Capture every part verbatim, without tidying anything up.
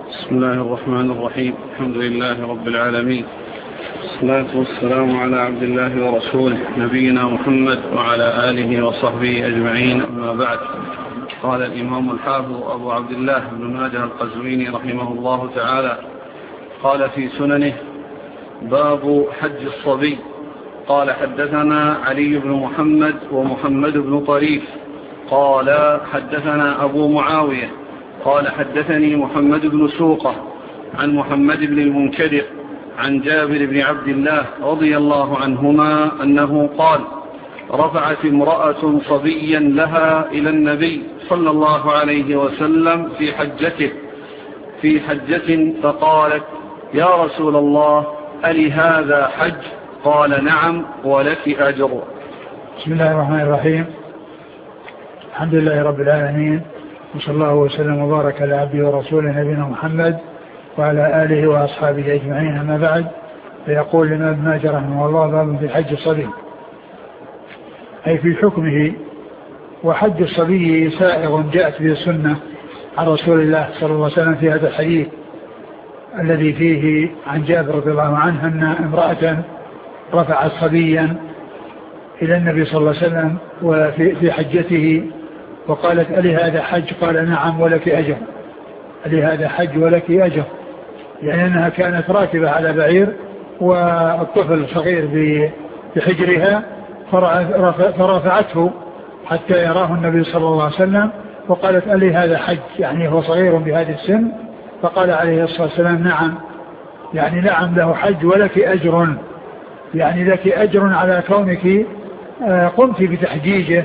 بسم الله الرحمن الرحيم. الحمد لله رب العالمين، والصلاة والسلام على عبد الله ورسوله نبينا محمد وعلى آله وصحبه أجمعين، أما بعد. قال الإمام الحافظ أبو عبد الله بن ماجه القزويني رحمه الله تعالى قال في سننه: باب حج الصبي. قال: حدثنا علي بن محمد ومحمد بن طريف قال: حدثنا أبو معاوية قال: حدثني محمد بن سوقة عن محمد بن المنكدر عن جابر بن عبد الله رضي الله عنهما أنه قال: رفعت امرأة صبيا لها إلى النبي صلى الله عليه وسلم في حجته في حجة فقالت: يا رسول الله، ألي هذا حج؟ قال: نعم، ولك أجر. بسم الله الرحمن الرحيم. الحمد لله رب العالمين، وصلى الله وسلم وبارك على عبده ورسوله نبينا محمد وعلى آله وأصحابه أجمعين، أما بعد. فيقول الإمام ابن ماجه رحمه الله: باب في حج الصبي، أي في حكمه. وحج الصبي سائغ جاءت به السنة عن رسول الله صلى الله عليه وسلم في هذا الحديث الذي فيه عن جابر رضي الله عنه أن امرأة رفعت صبيا إلى النبي صلى الله عليه وسلم وفي حجته وقالت: ألي هذا حج؟ قال: نعم، ولك أجر. ألي هذا حج ولك أجر، يعني أنها كانت راكبة على بعير والطفل صغير بحجرها فرفعته حتى يراه النبي صلى الله عليه وسلم، وقالت: ألي هذا حج؟ يعني هو صغير بهذه السن. فقال عليه الصلاة والسلام: نعم، يعني نعم له حج ولك أجر، يعني لك أجر على كونك قمت بتحجيجه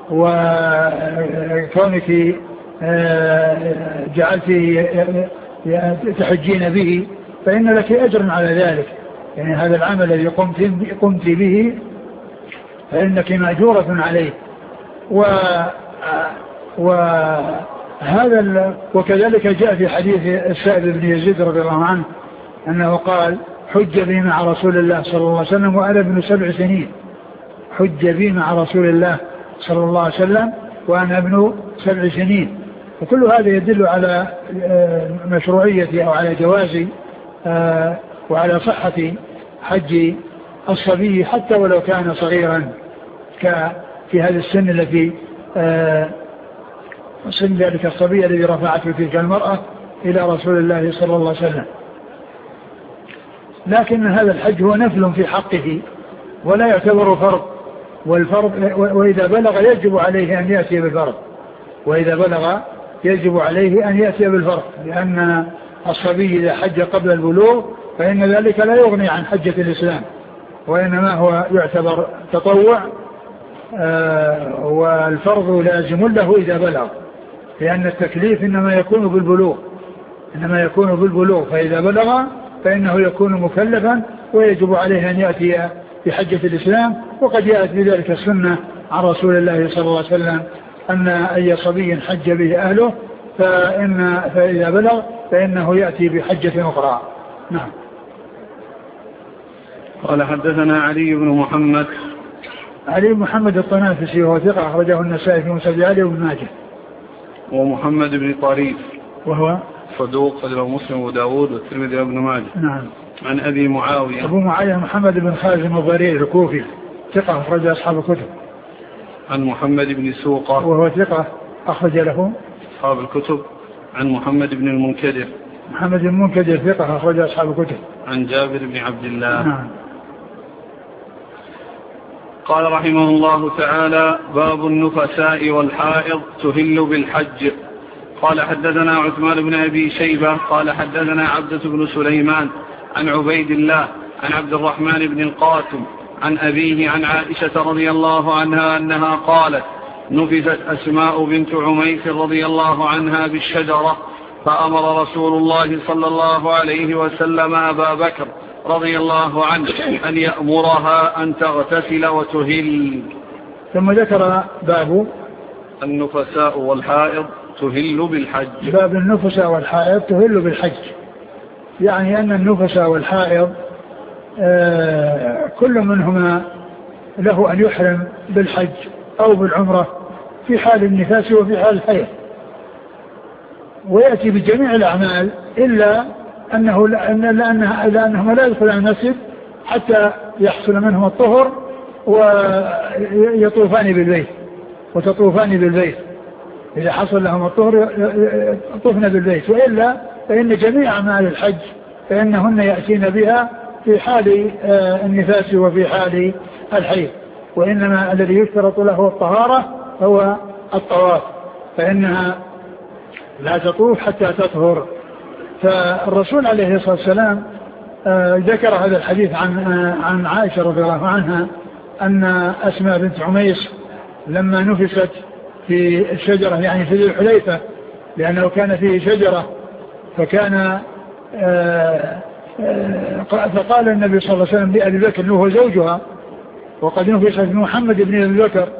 وكونك جعلت تحجين به، فإن لك أجر على ذلك. يعني هذا العمل الذي قمت, قمت به فإنك مأجورة عليه. و وهذا وكذلك جاء في حديث السائب بن يزيد رضي الله عنه أنه قال: حج بي مع رسول الله صلى الله عليه وسلم وأنا ابن سبع سنين. حج بي مع رسول الله صلى الله عليه وسلم وأنا ابن سبع سنين. وكل هذا يدل على مشروعية أو على جواز وعلى صحة حج الصبي حتى ولو كان صغيرا في هذا السن التي سن ذلك الصبي الذي رفعته تلك المرأة إلى رسول الله صلى الله عليه وسلم. لكن هذا الحج هو نفل في حقه ولا يعتبر فرض، والفرض وإذا بلغ يجب عليه أن يأتي بالفرض، وإذا بلغ يجب عليه أن يأتي بالفرض، لأن الصبي إذا حج قبل البلوغ فإن ذلك لا يغني عن حجة الإسلام، وإنما هو يعتبر تطوع، آه والفرض لازم له إذا بلغ، لأن التكليف إنما يكون بالبلوغ إنما يكون بالبلوغ فإذا بلغ فإنه يكون مكلفا ويجب عليه أن يأتي بحجة الإسلام. وقد جاءت بذلك السنة عن رسول الله صلى الله عليه وسلم أن أي صبي حج به أهله فإن فإذا بلغ فإنه يأتي بحجة أخرى. نعم. قال: حدثنا علي بن محمد. علي بن محمد الطنافسي وهو ثقة أخرجه النسائي في مسند علي بن ماجه. ومحمد بن طريف وهو صدوق أخرجه مسلم وداود والترمذي وابن ماجه. نعم. عن أبي معاوية. أبو معاوية محمد بن خازم الضرير الكوفي ثقة أخرج أصحاب الكتب. عن محمد بن سوقة وهو ثقة أخرج له أصحاب الكتب. عن محمد بن المنكدر. محمد بن المنكدر ثقة أخرج أصحاب الكتب. عن جابر بن عبد الله. نعم. قال رحمه الله تعالى: باب النفساء والحائض تهل بالحج. قال: حدثنا عثمان بن أبي شيبة قال: حدثنا عبدة بن سليمان عن عبيد الله عن عبد الرحمن بن القاسم عن أبيه عن عائشة رضي الله عنها أنها قالت: نفست أسماء بنت عميس رضي الله عنها بالشجرة، فأمر رسول الله صلى الله عليه وسلم أبا بكر رضي الله عنه أن يأمرها أن تغتسل وتهل. ثم ذكر باب النفساء والحائض تهل بالحج. باب النفساء والحائض تهل بالحج، يعني أن النفساء والحائض آه كل منهما له أن يحرم بالحج أو بالعمرة في حال النفاس وفي حال الحيض. ويأتي بجميع الأعمال إلا أنه لأنه لأنهم لا يدخل المسجد حتى يحصل منهم الطهر ويطوفان بالبيت وتطوفان بالبيت. إذا حصل لهم الطهر يطوفن بالبيت، وإلا فإن جميع أعمال الحج فإنهن يأتين بها في حال النفاس وفي حال الحيض، وإنما الذي يشترط له الطهارة هو الطواف، فإنها لا تطوف حتى تطهر. فالرسول عليه الصلاة والسلام ذكر هذا الحديث عن عن عائشة رضي الله عنها أن أسماء بنت عميس لما نفست في الشجرة، يعني في ذي الحليفة، لأنه كان فيه شجرة، فكان فقال النبي صلى الله عليه وسلم لأبي بكر أنه هو زوجها وقد نفست محمد بن أبي بكر،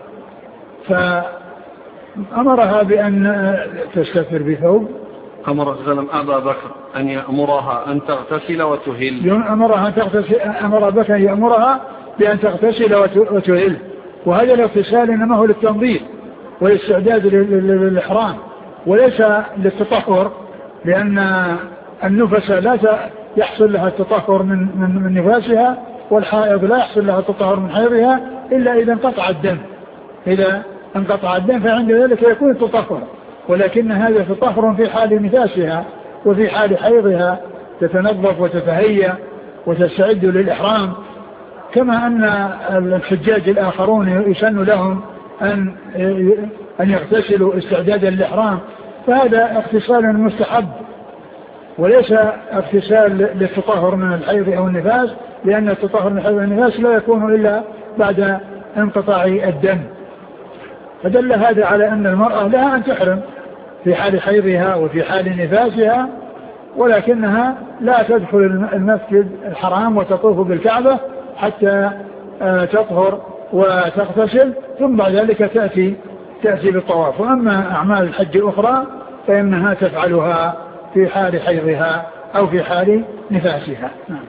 فأمرها بأن تستثر بثوب. أمر صلى الله عليه وسلم أبا بكر أن يأمرها أن تغتسل وتهل. أمرها أن تغتسل، أمر بكر أن يأمرها بأن تغتسل وتهل، وهذا الاغتسال إنما هو للتنظيف والاستعداد للإحرام وليس للتطهر، لأن النفس لا يحصل لها التطهر من من من نفاسها، والحائض لا يحصل لها التطهر من حيضها إلا إذا انقطع الدم. إذا انقطع الدم فعند ذلك يكون التطهر، ولكن هذا تطهر في حال نفاسها وفي حال حيضها تتنظف وتتهيأ وتستعد للإحرام، كما أن الحجاج الآخرون يسن لهم أن أن يغتسلوا استعدادا للإحرام، فهذا اغتسال مستحب وليس اغتسال للتطهر من الحيض أو النفاس، لأن التطهر من الحيض والنفاس لا يكون إلا بعد انقطاع الدم. فدل هذا على أن المرأة لها أن تحرم في حال حيضها وفي حال نفاسها، ولكنها لا تدخل المسجد الحرام وتطوف بالكعبة حتى تطهر وتغتسل، ثم بعد ذلك تأتي تأتي بالطواف. وأما أعمال الحج الأخرى فإنها تفعلها في حال حيضها أو في حال نفاسها.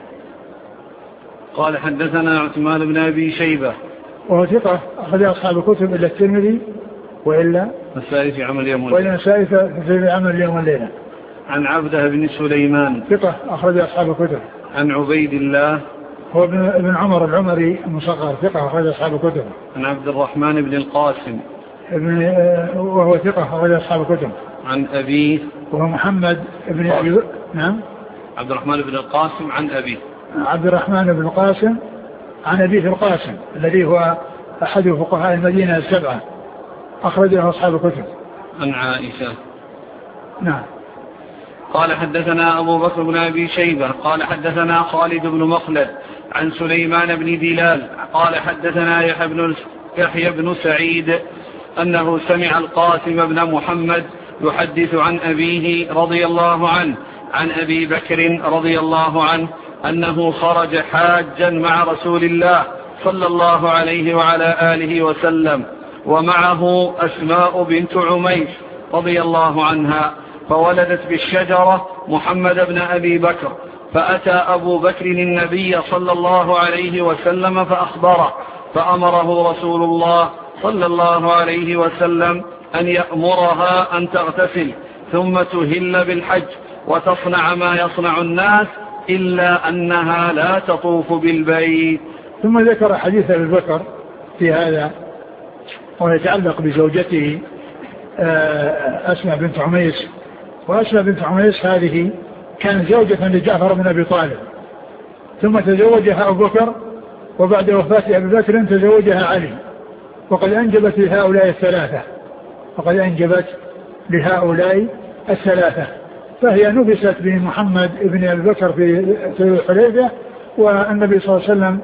قال حدثنا عثمان بن أبي شيبة وهو ثقة أخذ أصحاب الكتب إلا الترمذي وإلا النسائي في عمل يوم والليلة وإلا النسائي في عمل يوم والليلة. عن عبده بن سليمان ثقة أخرج أصحاب الكتب. عن عبيد الله هو ابن عمر العمري المصغر ثقة أخرج أصحاب الكتب. عن عبد الرحمن بن القاسم ابن وهو ثقة أخرج أصحاب الكتب. عن أبيه وهو محمد بن أبي نعم عبد الرحمن بن القاسم عن أبيه عبد الرحمن بن القاسم عن أبيه القاسم الذي هو أحد فقهاء المدينة السبعة أخرجه أصحاب الكتب. عن عائشة. نعم. قال حدثنا أبو بكر بن أبي شيبة قال حدثنا خالد بن مخلد عن سليمان بن دلال قال حدثنا يحيى بن يحيى بن سعيد أنه سمع القاسم بن محمد يحدث عن أبيه رضي الله عنه عن أبي بكر رضي الله عنه أنه خرج حاجا مع رسول الله صلى الله عليه وعلى آله وسلم ومعه أسماء بنت عميس رضي الله عنها، فولدت بالشجرة محمد بن أبي بكر، فأتى أبو بكر النبي صلى الله عليه وسلم فأخبره، فأمره رسول الله صلى الله عليه وسلم أن يأمرها أن تغتسل ثم تهل بالحج وتصنع ما يصنع الناس إلا أنها لا تطوف بالبيت. ثم ذكر حديث أبي بكر في هذا ويتعلق بزوجته أسماء بنت عميس. وأسماء بنت عميس هذه كانت زوجة لجعفر بن أبي طالب، ثم تزوجها أبو بكر، وبعد وفاة أبي بكر تزوجها علي، وقد أنجبت لهؤلاء الثلاثة وقد أنجبت لهؤلاء الثلاثة فهي نفست بمحمد بن أبي بكر في الحليفة، والنبي صلى الله عليه وسلم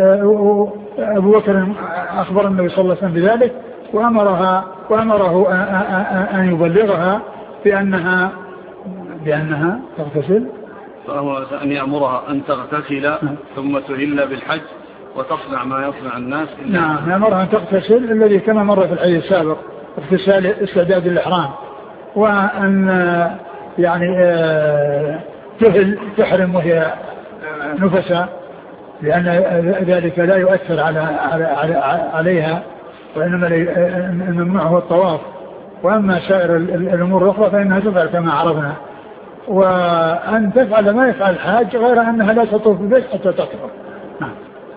أبو بكر أخبر النبي صلى الله عليه وسلم بذلك، وأمرها وأمره أن يبلغها بأنها بأنها تغتسل، فأمر أن يأمرها أن تغتسل ثم تهل بالحج وتصنع ما يصنع الناس. نعم، يأمرها أن تغتسل الذي كما مر في الحديث السابق اغتسال استعداد الإحرام، وأن يعني تهل تحرم وهي نفسها، لأن ذلك لا يؤثر على على عليها، وإنما الممنوع هو الطواف وأما سائر الأمور الأخرى فإنها تفعل كما عرفنا. وأن تفعل ما يفعل الحاج غير أنها لا تطوف بالبيت حتى تطهر. نعم.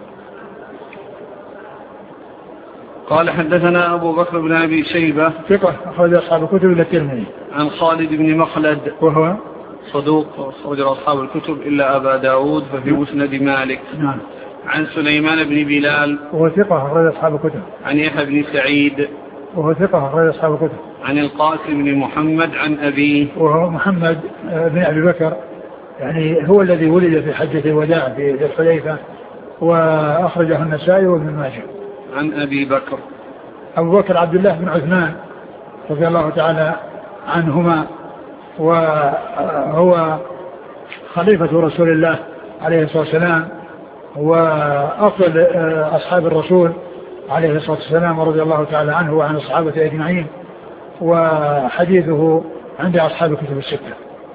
قال حدثنا أبو بكر بن أبي شيبة ثقة أخرج أصحاب الكتب إلى الترمذي. عن خالد بن مخلد وهو صدوق أخرج أصحاب الكتب إلا أبا داود ففي مسند مالك. نعم. عن سليمان بن بلال وهو ثقة أخرج أصحاب الكتب. عن يحيى بن سعيد وهو ثقة أخرج أصحاب الكتب. عن القاسم بن محمد عن أبيه وهو محمد بن أبي بكر، يعني هو الذي ولد في حجة الوداع في ذي الحليفة، وأخرجه النسائي وابن ماجه. عن أبي بكر أبو بكر عبد الله بن عثمان رضي الله تعالى عنهما، وهو خليفة رسول الله عليه الصلاة والسلام وأفضل أصحاب الرسول عليه الصلاة والسلام ورضي الله تعالى عنه وعن الصحابة أجمعين، وحديثه عند أصحاب الكتب الستة.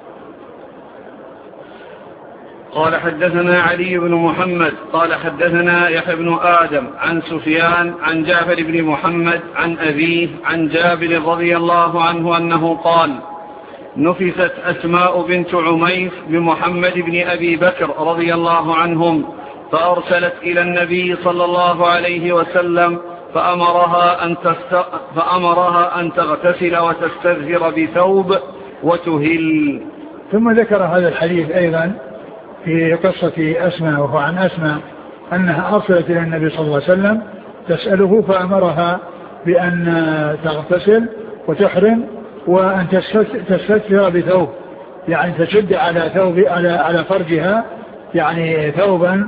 قال حدثنا علي بن محمد قال حدثنا يحيى بن آدم عن سفيان عن جعفر بن محمد عن أبيه عن جابر رضي الله عنه أنه قال: نفست أسماء بنت عميس بمحمد بن أبي بكر رضي الله عنهم، فأرسلت إلى النبي صلى الله عليه وسلم فأمرها أن, تست... فأمرها أن تغتسل وتستذهر بثوب وتهل. ثم ذكر هذا الحديث أيضا في قصة أسماء، وهو عن أسماء أنها أرسلت إلى النبي صلى الله عليه وسلم تسأله فأمرها بأن تغتسل وتحرم وأن تستثر بثوب، يعني تشد على ثوب على على فرجها، يعني ثوبا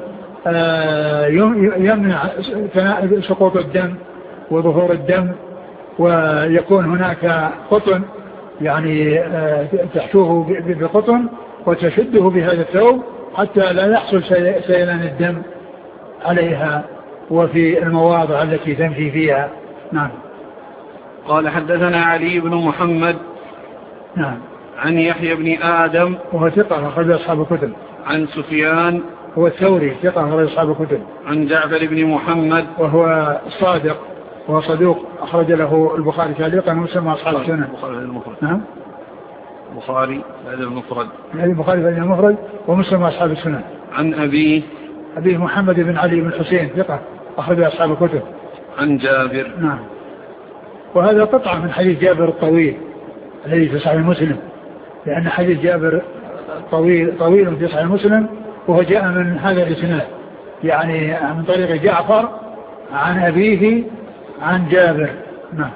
يمنع سقوط الدم وظهور الدم، ويكون هناك قطن يعني تحتوه بقطن وتشده بهذا الثوب حتى لا يحصل سيلان الدم عليها وفي المواضع التي تمشي فيها. نعم. قال حدثنا علي بن محمد نعم عن يحيى بن آدم وهو ثقة أخرج أصحاب الكتب. عن سفيان هو الثوري ثقة أخرج أصحاب الكتب. عن جعفر بن محمد وهو صادق وهو صدوق أخرج له البخاري تعليقا ومسلم أصحاب السنة. نعم. البخاري هذا المفرد. البخاري هذا المفرد ومسلم أصحاب السنة. عن أبيه أبيه محمد بن علي بن حسين ثقة أخرج أصحاب الكتب. عن جابر. نعم. وهذا قطعة من حديث جابر الطويل الذي في صحيح مسلم، لأن حديث جابر طويل طويل في صحيح مسلم، وهو جاء من هذا الإسناد، يعني من طريق جعفر عن أبيه عن جابر. نعم.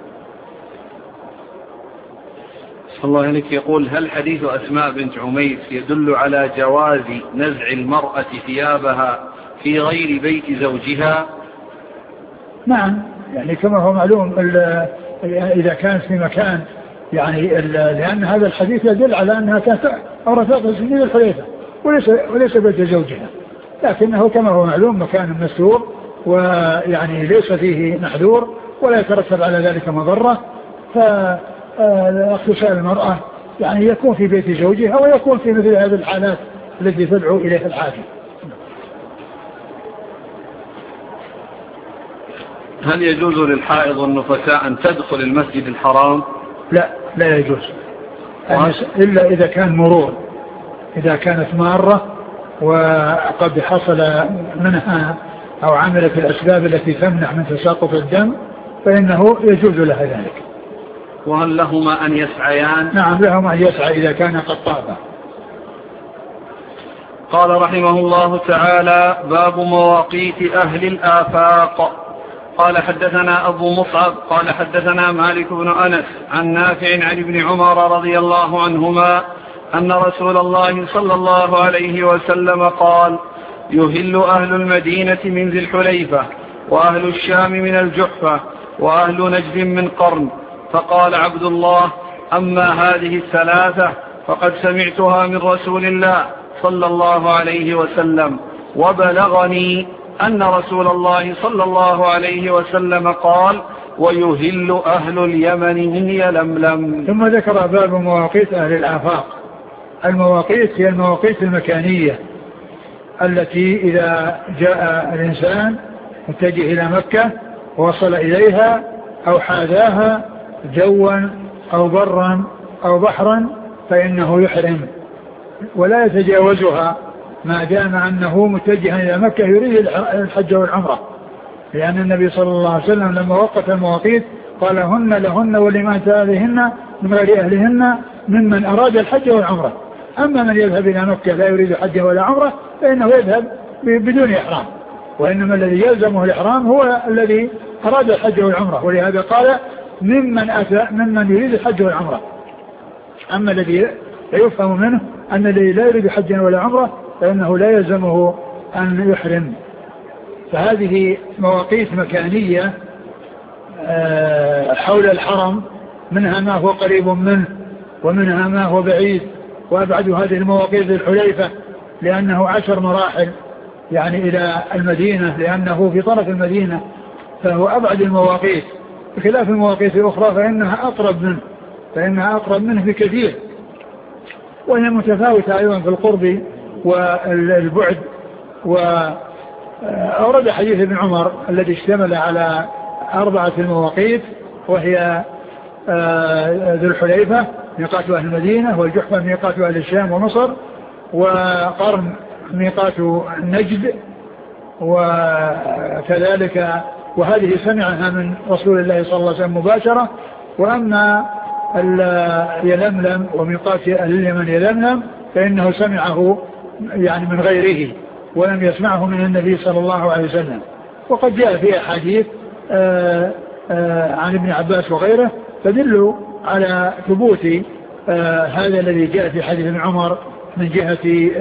صلى الله عليك. يقول: هل حديث أسماء بنت عميس يدل على جواز نزع المرأة ثيابها في غير بيت زوجها؟ نعم، يعني كما هو معلوم إذا كانت في مكان، يعني لأن هذا الحديث يدل على أنها كانت أورثات سنين الحليفة وليس, وليس بيت زوجها، لكنه كما هو معلوم مكان مستور ويعني ليس فيه محذور ولا يترتب على ذلك مضرة، فاغتسال المرأة يعني يكون في بيت زوجها ويكون في مثل هذه الحالات التي تدعو إليها الحاجة. هل يجوز للحائض والنفساء أن تدخل المسجد الحرام؟ لا لا يجوز، إلا إذا كان مرور، إذا كانت مارة وقد حصل منها أو عملت الأسباب التي تمنع من تساقط الدم فإنه يجوز لها ذلك. وهل لهما أن يسعيان؟ نعم لهما أن يسعى إذا كان قد طابا. قال رحمه الله تعالى: باب مواقيت أهل الآفاق. قال حدثنا أبو مصعب قال حدثنا مالك بن أنس عن نافع عن ابن عمر رضي الله عنهما أن رسول الله صلى الله عليه وسلم قال: يهل أهل المدينة من ذي الحليفة، وأهل الشام من الجحفة، وأهل نجد من قرن. فقال عبد الله: أما هذه الثلاثة فقد سمعتها من رسول الله صلى الله عليه وسلم، وبلغني أن رسول الله صلى الله عليه وسلم قال: ويهل أهل اليمن من يلملم. ثم ذكر باب مواقيت أهل الآفاق. المواقيت هي المواقيت المكانية التي إذا جاء الإنسان متجه إلى مكة ووصل إليها أو حاذاها جوا أو برا أو بحرا فإنه يحرم ولا يتجاوزها ما دام أنه متجها إلى مكة يريد الحج والعمرة، لأن النبي صلى الله عليه وسلم لما وقت المواقيت قال هن لهن ولمن أتى بهن من غير أهلهن ممن أراد الحج والعمرة. أما من يذهب إلى مكة لا يريد حج ولا عمرة فإنه يذهب بدون إحرام، وإنما الذي يلزمه الإحرام هو الذي أراد الحج والعمرة، ولهذا قال ممن أتى ممن يريد الحج والعمرة. أما الذي لا يفهم منه أن الذي لا يريد حجا ولا عمرة فإنه لا يلزمه أن يحرم. فهذه مواقيت مكانية حول الحرم، منها ما هو قريب منه ومنها ما هو بعيد، وأبعد هذه المواقيت الحليفة لأنه عشر مراحل يعني إلى المدينة، لأنه في طرف المدينة فهو أبعد المواقيت، بخلاف المواقيت الأخرى فإنها أقرب منه فإنها أقرب منه بكثير، وهي متفاوتة أيضا في القرب والبعد. وأورد حديث ابن عمر الذي اشتمل على أربعة المواقيت، وهي ذو الحليفة ميقات أهل المدينة، والجحفة ميقات أهل الشام ومصر، وقرن ميقات النجد، وكذلك وهذه سمعها من رسول الله صلى الله عليه وسلم مباشرة. وأما يلملم وميقات أهل اليمن يلملم فإنه سمعه يعني من غيره ولم يسمعه من النبي صلى الله عليه وسلم. وقد جاء في أحاديث عن ابن عباس وغيره تدل على ثبوت هذا الذي جاء في حديث ابن عمر من جهة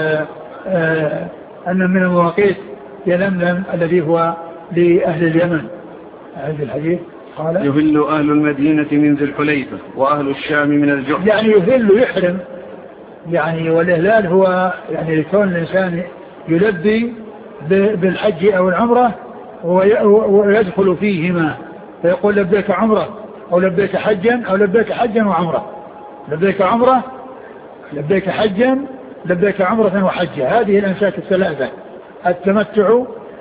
أن من المواقيت يلملم الذي هو لأهل اليمن. هذا الحديث قال يهل أهل المدينة من ذي الحليفة وأهل الشام من الجحفة، يعني يهل يحرم يعني، والإهلال هو يعني لكون الإنسان يلبي بالحج أو العمرة ويدخل فيهما فيقول لبيك عمرة أو لبيك حجا أو لبيك حجا وعمرة، لبيك عمرة لبيك حجا لبيك عمرة وحجة. هذه الأنساك الثلاثة التمتع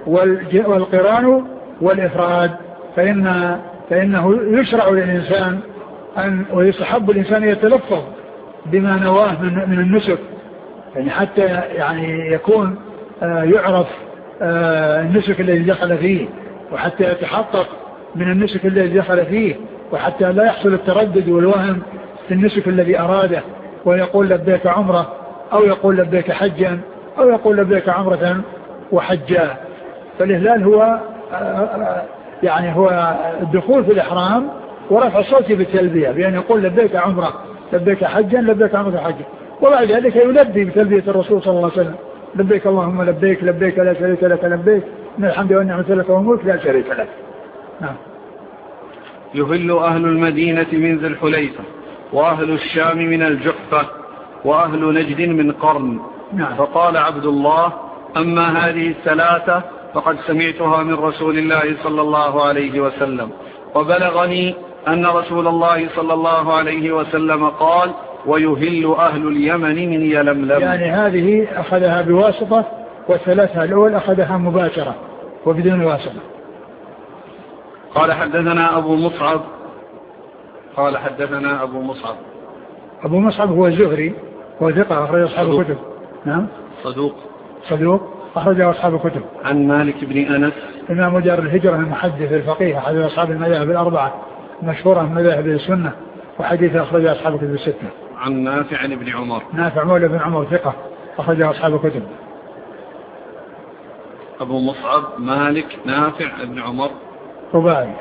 والقران والإفراد، فإن فإنه يشرع للإنسان أن ويستحب الإنسان يتلفظ بما نواه من, من النسك، يعني حتى يعني يكون آه يعرف آه النسك الذي دخل فيه، وحتى يتحقق من النسك الذي دخل فيه، وحتى لا يحصل التردد والوهم في النسك الذي أراده، ويقول لبيك عمرة أو يقول لبيك حجا أو يقول لبيك عمرة وحجا. فالإهلال هو آه يعني هو الدخول في الإحرام ورفع الصوت بالتلبية بأن يقول لبيك عمرة لبيك حجا لبيك عمرة حجا، وبعد ذلك يلبي بتلبية الرسول صلى الله عليه وسلم لبيك اللهم لبيك لبيك لا شريك لك لبيك من الحمد والنعمة لك والملك لا شريك لك. نعم. يهل أهل المدينة من ذي الحليفة وأهل الشام من الجحفة وأهل نجد من قرن. نعم. فقال عبد الله أما هذه الثلاثة فقد سمعتها من رسول الله صلى الله عليه وسلم، وبلغني أن رسول الله صلى الله عليه وسلم قال ويهل أهل اليمن من يلملم. يعني هذه أخذها بواسطة والثلاثة الأول أخذها مباشرة وبدون واسطة. قال حدثنا أبو مصعب قال حدثنا أبو مصعب أبو مصعب هو الزهري هو ثقة أخرج أصحاب الكتب. نعم صدوق صدوق أخرج أصحاب الكتب. عن مالك بن أنس إمام دار الهجرة المحدث الفقيه أحد أصحاب المذاهب الأربعة مشهورة من مذاهب السنة، وحديث أخرج أصحاب الكتب الستة. عن نافع بن عمر نافع مولى بن عمر ثقة أخرج أصحاب الكتب. أبو مصعب مالك نافع بن عمر رباعي.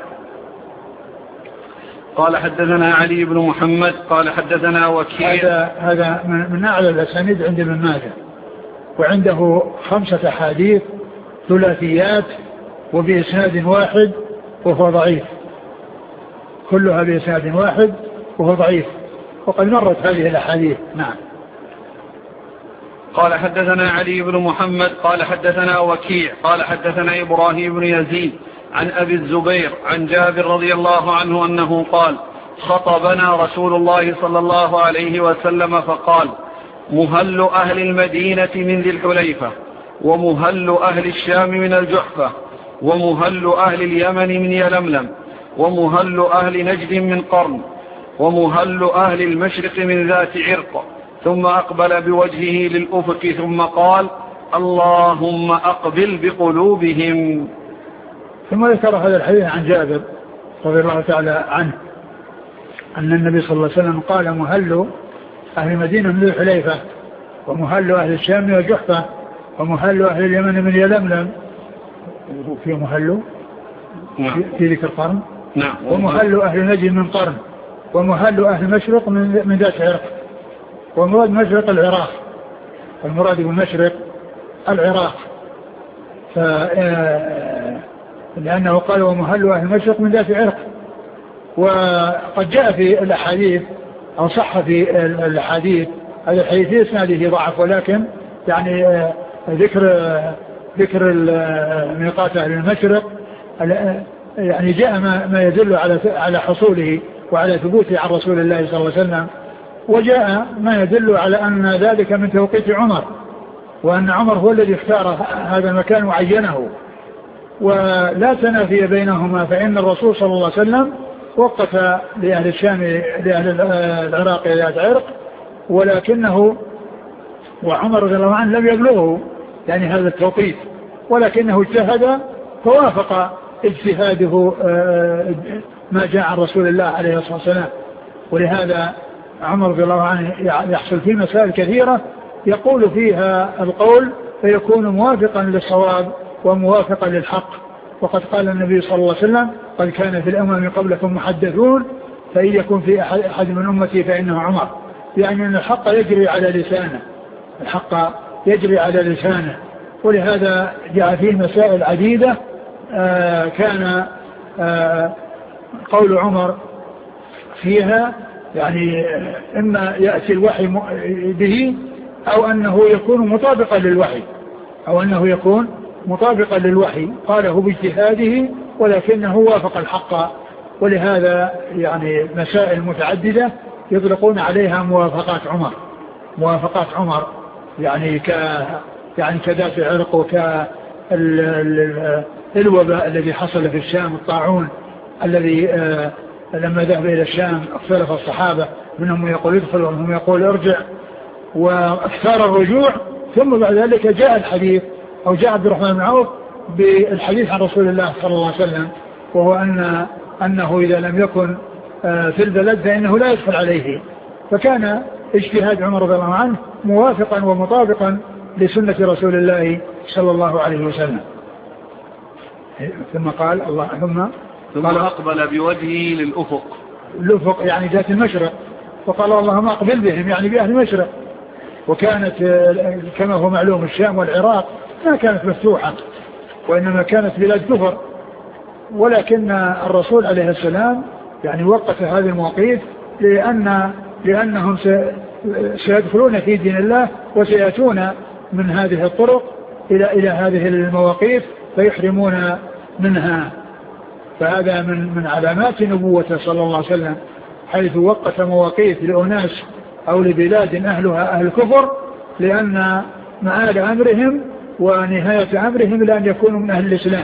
قال حدثنا علي بن محمد قال حدثنا وكيع. هذا هذا من أعلى الأسانيد عند ابن ماجه، وعنده خمسة حديث ثلاثيات وبإسناد واحد وهو ضعيف، كلها بإسناد واحد وهو ضعيف، وقد مرت هذه الأحاديث. نعم. قال حدثنا علي بن محمد قال حدثنا وكيع قال حدثنا إبراهيم بن يزيد عن أبي الزبير عن جابر رضي الله عنه أنه قال خطبنا رسول الله صلى الله عليه وسلم فقال مهل أهل المدينة من ذي الحليفة ومهل أهل الشام من الجحفة ومهل أهل اليمن من يلملم ومهل أهل نجد من قرن، ومهل أهل المشرق من ذات عرق، ثم أقبل بوجهه للأفق ثم قال اللهم أقبل بقلوبهم. ثم ذكر هذا الحديث عن جابر رضي الله تعالى عنه أن النبي صلى الله عليه وسلم قال مهل أهل المدينة من ذي الحليفة، ومهل أهل الشام من الجحفة، ومهل أهل اليمن من يلملم، في مهل نعم. في ذكر قرن نعم. ومهل أهل نجد من قرن، ومهل أهل المشرق من, من ذات عرق. ومراد مشرق العراق، المراد بالمشرق العراق، لأنه قال ومهل أهل المشرق من ذات عرق. وقد جاء في الأحاديث أو صح في الأحاديث هذا الحديث في إسناده ضعف، ولكن يعني ذكر ذكر ميقات أهل المشرق يعني جاء ما, ما يدل على على حصوله وعلى ثبوته عن رسول الله صلى الله عليه وسلم، وجاء ما يدل على أن ذلك من توقيت عمر، وأن عمر هو الذي اختار هذا المكان وعينه، ولا تنافي بينهما، فإن الرسول صلى الله عليه وسلم وقف لأهل الشام لأهل العراق ذات عرق، ولكنه وعمر رضي الله عنه لم يبلغه يعني هذا التوقيت، ولكنه اجتهد فوافق اجتهاده ما جاء عن رسول الله عليه الصلاة والسلام. ولهذا عمر رضي الله عنه يحصل فيه مسائل كثيرة يقول فيها القول فيكون موافقا للصواب وموافقا للحق. وقد قال النبي صلى الله عليه وسلم قد كان في الأمم قبلكم محدثون فإن يكن في أحد من أمتي فإنه عمر، يعني أن الحق يجري على لسانه، الحق يجري على لسانه. ولهذا جاء فيه مسائل عديدة آه كان آه قول عمر فيها يعني إما يأتي الوحي به أو أنه يكون مطابقا للوحي أو أنه يكون مطابقا للوحي، قاله باجتهاده ولكنه وافق الحق. ولهذا يعني مسائل متعددة يطلقون عليها موافقات عمر، موافقات عمر يعني ك يعني كذات العرق وكالوباء الذي حصل في الشام، الطاعون الذي لما ذهب إلى الشام اختلف الصحابة، منهم يقول ادخل ومنهم يقول ارجع، واختار الرجوع. ثم بعد ذلك جاء الحديث أو جاء عبد الرحمن بن عوف بالحديث عن رسول الله صلى الله عليه وسلم، وهو أن أنه إذا لم يكن في البلد فإنه لا يدخل عليه. فكان اجتهاد عمر رضي الله عنه موافقا ومطابقا لسنة رسول الله صلى الله عليه وسلم. ثم قال الله ثم ثم أقبل بوجهه للأفق، الأفق يعني ذات المشرق، وقال اللهم أقبل بهم يعني بأهل المشرق. وكانت كما هو معلوم الشام والعراق ما كانت مفتوحة، وإنما كانت بلاد كفر، ولكن الرسول عليه السلام يعني وقف هذه المواقيت لأن لأنهم سيدخلون في دين الله وسيأتون من هذه الطرق إلى إلى هذه المواقيت فيحرمون منها. فهذا من من علامات نبوته صلى الله عليه وسلم، حيث وقف مواقيت لأناس أو لبلاد أهلها أهل الكفر، لأن مآل أمرهم ونهاية أمرهم لأن يكونوا من أهل الإسلام.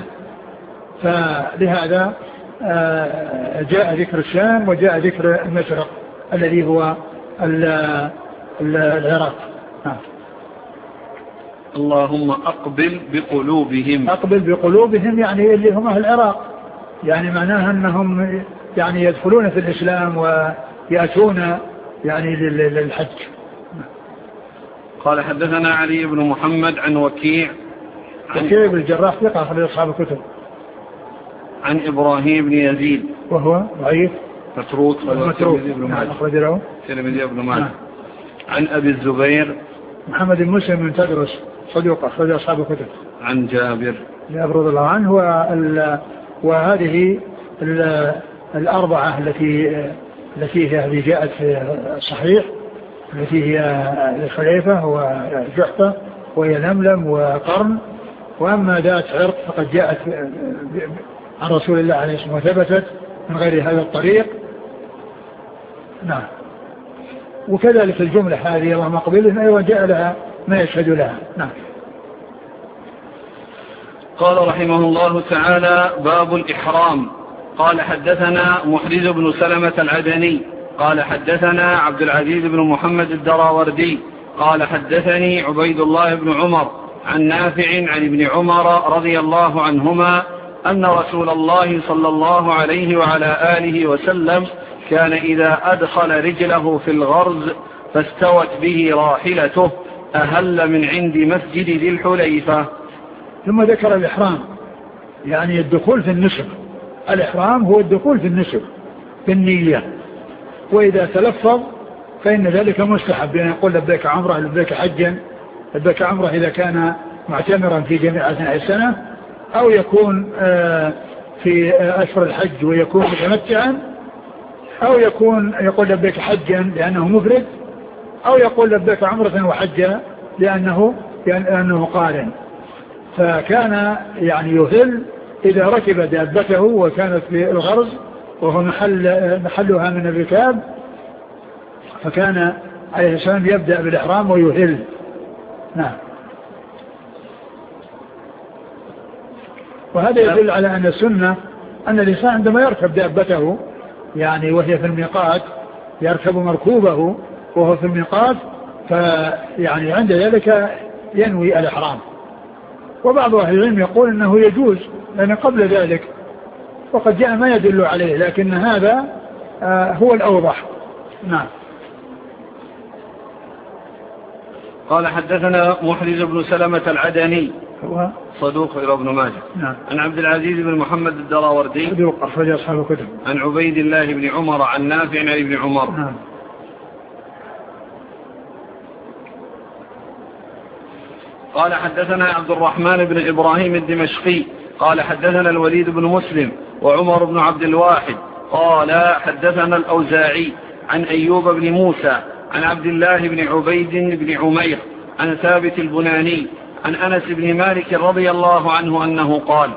فلهذا جاء ذكر الشام وجاء ذكر المشرق الذي هو العراق. اللهم أقبل بقلوبهم، أقبل بقلوبهم يعني اللي هم أهل العراق، يعني معناها أنهم يعني يدخلون في الإسلام ويأتون يعني للحج. قال حدثنا علي بن محمد عن وكيع وكيع بن الجراح ثقة أخرج أصحاب الكتب، عن إبراهيم بن يزيد وهو ضعيف متروك متروك أخرج له الترمذي بن ماجه. عن أبي الزبير محمد بن مسلم بن تدرس صدوق أخرج أصحاب الكتب. عن جابر رضي الله عنه. وهذه الأربعة التي التي هي جاءت في الصحيح التي هي الخليفة وجحفة وهي لملم وقرن. وأما ذات عرق فقد جاءت عن رسول الله عليه الصلاة والسلام وثبتت من غير هذا الطريق. نعم. وكذلك الجملة هذه اللهم اقبلهم أيضا جاء لها ما يشهد لها. نعم. قال رحمه الله تعالى: باب الإحرام. قال حدثنا محرز بن سلمة العدني قال حدثنا عبد العزيز بن محمد الدراوردي قال حدثني عبيد الله بن عمر عن نافع عن ابن عمر رضي الله عنهما أن رسول الله صلى الله عليه وعلى آله وسلم كان إذا أدخل رجله في الغرز فاستوت به راحلته أهل من عند مسجد ذي الحليفة. ثم ذكر الإحرام، يعني الدخول في النسك. الإحرام هو الدخول في النسك بالنية، وإذا تلفظ فإن ذلك مستحب، بأن يقول لبيك عمره لبيك حجا. لبيك عمره إذا كان معتمرا في جميع أثناء السنة، أو يكون في أشهر الحج ويكون متمتعا، أو يكون يقول لبيك حجا لأنه مفرد، أو يقول لبيك عمرة وحجا لأنه, لأنه قارن. فكان يعني يهل إذا ركب دابته وكانت في الغرز وهو محل محلها من الركاب، فكان عليه السلام يبدأ بالإحرام ويهل. نعم. وهذا يدل على أن السنة أن الإنسان عندما يركب دابته يعني وهي في الميقات، يركب مركوبه وهو في الميقات، فيعني عند ذلك ينوي الإحرام. وبعض أهل العلم يقول أنه يجوز لأن قبل ذلك وقد جاء ما يدل عليه، لكن هذا هو الأوضح. نعم. قال حدثنا محرز بن سلمة العدني هو صدوق إلى ابن ماجه. نعم. عن عبد العزيز بن محمد الدراوردي صدوق أخرج أصحاب الكتب. عن عبيد الله بن عمر عن نافع عن ابن عمر. نعم. قال حدثنا عبد الرحمن بن إبراهيم الدمشقي قال حدثنا الوليد بن مسلم وعمر بن عبد الواحد قال حدثنا الأوزاعي عن أيوب بن موسى عن عبد الله بن عبيد بن عمير عن ثابت البناني عن أنس بن مالك رضي الله عنه أنه قال: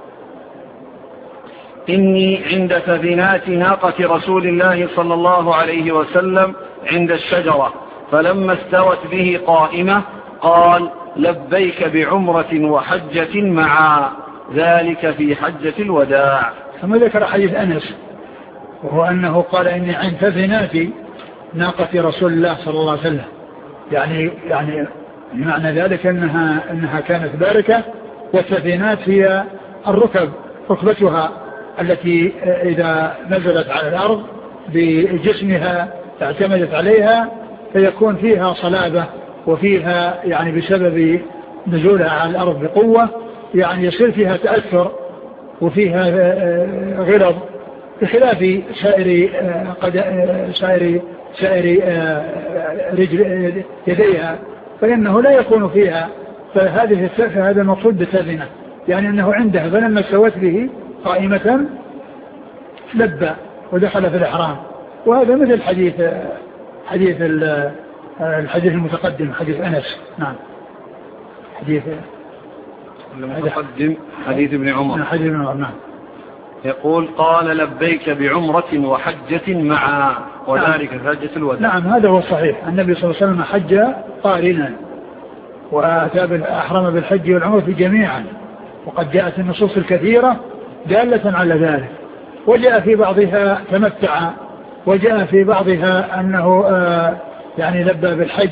إني عند سفينات ناقة رسول الله صلى الله عليه وسلم عند الشجرة، فلما استوت به قائمة قال: لبيك بعمرة وحجة معا، ذلك في حجة الوداع. ثم ذكر حديث أنس، وهو أنه قال: إني عند سفينات ناقة رسول الله صلى الله عليه وسلم، يعني يعني معنى ذلك أنها, أنها كانت باركة، والسفينات هي الركب، ركبتها التي إذا نزلت على الأرض بجسمها اعتمدت عليها فيكون فيها صلابة، وفيها يعني بسبب نزولها على الأرض بقوة يعني يصير فيها تأثر وفيها غلظ، بخلاف سائر سائر سائر رجل يديها فإنه لا يكون فيها. فهذه هذا المقصود بالسفينة، يعني أنه عندها فلما استوت به قائمة لبى ودخل في الإحرام. وهذا مثل حديث حديث الحديث المتقدم، حديث أنس. نعم. حديث المتقدم حديث ابن عمر. حديث ابن عمر. نعم. يقول: قال: لبيك بعمرة وحجة معا، وذلك في حجة الوداع. نعم، هذا هو الصحيح. النبي صلى الله عليه وسلم حج قارنا، وأتى بالأحرم بالحج والعمرة جميعا، وقد جاءت النصوص الكثيرة دالة على ذلك، وجاء في بعضها تمتع، وجاء في بعضها أنه يعني لبى بالحج،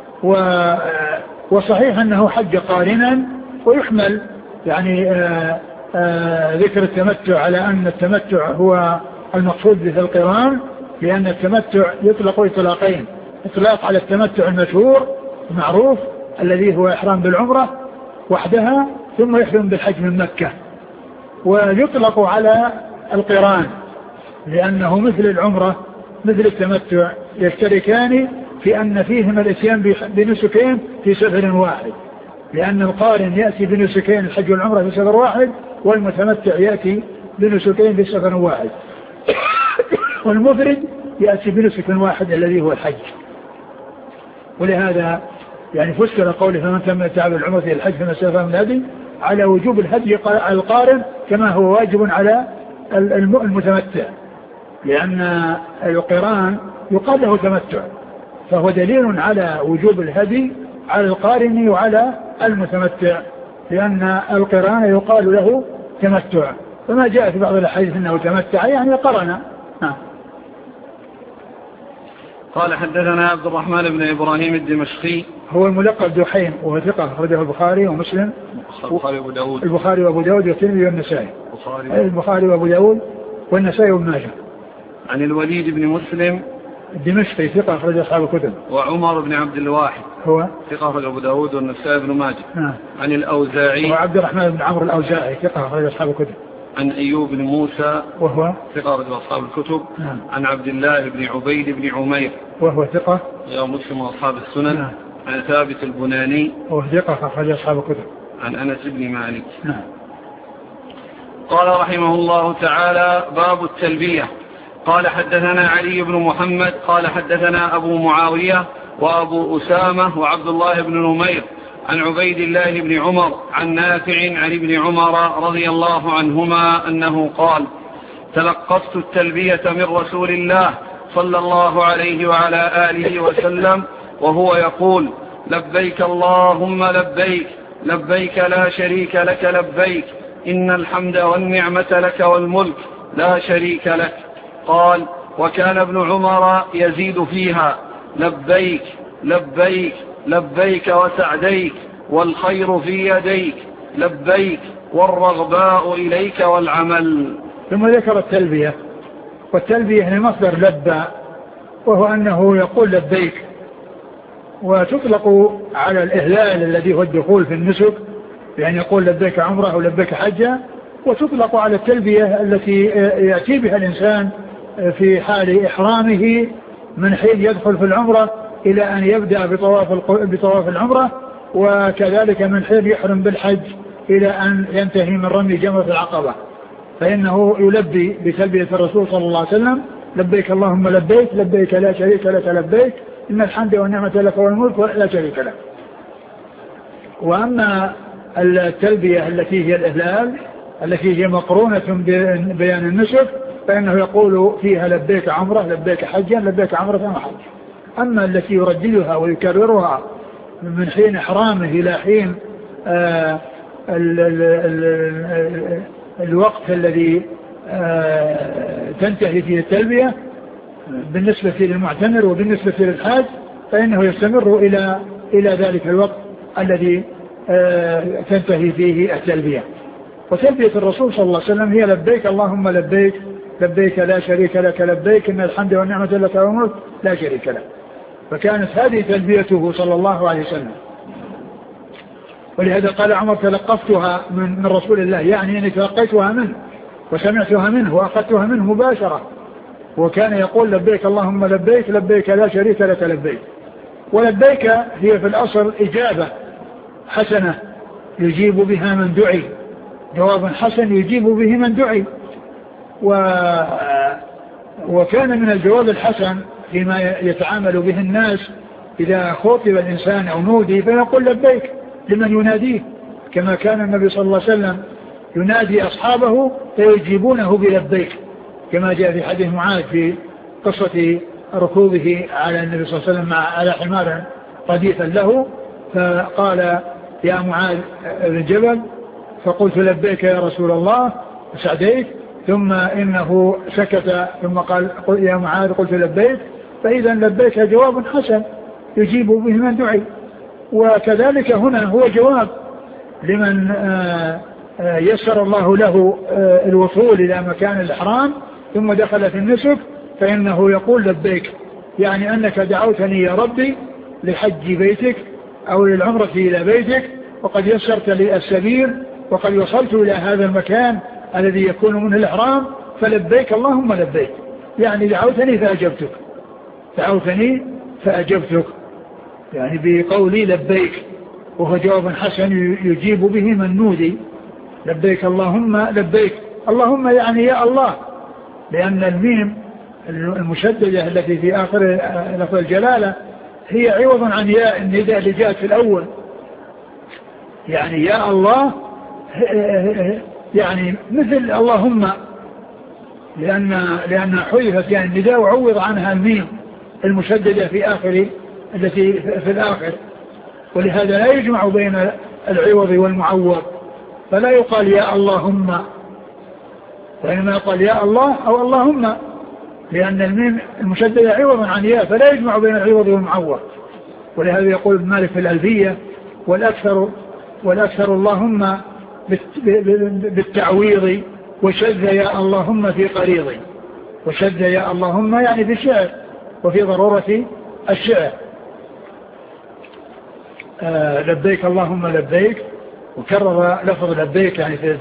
وصحيح أنه حج قارنا، ويحمل يعني ذكر التمتع على أن التمتع هو المقصود به القران، لأن التمتع يطلق إطلاقين: إطلاق على التمتع المشهور المعروف الذي هو إحرام بالعمرة وحدها ثم يحرم بالحج من مكة، ويطلق على القران لأنه مثل العمرة مثل التمتع يشتركان في أن فيهما الاتيان بنسكين في سفر واحد، لأن القارن يأتي بنسكين الحج والعمرة في سفر واحد، والمتمتع يأتي بنسكين في سفر واحد، والمفرد يأتي بنسك واحد الذي هو الحج. ولهذا يعني فسر قوله: فمن تمتع بالعمرة إلى الحج فما استيسر من الهدي، على وجوب الهدي على القارن كما هو واجب على المتمتع، لأن القران يقال له تمتع، فهو دليل على وجوب الهدي على القارن وعلى المتمتع، لأن القران يقال له تمتع، فما جاء في بعض الأحاديث أنه تمتع يعني قرن. نعم. قال حدثنا عبد الرحمن بن إبراهيم الدمشقي هو الملقب دحيم وهو ثقة أخرجه البخاري ومسلم البخاري وأبو داود البخاري وأبو داود والترمذي والنسائي البخاري البخاري وأبو داود والنسائي وابن ماجه. عن الوليد بن مسلم الدمشقي ثقة أخرج أصحاب الكتب. وعمر بن عبد الواحد هو ثقة أخرج أبو داود والنسائي بن ماجه. نعم. عن الأوزاعي وعبد الرحمن بن عمرو الأوزاعي ثقة أخرج أصحاب الكتب. عن أيوب بن موسى وهو ثقة أخرج أصحاب الكتب. نعم. عن عبد الله بن عبيد بن عمير وهو ثقة يا مسلم وأصحاب السنن. نعم. عن ثابت البناني وهو ثقة أخرج أصحاب الكتب. عن أنس بن مالك. نعم. قال رحمه الله تعالى باب التلبية. قال حدثنا علي بن محمد قال حدثنا أبو معاوية وأبو أسامة وعبد الله بن نمير عن عبيد الله بن عمر عن نافع عن ابن عمر رضي الله عنهما أنه قال تلقفت التلبية من رسول الله صلى الله عليه وعلى آله وسلم وهو يقول لبيك اللهم لبيك لبيك لا شريك لك لبيك إن الحمد والنعمة لك والملك لا شريك لك. قال وكان ابن عمر يزيد فيها لبيك لبيك لبيك وسعديك والخير في يديك لبيك والرغباء إليك والعمل. ثم ذكر التلبية، والتلبية هي مصدر لبى، وهو أنه يقول لبيك، وتطلق على الإهلال الذي هو الدخول في النسك، يعني يقول لبيك عمره أو لبيك حجة، وتطلق على التلبية التي يأتي بها الإنسان في حال إحرامه من حين يدخل في العمرة إلى أن يبدأ بطواف بطواف العمرة، وكذلك من حين يحرم بالحج إلى أن ينتهي من رمي جمرة العقبة، فإنه يلبي بتلبية الرسول صلى الله عليه وسلم لبيك اللهم لبيك لبيك لا شريك لك لبيك إن الحمد والنعمة لك والملك لا شريك لك. وأما التلبية التي هي الإهلال التي هي مقرونة ببيان النسك فإنه يقول فيها لبيك عمره لبيك حجا لبيك عمره وحج. أما التي يرددها ويكررها من حين إحرامه إلى حين آه ال ال ال الوقت الذي آه تنتهي فيه التلبية بالنسبة للمعتمر وبالنسبة للحاج فإنه يستمر إلى إلى ذلك الوقت الذي آه تنتهي فيه التلبية. وتلبية الرسول صلى الله عليه وسلم هي لبيك اللهم لبيك لبيك لا شريك لك لبيك إن الحمد والنعمة لك والملك لا شريك لك. فكانت هذه تلبيته صلى الله عليه وسلم. ولهذا قال عمر تلقفتها من, من رسول الله، يعني أني تلقيتها منه وسمعتها منه وأخذتها منه مباشرة. وكان يقول لبيك اللهم لبيك لبيك لا شريك لك لبيك. ولبيك هي في الأصل إجابة حسنة يجيب بها من دعي، جواب حسن يجيب به من دعي. و... وكان من الجواب الحسن فيما يتعامل به الناس إذا خاطب الإنسان أو نودي فيقول لبيك لمن يناديه، كما كان النبي صلى الله عليه وسلم ينادي أصحابه فيجيبونه بلبيك، كما جاء في حديث معاذ في قصة ركوبه على النبي صلى الله عليه وسلم على حمار رديفا له، فقال يا معاذ بن جبل فقلت لبيك يا رسول الله وسعديك، ثم إنه سكت ثم قال يا معاذ قلت لبيك، فإذا لبيك جواب حسن يجيب به من دعي. وكذلك هنا هو جواب لمن يسر الله له الوصول إلى مكان الإحرام ثم دخل في النسك، فإنه يقول لبيك، يعني أنك دعوتني يا ربي لحج بيتك أو للعمرة إلى بيتك، وقد يسرت لي السبيل وقد وصلت إلى هذا المكان الذي يكون منه الإحرام، فلبيك اللهم لبيك، يعني دعوتني فأجبتك دعوتني فأجبتك يعني بقولي لبيك، وهو جواب حسن يجيب به من نودي. لبيك اللهم لبيك، اللهم يعني يا الله، لأن الميم المشددة التي في آخر لفظ الجلالة هي عوض عن ياء النداء اللي جاءت في الأول، يعني يا الله يعني مثل اللهم، لأن لأن حذفت يعني النداء وعوض عنها الميم المشددة في آخر التي في الآخر، ولهذا لا يجمع بين العوض والمعوض، فلا يقال يا اللهم، وإنما يقال يا الله أو اللهم. لأن الميم المشددة عوض عن ياء فلا يجمع بين العوض والمعوض. ولهذا يقول ابن مالك في الألفية والأكثر, والأكثر اللهم بالتعويض وشذ يا اللهم في قريض. وشذ يا اللهم يعني في الشعر وفي ضرورة الشعر. آه لبيك اللهم لبيك, وكرر لفظ لبيك يعني في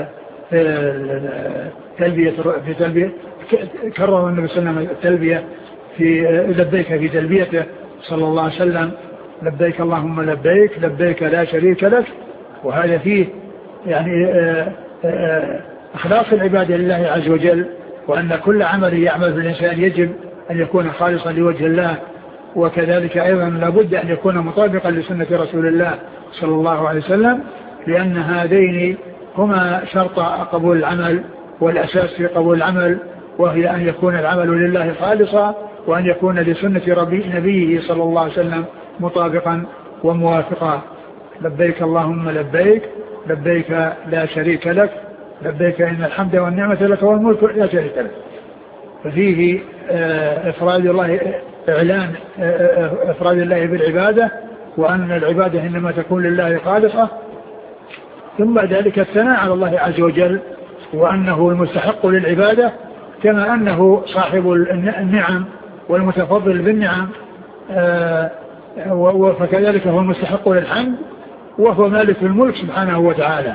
تلبية في تلبية كرر النبي صلى الله عليه وسلم التلبية في لبيك في تلبيته صلى الله عليه وسلم لبيك اللهم لبيك لبيك لا شريك لك. وهذا فيه يعني آآ آآ إخلاص العبادة لله عز وجل, وأن كل عمل يعمل في الإنسان يجب أن يكون خالصا لوجه الله, وكذلك أيضا لابد أن يكون مطابقا لسنة رسول الله صلى الله عليه وسلم, لأن هذين هما شرط قبول العمل والأساس في قبول العمل, وهي أن يكون العمل لله خالصا, وأن يكون لسنة ربي نبيه صلى الله عليه وسلم مطابقا وموافقا. لبيك اللهم لبيك لبيك لا شريك لك لبيك إن الحمد والنعمة لك والملك لا شريك لك. ففيه إفراد الله, إعلان إفراد الله بالعبادة, وأن العبادة إنما تكون لله خالصة, ثم بعد ذلك الثناء على الله عز وجل وأنه المستحق للعبادة, كما أنه صاحب النعم والمتفضل بالنعم, فكذلك هو المستحق للحمد, وهو مالك الملك سبحانه وتعالى.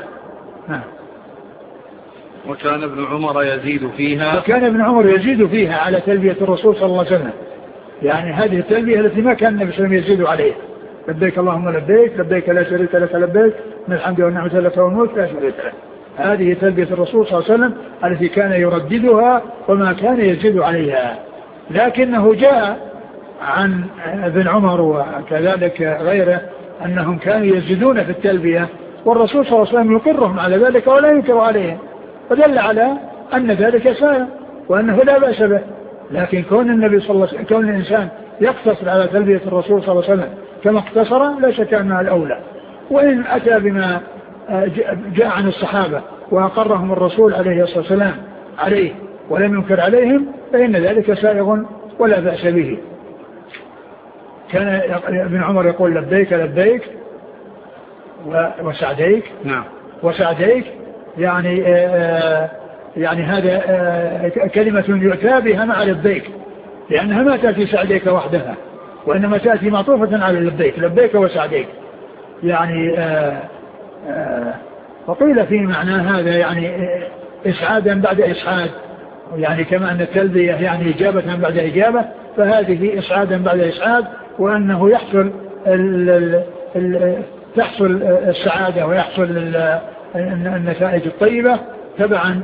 وكان ابن عمر يزيد فيها وكان ابن عمر يزيد فيها على تلبية الرسول صلى الله عليه وسلم, يعني هذه التلبية التي ما كان النبي صلى الله عليه وسلم يزيد عليها. لبيك اللهم لبيك لبيك لا شريك لك لبيك من الحمد والنعمة لك والملك لا شريك لك. هذه تلبية الرسول صلى الله عليه وسلم التي كان يرددها وما كان يزيد عليها. لكنه جاء عن ابن عمر وكذلك غيره أنهم كانوا يزيدون في التلبية, والرسول صلى الله عليه وسلم يقرهم على ذلك ولا ينكر عليهم, فدل على أن ذلك سائر وأنه لا بأس به. لكن كون النبي صلى الله عليه وسلم كون الإنسان يقتصر على تلبية الرسول صلى الله عليه وسلم كما اقتصر لا شك أنها الأولى. وإن أتى بما جاء عن الصحابة وأقرهم الرسول عليه الصلاة والسلام عليه ولم ينكر عليهم فإن ذلك سائغ ولا بأس به. كان ابن عمر يقول لبيك لبيك وسعديك. نعم. وسعديك يعني آآ يعني هذا كلمة يؤتى بها مع لبيك, لأنها ما تأتي سعديك وحدها, وإنما تأتي معطوفة على لبيك لبيك وسعديك. يعني آآ آآ وقيل في معنى هذا يعني إسعادا بعد إسعاد, يعني كما أن التلبية يعني إجابة بعد إجابة, فهذه إسعادا بعد إسعاد, وأنه يحصل ال ال ال تحصل السعادة ويحصل النتائج الطيبة تبعا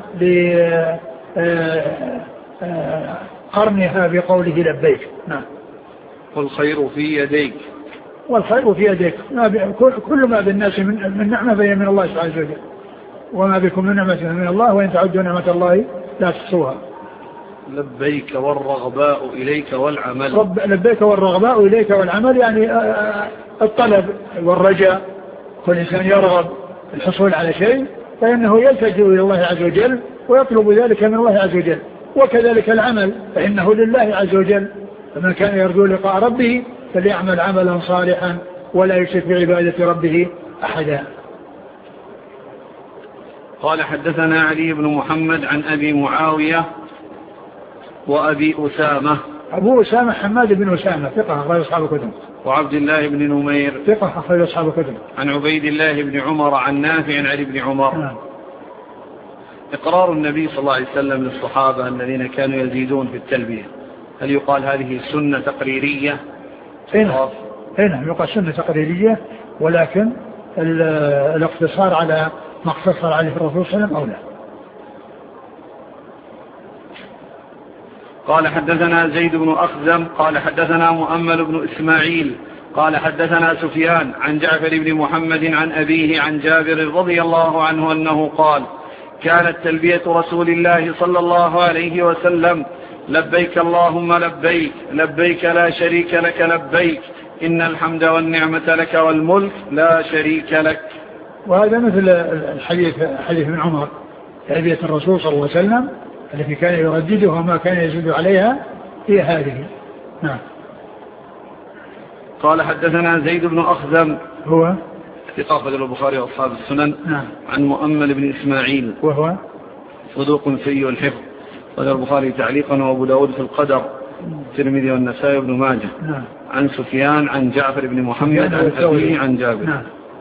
لقرنها بقوله لبيك. نعم. والخير في يديك. والخير في يديك, كل ما بالناس من نعمة فهي من الله سبحانه وتعالى, وما بكم من نعمة من الله وإن تعدوا نعمة الله لا تحصوها. لبيك والرغباء إليك والعمل. رب لبيك والرغباء إليك والعمل يعني الطلب والرجاء, كل إنسان يرغب الحصول على شيء فإنه يلتجئ إلى الله عز وجل ويطلب ذلك من الله عز وجل, وكذلك العمل فإنه لله عز وجل, فمن كان يرجو لقاء ربه فليعمل عملا صالحا ولا يشرك بعبادة ربه أحدا. قال حدثنا علي بن محمد عن أبي معاوية وأبي أسامة. أبو أسامة حماد بن أسامة ثقة أخرج أصحاب الكتب. وعبد الله بن نمير ثقة أخرج أصحاب الكتب. عن عبيد الله بن عمر عن نافع عن ابن عمر. نعم. إقرار النبي صلى الله عليه وسلم للصحابة الذين كانوا يزيدون في التلبية, هل يقال هذه سنة تقريرية؟ هنا هنا يقال سنة تقريرية, ولكن الاقتصار على ما اقتصر عليه الرسول صلى الله عليه وسلم أولى. قال حدثنا زيد بن أخزم قال حدثنا مؤمل بن إسماعيل قال حدثنا سفيان عن جعفر بن محمد عن أبيه عن جابر رضي الله عنه أنه قال كانت تلبية رسول الله صلى الله عليه وسلم لبيك اللهم لبيك لبيك لا شريك لك لبيك إن الحمد والنعمة لك والملك لا شريك لك. وهذا مثل الحديث حديث ابن عمر تلبية الرسول صلى الله عليه وسلم التي كان يرددها وما كان يزيد عليها هي هذه. نعم. قال حدثنا زيد بن أخزم هو ثقة أخرجه البخاري وأصحاب السنن. نعم. عن مؤمل بن إسماعيل وهو صدوق سيء الحفظ أخرجه البخاري تعليقا وأبو داود في القدر الترمذي والنسائي بن ماجه. نعم. عن سفيان عن جعفر بن محمد عن أبيه عن جابر. نعم.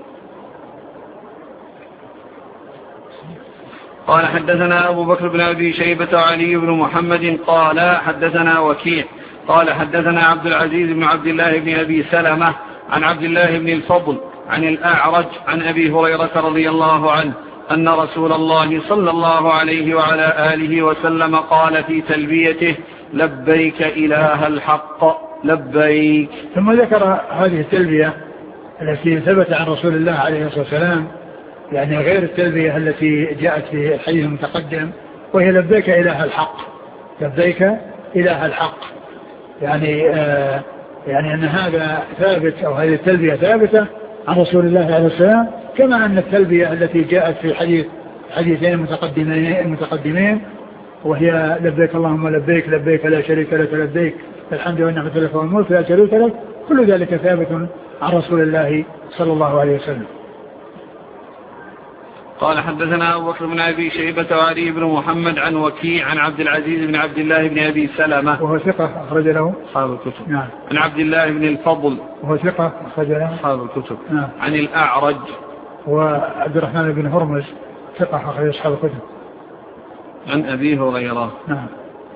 قال حدثنا أبو بكر بن أبي شيبة وعلي بن محمد قال حدثنا وكيع قال حدثنا عبد العزيز بن عبد الله بن أبي سلمة عن عبد الله بن الفضل عن الأعرج عن أبي هريرة رضي الله عنه أن رسول الله صلى الله عليه وعلى آله وسلم قال في تلبيته لبيك إله الحق لبيك. ثم ذكر هذه التلبية التي ثبت عن رسول الله عليه الصلاة والسلام، يعني غير التلبية التي جاءت في الحديث المتقدم، وهي لبيك إله الحق. لبيك إله الحق يعني آه يعني أن هذا ثابت أو هذه التلبية ثابتة عن رسول الله عليه السلام، كما أن التلبية التي جاءت في حديث حديثين المتقدمين المتقدمين وهي لبيك اللهم لبيك لبيك لا شريك لك لبيك الحمد والنعمة لك والملك لا شريك لك، كل ذلك ثابت عن رسول الله صلى الله عليه وسلم. قال حدثنا أبو بكر بن أبي شيبة وعلي بن محمد عن وكيع عن عبد العزيز بن عبد الله بن أبي سلمة وهو ثقة أخرج له أصحاب الكتب. نعم. عن عبد الله بن الفضل وهو ثقة أخرج له أصحاب الكتب. نعم. عن الأعرج وعبد الرحمن بن هرمز ثقة أخرج أصحاب الكتب. عن أبي هريرة. نعم.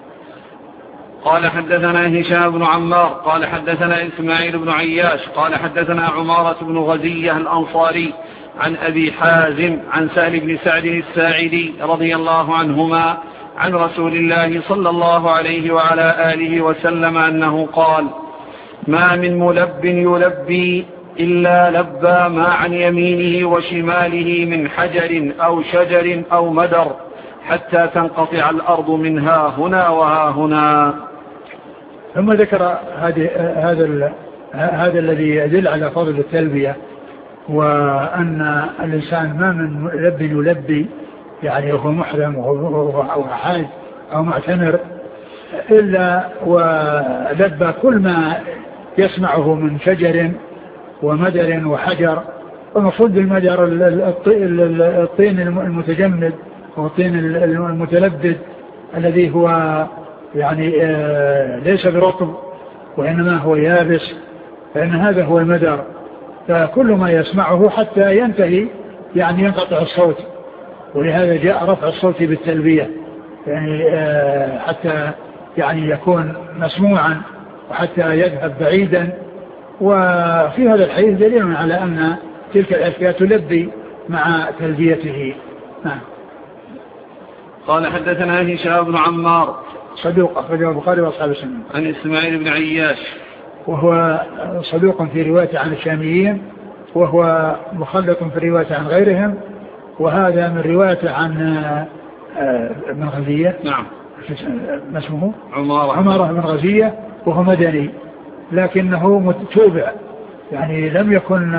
قال حدثنا هشام بن عمار قال حدثنا إسماعيل بن عياش قال حدثنا عمارة بن غزية الأنصاري عن أبي حازم عن سهل بن سعد الساعدي رضي الله عنهما عن رسول الله صلى الله عليه وعلى آله وسلم أنه قال ما من ملب يلبي إلا لبى ما عن يمينه وشماله من حجر أو شجر أو مدر حتى تنقطع الأرض منها هنا وها هنا. ثم ذكر هذا هذا الذي يدل على فضل التلبية، وأن الإنسان ما من ملب يلبي يعني وهو محرم وهو حاج أو معتمر إلا ولبى كل ما يسمعه من شجر ومدر وحجر. والمقصود بالمدر الطين المتجمد والطين المتلبد الذي هو يعني ليس برطب وإنما هو يابس، فإن هذا هو المدر. فكل ما يسمعه حتى ينتهي يعني ينقطع الصوت، ولهذا جاء رفع الصوت بالتلبية يعني حتى يعني يكون مسموعا وحتى يذهب بعيدا. وفي هذا الحديث دليل على أن تلك الأشياء تلبي مع تلبيته. نعم. قال حدثنا هشام بن عمار صدوق أخرجه البخاري وأصحاب السنن. عن إسماعيل بن عياش وهو صدوق في رواية عن الشاميين، وهو مخلط في الرواية عن غيرهم، وهذا من رواية عن ابن غزية. نعم. ما اسمه؟ عمارة عمارة بن غزية، وهو مدني لكنه متوبع يعني لم يكن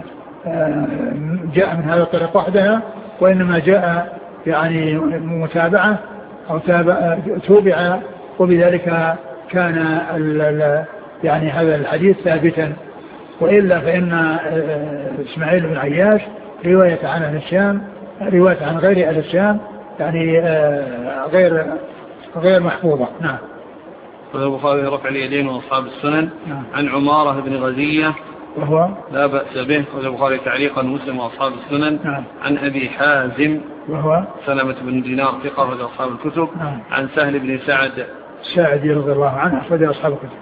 جاء من هذا الطريق وحدها، وإنما جاء يعني متابعة أو توبع، وبذلك كان يعني هذا الحديث ثابتا. وإلا فإن إسماعيل بن عياش رواية عن أهل الشام رواية عن غير أهل الشام يعني غير غير محفوظة. نعم. البخاري رفع اليدين وأصحاب السنن. نعم. عن عمارة بن غزية وهو لا بأس به، والبخاري تعليقا مسلم وأصحاب السنن. نعم. عن أبي حازم وهو سلمة بن دينار ثقة أخرج أصحاب الكتب. نعم. عن سهل بن سعد الساعدي رضي الله عنه أخرج أصحاب الكتب.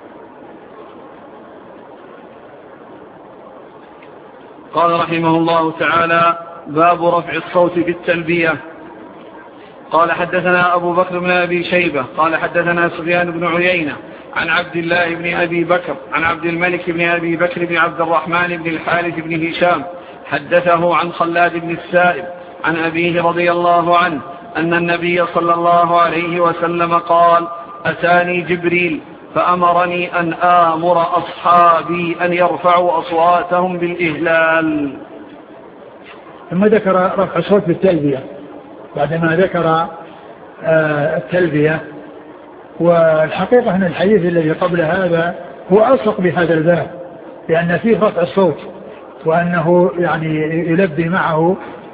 قال رحمه الله تعالى باب رفع الصوت بالتلبية. قال حدثنا أبو بكر بن أبي شيبة قال حدثنا سفيان بن عيينة عن عبد الله بن أبي بكر عن عبد الملك بن أبي بكر بن عبد الرحمن بن الحارث بن هشام حدثه عن خلاد بن السائب عن أبيه رضي الله عنه أن النبي صلى الله عليه وسلم قال أتاني جبريل فأمرني أن آمر أصحابي أن يرفعوا أصواتهم بالإهلال. ثم ذكر رفع الصوت بالتلبية بعدما ذكر التلبية. والحقيقة أن الحديث الذي قبل هذا هو ألصق بهذا الباب، لأن فيه رفع الصوت، وأنه يعني يلبي معه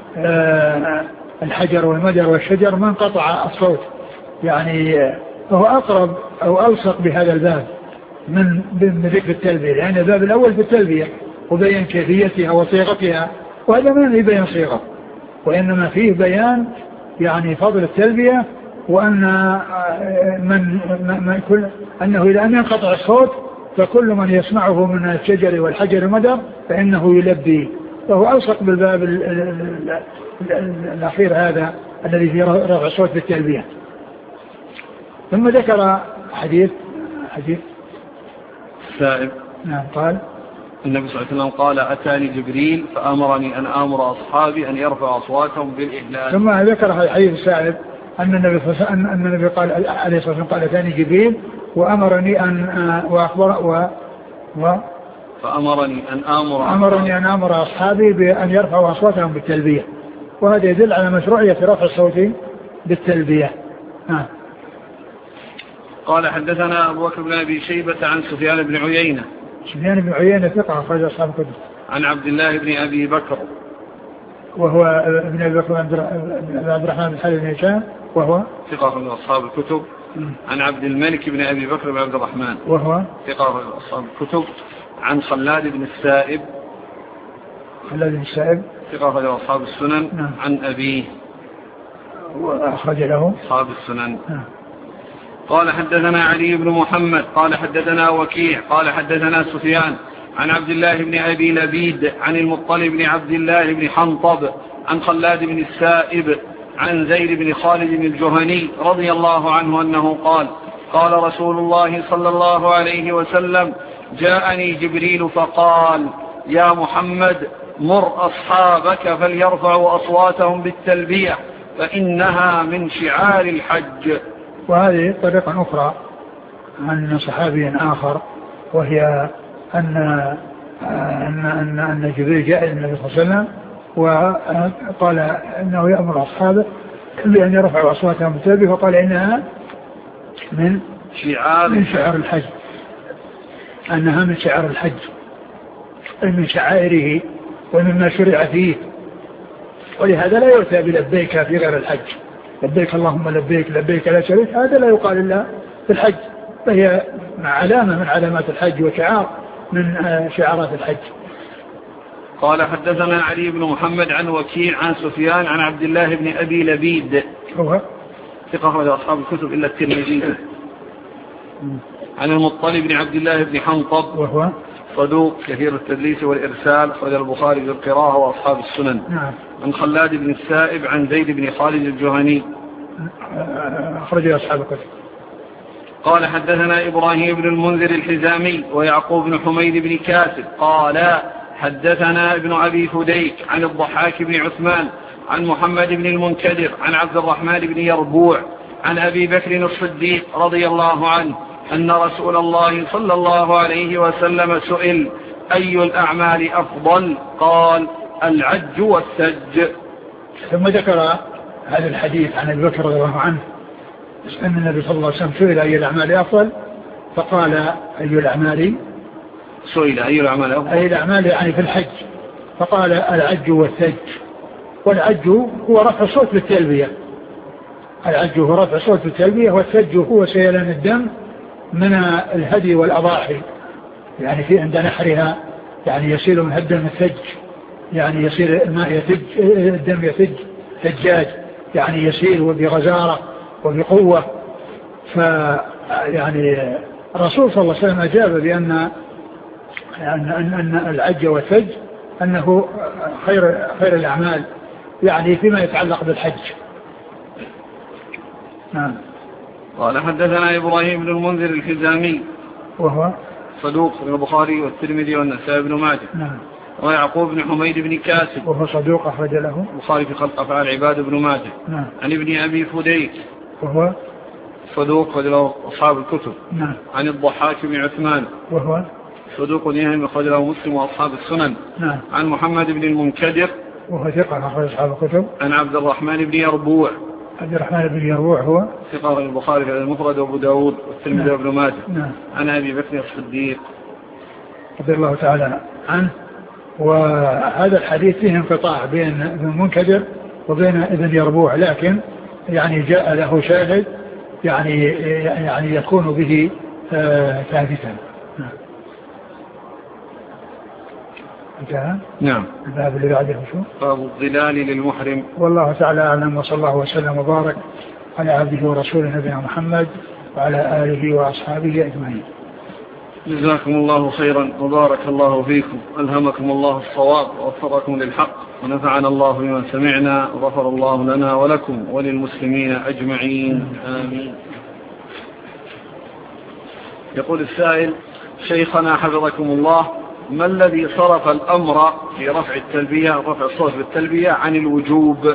الحجر والمدر والشجر ما انقطع الصوت، يعني فهو أقرب أو ألصق بهذا الباب من ذكر التلبية، لأن الباب الأول في التلبية وبيان كيفيتها وصيغتها، وهذا ما فيه بيان صيغة، وإنما فيه بيان يعني فضل التلبية، وأن من من كل أنه إذا أن ينقطع الصوت فكل من يسمعه من الشجر والحجر والمدر فإنه يلبي، فهو ألصق بالباب الأخير هذا الذي فيه رفع الصوت بالتلبية. ثم ذكر حديث حديث السائب. نعم. قال النبي صلى الله عليه وسلم قال أتاني جبريل فأمرني أن آمر أصحابي أن يرفعوا أصواتهم بالإهلال. ثم ذكر حديث السائب أن النبي أن النبي قال عليه الصلاة والسلام قال أتاني جبريل وأمرني أن وأخبر و, و فأمرني أن آمر أمرني أن آمر أصحابي بأن يرفعوا أصواتهم بالتلبية، وهذا يدل على مشروعية رفع الصوت بالتلبية. ها. قال حدثنا أبو بكر بن أبي شيبة عن سفيان بن عيينة. سفيان بن عيينة ثقة أخرج أصحاب الكتب. عن عبد الله بن أبي بكر وهو ابن أبي بكر عبد الرحمن بن حلب بن هشام وهو ثقة من أصحاب الكتب. عن عبد الملك بن أبي بكر بن عبد الرحمن وهو ثقة من أصحاب الكتب. عن خلاد بن السائب خلاد بن السائب ثقة من أصحاب السنن. نعم. عن أبيه وأخرج له أصحاب السنن. نعم. قال حدثنا علي بن محمد قال حدثنا وكيع قال حدثنا سفيان عن عبد الله بن أبي لبيد عن المطلب بن عبد الله بن حنطب عن خلاد بن السائب عن زيد بن خالد الجهني رضي الله عنه أنه قال قال رسول الله صلى الله عليه وسلم جاءني جبريل فقال يا محمد مر أصحابك فليرفعوا أصواتهم بالتلبية فإنها من شعار الحج. وهذه طريقة أخرى عن صحابي آخر، وهي أن أن أن, أن جبريل جاء النبي صلى الله عليه وسلم وقال إنه يأمر أصحابه بأن يرفعوا أصواتهم بالتلبية، فقال إنها من شعار من شعار الحج، أنها من شعار الحج أي من شعائره ومما شرع فيه، ولهذا لا يؤتى بلبيك في غير الحج، لبيك اللهم لبيك لبيك لا شريك، هذا لا يقال إلا في الحج، فهي علامة من علامات الحج وشعار من شعارات الحج. قال حدثنا علي بن محمد عن وكيع عن سفيان عن عبد الله بن أبي لبيد هو ثقة أخرج أصحاب الكتب إلا الترمذي. عن المطلب بن عبد الله بن حنطب وهو صدوق كثير التدليس والإرسال أخرج البخاري بالقراءة وأصحاب السنن. نعم. عن خلاد بن السائب عن زيد بن خالد الجهني أخرج أصحاب الكتب. قال حدثنا إبراهيم بن المنذر الحزامي ويعقوب بن حميد بن كاسب قال حدثنا ابن أبي فديك عن الضحاك بن عثمان عن محمد بن المنكدر عن عبد الرحمن بن يربوع عن أبي بكر الصديق رضي الله عنه أن رسول الله صلى الله عليه وسلم سئل أي الأعمال أفضل؟ قال العج والسج. ثم ذكر هذا الحديث عن أبي بكر رضي الله عنه أن النبي صلى الله عليه وسلم سئل أي الأعمال أفضل، فقال أي الأعمال سئل أي الأعمال أفضل أي الأعمال يعني في الحج، فقال العج والسج. والعج هو رفع الصوت بالتلبية، العج هو رفع الصوت بالتلبية، والسج هو سيلان الدم من الهدي والأضاحي، يعني في عند نحرها يعني يسيل من الدم الثج، يعني يصير الماء يثج الدم يثج ثجاج، يعني يسيل وبغزارة وبقوة. فيعني الرسول صلى الله عليه وسلم أجاب بأن أن, أن, أن العج والثج أنه خير, خير الأعمال، يعني فيما يتعلق بالحج. نعم. قال حدثنا إبراهيم بن المنذر الحزامي وهو صدوق من البخاري والترمذي والنسائي بن ماجه. نعم. ويعقوب بن حميد بن كاسب وهو صدوق أخرج له البخاري في خلق أفعال العباد بن ماجه. نعم. عن ابن أبي فديك وهو صدوق أخرج له أصحاب الكتب. نعم. عن الضحاك بن عثمان وهو صدوق يهم أخرج له مسلم وأصحاب السنن. نعم. عن محمد بن المنكدر وهو ثقة أخرج أصحاب الكتب. عن عبد الرحمن بن يربوع عبد الرحمن بن يروح هو ثقة البخاري في المفرد وأبو داود والترمذي وابن ماجه. نعم. عن أبي بكر الصديق رضي الله تعالى عنه. وهذا الحديث فيه انقطاع بين ابن منكدر وبين ابن يربوع، لكن يعني جاء له شاهد يعني يعني يكون به ثابتا. نعم. انتهى. نعم. الباب اللي بعده شو؟ باب الظلال للمحرم. والله تعالى أعلم، وصلى الله وسلم وبارك على عبده ورسوله نبينا محمد وعلى آله وأصحابه أجمعين. جزاكم الله خيرا وبارك الله فيكم، ألهمكم الله الصواب ووفقكم للحق، ونفعنا الله بما سمعنا، وغفر الله لنا ولكم وللمسلمين أجمعين، آمين. يقول السائل: شيخنا حفظكم الله، ما الذي صرف الأمر في رفع التلبية رفع الصوت بالتلبية عن الوجوب؟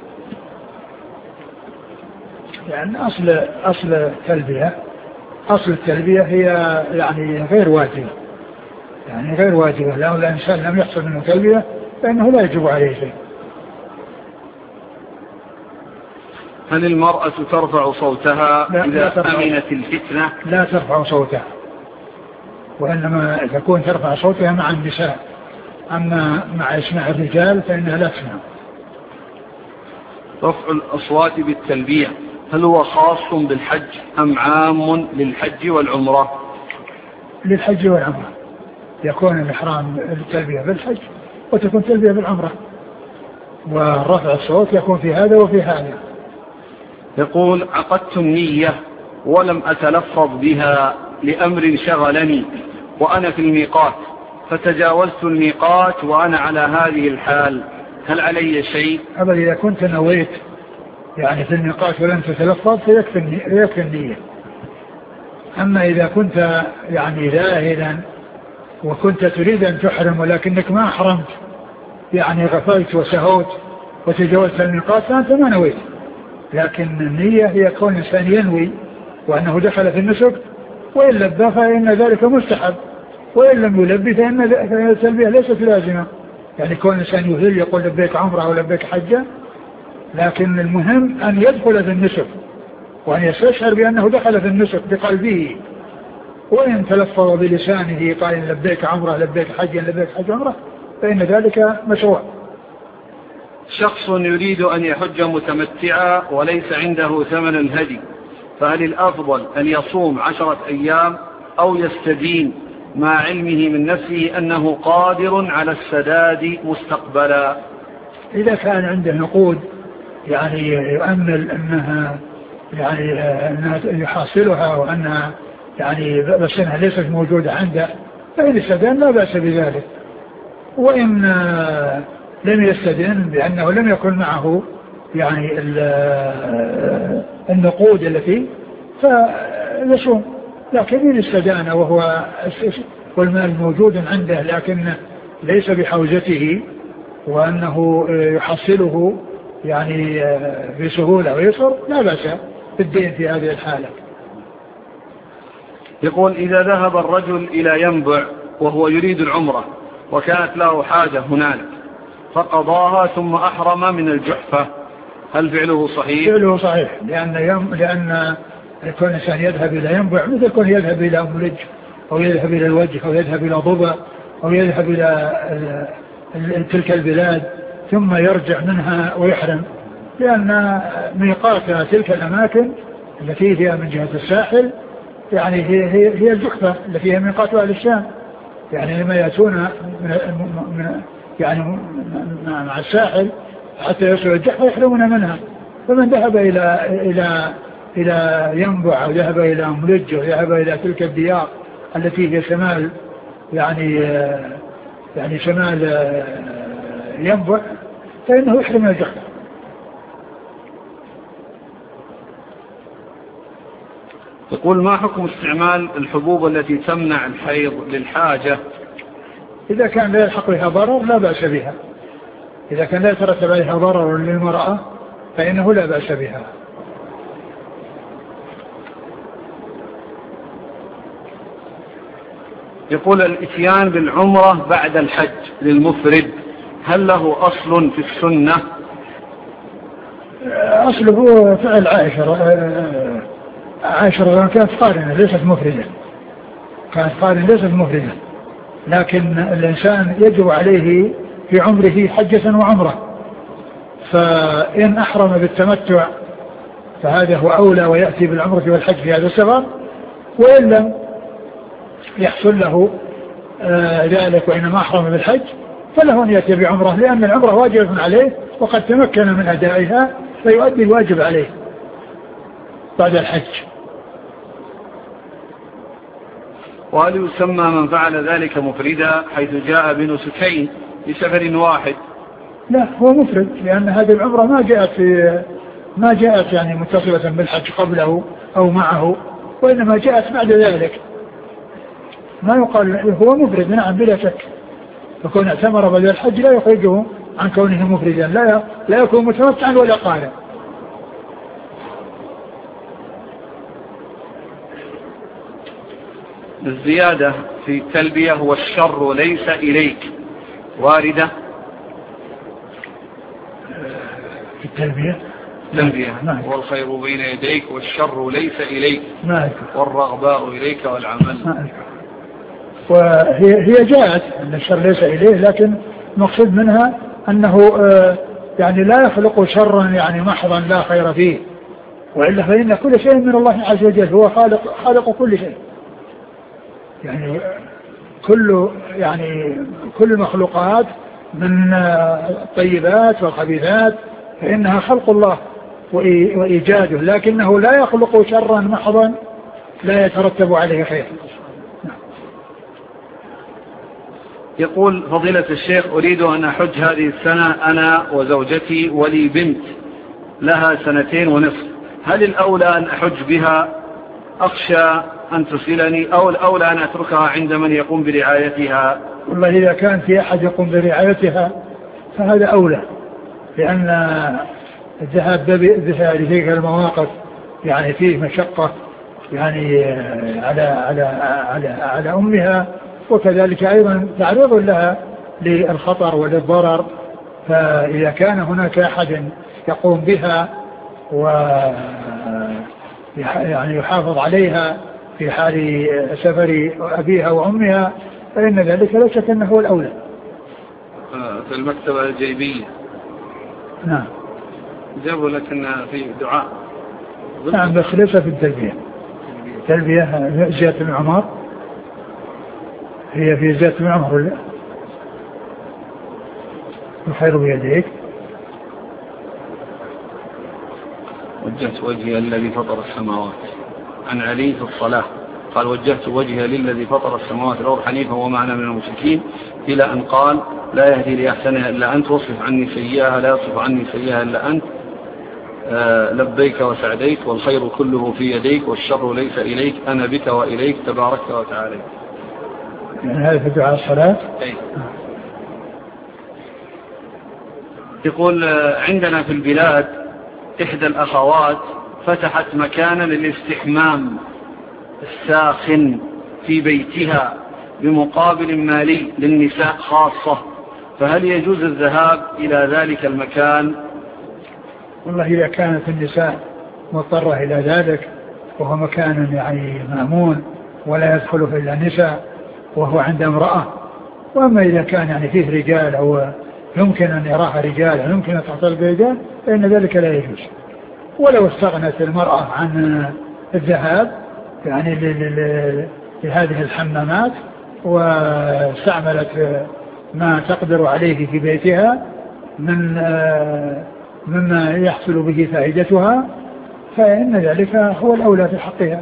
يعني أصل أصل التلبية أصل التلبية هي يعني غير واجبة، يعني غير واجبة. لو الإنسان لم يحصل منه تلبية فإنه لا يجب عليه شيء. هل المرأة ترفع صوتها إذا أمنت الفتنة؟ لا ترفع صوتها، وإنما تكون ترفع صوتها مع النساء، أما مع إسماع الرجال فإنها لا تسمع. رفع الأصوات بالتلبية هل هو خاص بالحج أم عام للحج والعمرة؟ للحج والعمرة، يكون الإحرام التلبية بالحج وتكون تلبية بالعمرة، ورفع الصوت يكون في هذا وفي هذا. يقول: عقدت النية ولم أتلفظ بها لأمر شغلني وأنا في الميقات، فتجاوزت الميقات وأنا على هذه الحال، هل علي شيء؟ أبدا، إذا كنت نويت يعني في الميقات ولم تتلفظ فيكفي النية. أما إذا كنت يعني ذاهلا وكنت تريد أن تحرم ولكنك ما أحرمت، يعني غفلت وسهوت وتجاوزت الميقات، فأنت ما نويت. لكن النية هي كون الإنسان ينوي وأنه دخل في النسك، وإن لبى فإن ذلك مستحب، وإن لم يلبي فإن التلبية ليست لازمة. يعني كون الإنسان يهل يقول لبيك عمره أو لبيك حجة، لكن المهم أن يدخل في النسك وأن يستشعر بأنه دخل في النسك بقلبه، وإن تلفظ بلسانه قال لبيك عمره لبيك حجة لبيك حج عمره فإن ذلك مشروع. شخص يريد أن يحج متمتعا وليس عنده ثمن الهدي، فهل الأفضل أن يصوم عشرة أيام أو يستدين مع علمه من نفسه أنه قادر على السداد مستقبلا؟ إذا كان عنده نقود يعني يؤمل أنها يعني أنها يحصلها وأنها يعني بس أنها ليست موجودة عنده، فإن استدان لا بأس بذلك. وإن لم يستدين بأنه لم يكن معه يعني النقود التي فيصوم، لكن إن استدان وهو والمال موجود عنده لكن ليس بحوزته وأنه يحصله يعني بسهولة ويسر، لا بأس بالدين في هذه الحالة. يقول: إذا ذهب الرجل إلى ينبع وهو يريد العمرة وكانت له حاجة هناك فقضاها ثم أحرم من الجحفة، هل فعله صحيح؟ فعله صحيح، لأن يم... لأن يكون الإنسان يذهب إلى ينبع مثل يكون يذهب إلى ملج أو يذهب إلى الوجه أو يذهب إلى ضبع أو يذهب إلى تلك البلاد ثم يرجع منها ويحرم، لأن ميقات تلك الأماكن التي هي من جهة الساحل يعني هي, هي, هي الجحفة التي هي ميقات أهل الشام، يعني لما يأتون من يعني مع الساحل حتى يصل الجحفة يحرمون منها. فمن ذهب إلى إلى إلى ينبع أو ذهب إلى ملج أو ذهب إلى تلك الديار التي هي شمال يعني يعني شمال ينبع فإنه يحرم من الجحفة. يقول: ما حكم استعمال الحبوب التي تمنع الحيض للحاجة؟ إذا كان لا يلحق بها ضرر لا بأس بها، إذا كان لا يترتب عليها ضرر للمرأة فإنه لا بأس بها. يقول: الاتيان بالعمرة بعد الحج للمفرد هل له أصل في السنة؟ أصله فعل عائشة. عائشة كانت قارنة ليست مفردة، كانت قارنة ليست مفردة، لكن الإنسان يجب عليه في عمره حجة وعمرة، فإن أحرم بالتمتع فهذا هو أولى ويأتي بالعمرة والحج في هذا السفر، وإن لم يحصل له ذلك وإنما أحرم بالحج فله أن يأتي بعمرة، لأن العمرة واجب عليه وقد تمكن من أدائها فيؤدي الواجب عليه بعد الحج. وهل يسمى من فعل ذلك مفردا حيث جاء بنسكين لسفر واحد؟ لا، هو مفرد، لأن هذه العمرة ما جاءت في ما جاءت يعني متصلة بالحج قبله أو معه، وإنما جاءت بعد ذلك. ما يقال هو مفرد، نعم بلا شك، فكون اعتمر بدل الحج لا يخرجه عن كونه مفردا، لا لا يكون متمتعا ولا قارئ. الزيادة في التلبية والشر ليس إليك واردة في التلبية تلبية والخير بين يديك والشر ليس إليك والرغباء إليك والعمل. وهي هي جاءت أن الشر ليس إليه، لكن مقصود منها أنه يعني لا يخلق شرا يعني محضا لا خير فيه، وإلا فإن كل شيء من الله عز وجل، هو خالق خالق كل شيء، يعني كل يعني كل المخلوقات من الطيبات والخبيثات فإنها خلق الله وإيجاده، لكنه لا يخلق شرا محضا لا يترتب عليه خير. يقول فضيلة الشيخ أريد أن أحج هذه السنة أنا وزوجتي ولي بنت لها سنتين ونصف، هل الأولى أن أحج بها أخشى أن تصلني أو الأولى أن أتركها عند من يقوم برعايتها؟ والله إذا كان في أحد يقوم برعايتها فهذا أولى، لأن الذهاب لتلك المواقف يعني فيه مشقة يعني على على على على أمها، وكذلك أيضا تعرض لها للخطر وللضرر، فإذا كان هناك أحد يقوم بها و يعني يحافظ عليها في حال سفر أبيها وأمها فإن ذلك لا شك أنه هو الأولى. في المكتبة الجيبية نعم جابوا لكن في دعاء. نعم بس ليس في التلبية. التلبية زيادة بن عمر، هي في زيادة بن عمر ولا الخير بيديك. وجهت وجهي الذي فطر السماوات عن علي في الصلاة قال وجهت وجهي للذي فطر السماوات الأرض حنيفا وما أنا من المشركين، إلى أن قال لا يهدي لأحسنها إلا أنت واصرف عني سيئها لا يصرف عني سيئها إلا أنت، آه لبيك وسعديك والخير كله في يديك والشر ليس إليك أنا بك وإليك تبارك وتعالى. يعني هذا في دعاء الصلاة. أي. يقول عندنا في البلاد إحدى الأخوات فتحت مكانا للاستحمام الساخن في بيتها بمقابل مالي للنساء خاصة، فهل يجوز الذهاب إلى ذلك المكان؟ والله إذا كانت النساء مضطرة إلى ذلك وهو مكان يعني مأمون ولا يدخل إلا النساء وهو عند امرأة، وأما إذا كان يعني فيه رجال أو يمكن أن يراها رجال أو يمكن أن تحصل برجال فإن ذلك لا يجوز. ولو استغنت المرأة عن الذهاب يعني لهذه الحمامات واستعملت ما تقدر عليه في بيتها من مما يحصل به فائدتها فإن ذلك هو الأولى في حقها.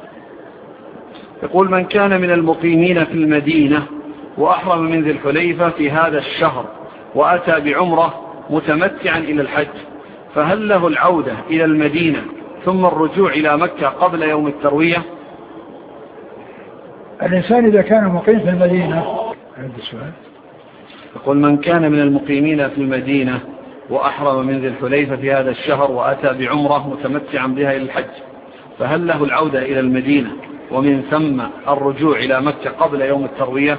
يقول من كان من المقيمين في المدينة وأحرم من ذي الحليفة في هذا الشهر وأتى بعمرة متمتعا إلى الحج، فهل له العودة إلى المدينة ثم الرجوع إلى مكة قبل يوم التروية؟ الإنسان إذا كان مقيم في المدينة. يقول من كان من المقيمين في المدينة وأحرم من ذي الحليفة في هذا الشهر وأتى بعمرة متمتعا بها إلى الحج، فهل له العودة إلى المدينة ومن ثم الرجوع إلى مكة قبل يوم التروية؟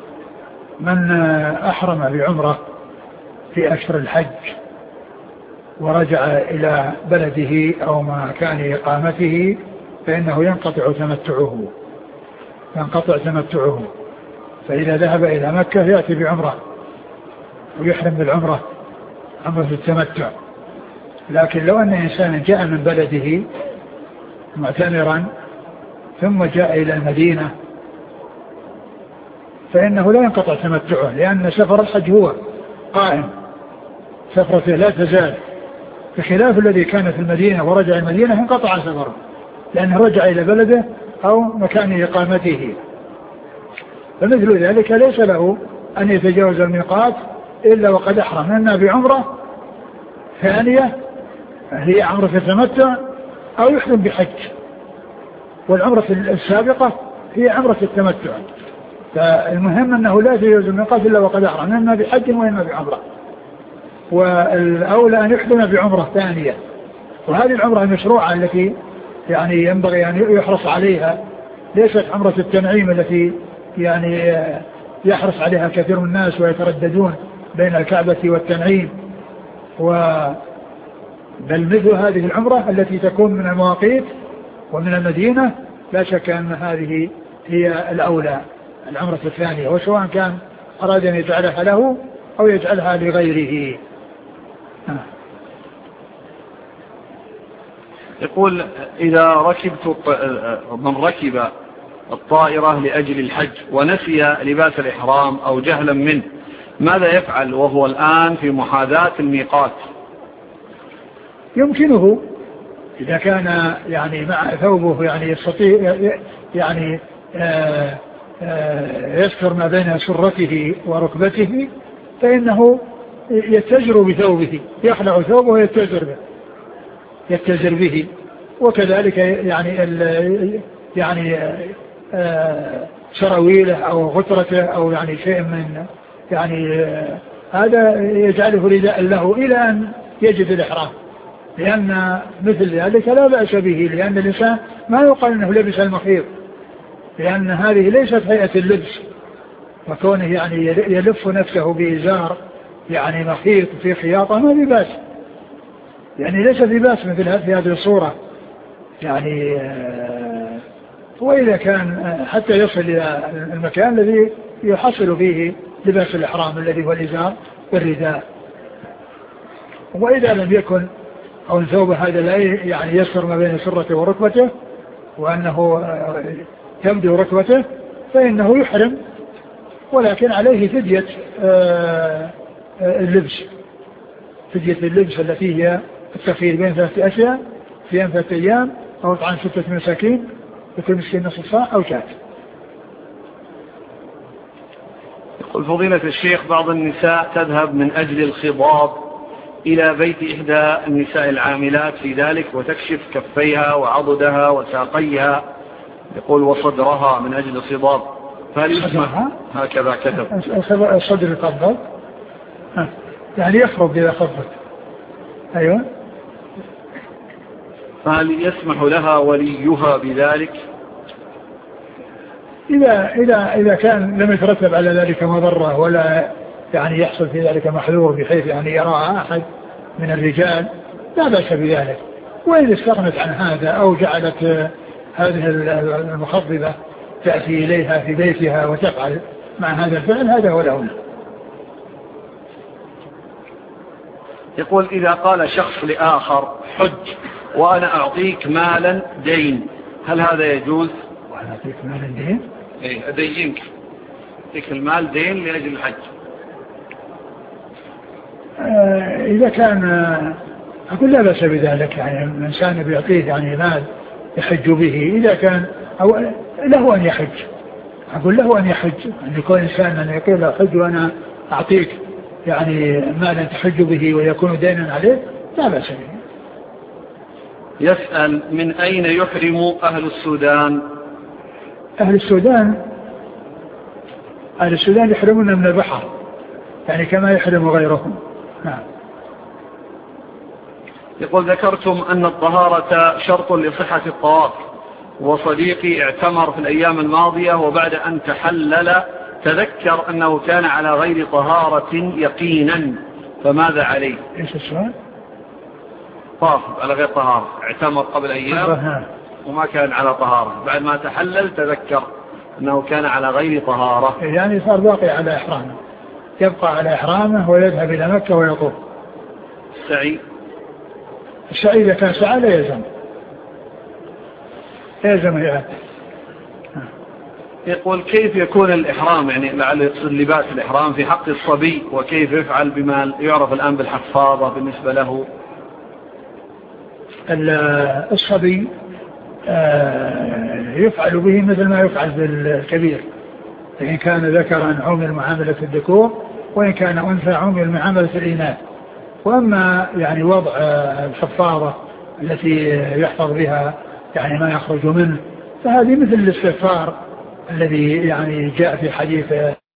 من أحرم بعمرة في أشهر الحج ورجع إلى بلده أو مكان إقامته فإنه ينقطع تمتعه ينقطع تمتعه فإذا ذهب إلى مكة يأتي بعمرة ويحرم بالعمرة عمرة التمتع. لكن لو أن إنسان جاء من بلده معتمرا ثم جاء إلى المدينة فإنه لا ينقطع تمتعه، لأن سفر الحج هو قائم، سفرته لا تزال، بخلاف الذي كان في المدينة ورجع المدينة انقطع سفره لأنه رجع إلى بلده أو مكان إقامته. فمثل ذلك ليس له أن يتجاوز الميقات إلا وقد أحرم إما بعمرة ثانية هي عمرة التمتع أو يحرم بحج، والعمرة السابقة هي عمرة التمتع. فالمهم أنه لا يتجاوز الميقات إلا وقد أحرم إما بحج وإما بعمرة، والأولى أن يحرم بعمرة ثانية. وهذه العمرة المشروعة التي يعني ينبغي أن يحرص عليها ليست عمرة التنعيم التي يعني يحرص عليها كثير من الناس ويترددون بين الكعبة والتنعيم، و بل مثل هذه العمرة التي تكون من المواقيت ومن المدينة لا شك أن هذه هي الأولى، العمرة الثانية، وسواء كان أراد أن يجعلها له أو يجعلها لغيره. يقول إذا ركبت من ركب الطائرة لأجل الحج ونسي لباس الإحرام أو جهلا منه ماذا يفعل وهو الآن في محاذاة الميقات؟ يمكنه إذا كان يعني مع ثوبه يعني يستطيع يعني آآ آآ يستر ما بين سرته وركبته فإنه يتجر بثوبه، يخلع ثوبه ويتجر به يتجر به وكذلك يعني يعني سراويله أو غترته أو يعني شيء من يعني هذا يجعله رداء له إلى أن يجد الإحرام، لأن مثل ذلك لا بأس به، لأن الإنسان ما يقال أنه لبس المخيط، لأن هذه ليست هيئة اللبس، وكونه يعني يلف نفسه بإزار يعني مخيط في خياطة ما في بأس، يعني ليس في بأس مثل في هذه الصورة يعني. وإذا كان حتى يصل إلى المكان الذي يحصل فيه لباس الإحرام الذي هو الإزار والرداء. وإذا لم يكن أو الثوب هذا لا يعني يسر ما بين سرته وركبته وأنه تبدو ركبته فإنه يحرم، ولكن عليه فدية اللبس، فدية اللبس التي هي التخيير بين ثلاثة أشياء في ثلاثة أيام أو طعام ستة مساكين لكل مسكين نصف صاع أو شاة. يقول فضيلة الشيخ بعض النساء تذهب من أجل الخضاب إلى بيت إحدى النساء العاملات في ذلك وتكشف كفيها وعضدها وساقيها يقول وصدرها من أجل الخضاب، فهل يسمح؟ هكذا كتب الصدر يقبض يعني يخرج إذا خفت. أيوة. فهل يسمح لها وليها بذلك؟ إذا, إذا, إذا كان لم يترتب على ذلك مضرة ولا يعني يحصل في ذلك محذور بحيث يعني يراها أحد من الرجال لا بأس بذلك. وإن استغنت عن هذا أو جعلت هذه المخضبة تأتي إليها في بيتها وتفعل مع هذا الفعل هذا هو الأولى. يقول إذا قال شخص لآخر حج وأنا أعطيك مالا دين هل هذا يجوز؟ وأنا أعطيك مالا دين؟ إيه أدينك أعطيك المال دين لأجل الحج. آه إذا كان آه أقول لا بأس بذلك، يعني الإنسان بيعطيه يعني مال يحج به إذا كان أو له أن يحج، أقول له أن يحج، أن يكون إنسان أن يقول له حج وأنا أعطيك يعني مالا تحج به ويكون دينا عليه لا بأس به. يسأل من أين يحرم أهل السودان؟ أهل السودان أهل السودان يحرمون من البحر يعني كما يحرم غيرهم. نعم. يقول ذكرتم أن الطهارة شرط لصحة الطواف، وصديقي اعتمر في الأيام الماضية وبعد أن تحلل تذكر أنه كان على غير طهارة يقينا فماذا عليه؟ إيش السؤال؟ طاف على غير طهارة، اعتمر قبل أيام وما كان على طهارة، بعد ما تحلل تذكر أنه كان على غير طهارة، يعني صار باقي على إحرامه، يبقى على إحرامه ويذهب إلى مكة ويطوف. السعي السعي إذا كان سعى لا يلزم يلزم الإعادة. يقول كيف يكون الإحرام، يعني لعل يقصد لباس الإحرام في حق الصبي، وكيف يفعل بما يعرف الآن بالحفاظة بالنسبة له؟ الصبي يفعل به مثل ما يفعل بالكبير، إن كان ذكرا عمل معاملة الذكور، وإن كان أنثى عمل معاملة الإناث. وأما يعني وضع الحفاظة التي يحفظ بها يعني ما يخرج منه، فهذه مثل الاستغفار الذي يعني جاء في حديث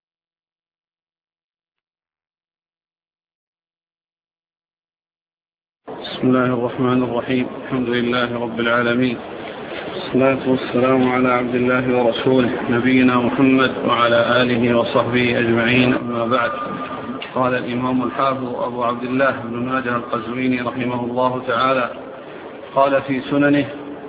بسم الله الرحمن الرحيم. الحمد لله رب العالمين، والصلاة والسلام على عبد الله ورسوله نبينا محمد وعلى آله وصحبه أجمعين، أما بعد. قال الإمام الحافظ أبو عبد الله بن ماجه القزويني رحمه الله تعالى قال في سننه: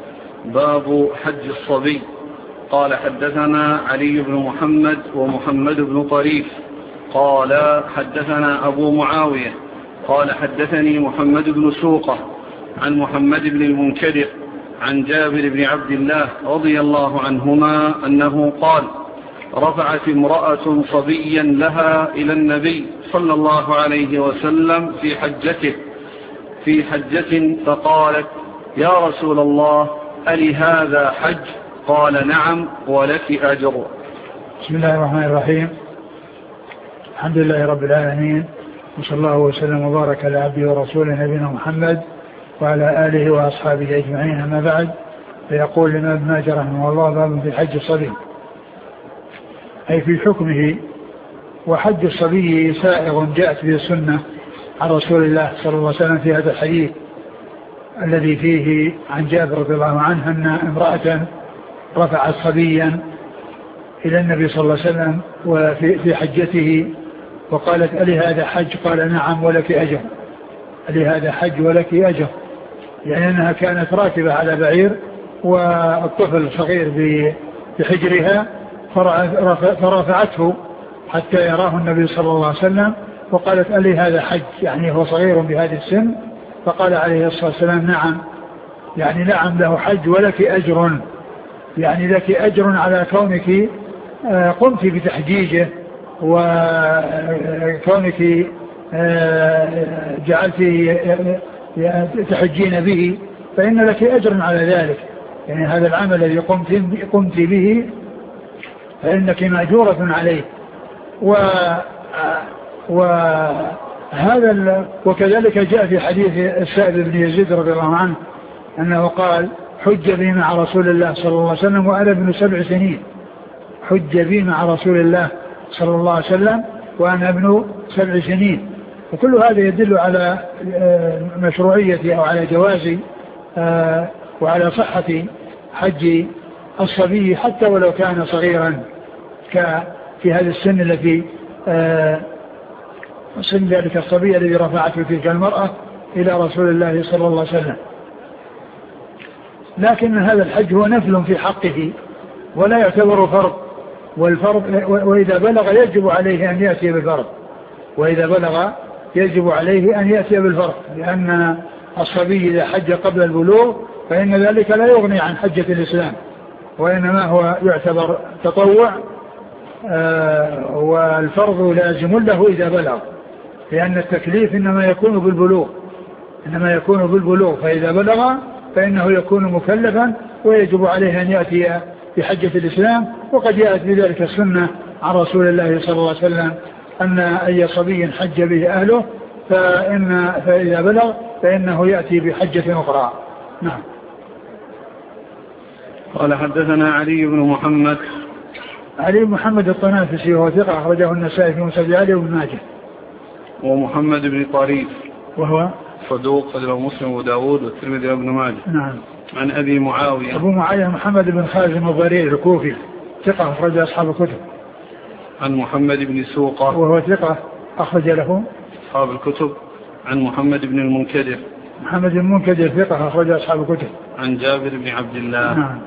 باب حج الصبي. قال حدثنا علي بن محمد ومحمد بن طريف قال حدثنا أبو معاوية قال حدثني محمد بن سوقة عن محمد بن المنكدر عن جابر بن عبد الله رضي الله عنهما أنه قال: رفعت امرأة صبيا لها إلى النبي صلى الله عليه وسلم في حجته في حجة فقالت: يا رسول الله، ألي هذا حج؟ قال: نعم ولك أجر. بسم الله الرحمن الرحيم. الحمد لله رب العالمين، وصلى الله وسلم وبارك على عبده ورسوله نبينا محمد وعلى آله وأصحابه أجمعين، أما بعد. فيقول الإمام ابن ماجه رحمه الله: باب في حج الصبي، أي في حكمه. وحج الصبي سائغ جاءت به السنة عن رسول الله صلى الله عليه وسلم في هذا الحديث الذي فيه عن جابر رضي الله عنه أن امرأة رفعت صبيا إلى النبي صلى الله عليه وسلم وفي حجته وقالت: ألي هذا حج؟ قال: نعم ولك أجر. ألي هذا حج ولك أجر، يعني أنها كانت راكبة على بعير والطفل صغير بحجرها فرفعته حتى يراه النبي صلى الله عليه وسلم، وقالت: ألي هذا حج؟ يعني هو صغير بهذه السن. فقال عليه الصلاة والسلام: نعم، يعني نعم له حج ولك أجر، يعني لك أجر على كونك قمت بتحجيجه وكونك جعلت تحجين به، فإن لك أجر على ذلك. يعني هذا العمل الذي قمت, قمت به فإنك مأجورة عليه. و وهذا وكذلك جاء في حديث السائب بن يزيد رضي الله عنه أنه قال: حج بي مع رسول الله صلى الله عليه وسلم وأنا ابن سبع سنين. حج بي مع رسول الله صلى الله عليه وسلم وأنا ابن سبع سنين. وكل هذا يدل على مشروعية أو على جواز وعلى صحة حج الصبي حتى ولو كان صغيرا في هذا السن التي سن ذلك الصبي الذي رفعته تلك المرأة إلى رسول الله صلى الله عليه وسلم. لكن هذا الحج هو نفل في حقه ولا يعتبر فرض، والفرض وإذا بلغ يجب عليه أن يأتي بالفرض، وإذا بلغ يجب عليه أن يأتي بالفرض، لأن الصبي إذا حج قبل البلوغ فإن ذلك لا يغني عن حجة الإسلام، وإنما هو يعتبر تطوع، آه والفرض لازم له إذا بلغ، لأن التكليف إنما يكون بالبلوغ إنما يكون بالبلوغ فإذا بلغ فإنه يكون مكلفا ويجب عليه أن يأتي بحجة الإسلام. وقد جاءت بذلك السنة عن رسول الله صلى الله عليه وسلم أن أي صبي حج به أهله فإن فإذا بلغ فإنه يأتي بحجة أخرى. نعم. قال حدثنا علي بن محمد. علي بن محمد الطنافسي وهو ثقة أخرجه النسائي في مسند علي بن ماجه. ومحمد بن طريف وهو صدوق أخرجه مسلم وداود والترمذي وابن ماجه. نعم. عن أبي معاوية. أبو معاوية محمد بن خازم الضرير الكوفي ثقة أخرج أصحاب الكتب. عن محمد بن سوقة وهو ثقة أخرج له أصحاب الكتب. عن محمد بن المنكدر محمد بن منكدر ثقة أخرج أصحاب الكتب. عن جابر بن عبد الله. نعم.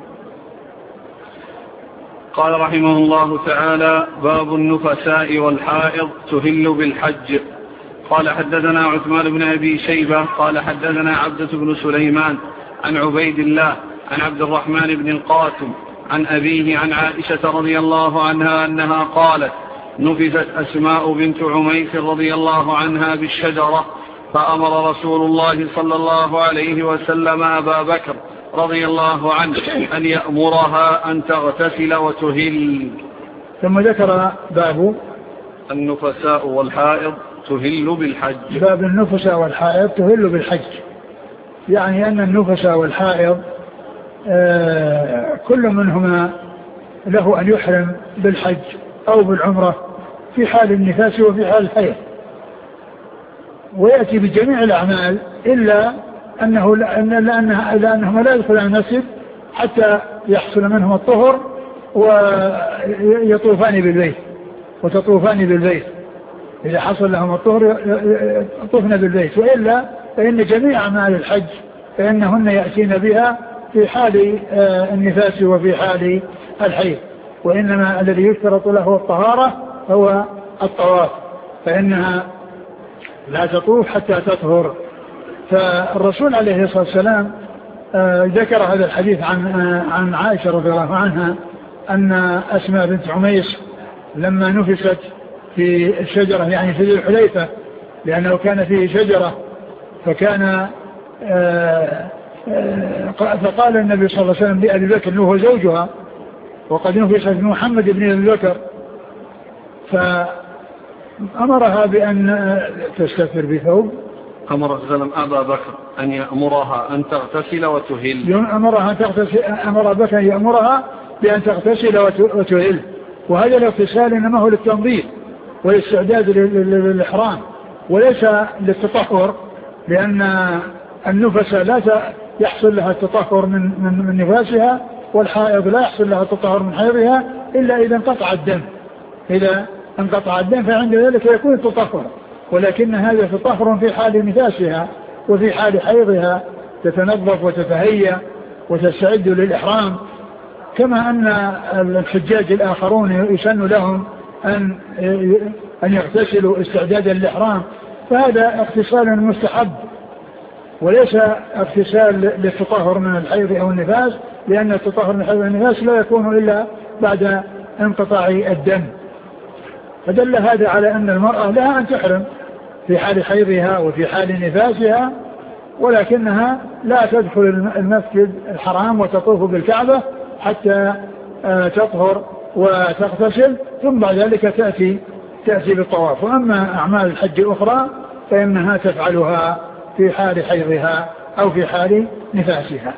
قال رحمه الله تعالى: باب النفساء والحائض تهل بالحج. قال حدثنا عثمان بن أبي شيبة قال حدثنا عبدة بن سليمان عن عبيد الله عن عبد الرحمن بن القاسم عن أبيه عن عائشة رضي الله عنها أنها قالت: نفست أسماء بنت عميس رضي الله عنها بالشجرة، فأمر رسول الله صلى الله عليه وسلم أبا بكر رضي الله عنه أن يأمرها أن تغتسل وتهل. ثم ذكر باب النفساء والحائض تهل بالحج. باب النفساء والحائض تهل بالحج، يعني أن النفساء والحائض آه كل منهما له أن يحرم بالحج أو بالعمرة في حال النفاس وفي حال الحيض، ويأتي بجميع الأعمال إلا أنه لأنه لأنهما لا يدخل المسجد حتى يحصل منهم الطهر ويطوفان بالبيت وتطوفان بالبيت. إذا حصل لهم الطهر يطوفن بالبيت، وإلا فإن جميع أعمال الحج فإنهن يأتين بها في حال النفاس وفي حال الحيض، وإنما الذي يشترط له الطهارة هو الطواف، فإنها لا تطوف حتى تطهر. فالرسول عليه الصلاة والسلام ذكر هذا الحديث عن عن عائشة رضي الله عنها أن أسماء بنت عميس لما نفست في الشجرة، يعني في ذي الحليفة، لأنه كان فيه شجرة، فكان فقال النبي صلى الله عليه وسلم لأبي بكر أنه هو زوجها وقد نفست محمد بن أبي بكر، فأمرها بأن تستثر بثوب. أمر السلام أبا بكر أن يأمرها أن تغتسل وتهل. أمرها أن تغتسل، أمر بكر أن يأمرها بأن تغتسل وتهل، وهذا الاغتسال إنما هو للتنظيف والاستعداد للإحرام وليس للتطهر، لأن النفس لا يحصل لها التطهر من من من نفاسها، والحائض لا يحصل لها التطهر من حيضها إلا إذا انقطع الدم. إذا انقطع الدم فعند ذلك يكون التطهر، ولكن هذا تطهر في حال نفاسها وفي حال حيضها، تتنظف وتتهيأ وتستعد للإحرام، كما أن الحجاج الآخرون يسن لهم أن أن يغتسلوا استعدادا للإحرام، فهذا اغتسال مستحب وليس اغتسال للتطهر من الحيض أو النفاس، لأن التطهر من الحيض والنفاس لا يكون إلا بعد انقطاع الدم. فدل هذا على أن المرأة لها أن تحرم في حال حيضها وفي حال نفاسها، ولكنها لا تدخل المسجد الحرام وتطوف بالكعبة حتى تطهر وتغتسل، ثم بعد ذلك تأتي تأتي بالطواف. وأما أعمال الحج الأخرى فإنها تفعلها في حال حيضها أو في حال نفاسها.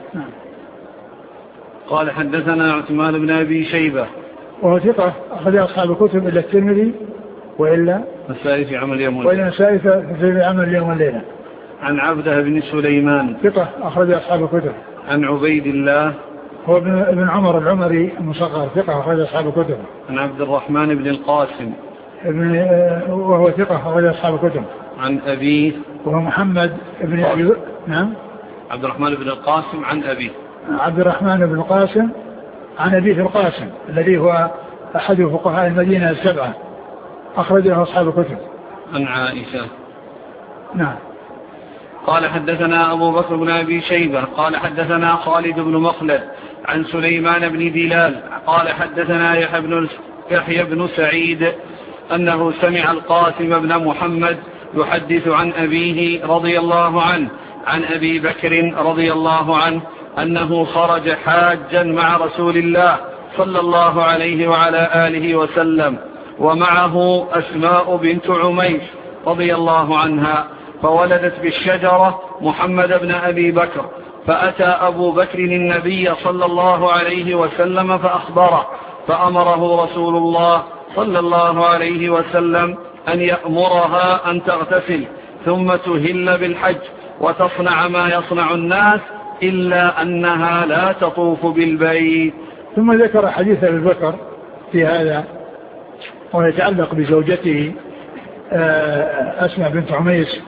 قال حدثنا عثمان بن أبي شيبة وهو ثقة أخذ أصحاب الكتب إلا الترمذي وإلا النسائي في عمل يوم والليلة وإلا النسائي في عمل يوم والليلة. عن عبده بن سليمان ثقة أخرج أصحاب الكتب. عن عبيد الله هو ابن عمر العمري المصغر ثقة أخرج أصحاب الكتب. عن عبد الرحمن بن القاسم ابن وهو ثقة أخرج أصحاب الكتب. عن أبيه وهو محمد بن أبي نعم عبد الرحمن بن القاسم عن أبيه عبد الرحمن بن القاسم عن أبيه القاسم الذي هو أحد فقهاء المدينة السبعة أخرجه أصحاب الكتب. عن عائشة. نعم. قال حدثنا أبو بكر بن أبي شيبة قال حدثنا خالد بن مخلد عن سليمان بن دلال قال حدثنا يحيى بن يحيى بن سعيد أنه سمع القاسم بن محمد يحدث عن أبيه رضي الله عنه عن أبي بكر رضي الله عنه أنه خرج حاجا مع رسول الله صلى الله عليه وعلى آله وسلم، ومعه أسماء بنت عميس رضي الله عنها، فولدت بالشجرة محمد بن أبي بكر، فأتى أبو بكر النبي صلى الله عليه وسلم فأخبره، فأمره رسول الله صلى الله عليه وسلم أن يأمرها أن تغتسل ثم تهل بالحج وتصنع ما يصنع الناس إلا أنها لا تطوف بالبيت. ثم ذكر حديث أبي بكر في هذا ويتعلق بزوجته أسماء بنت عميس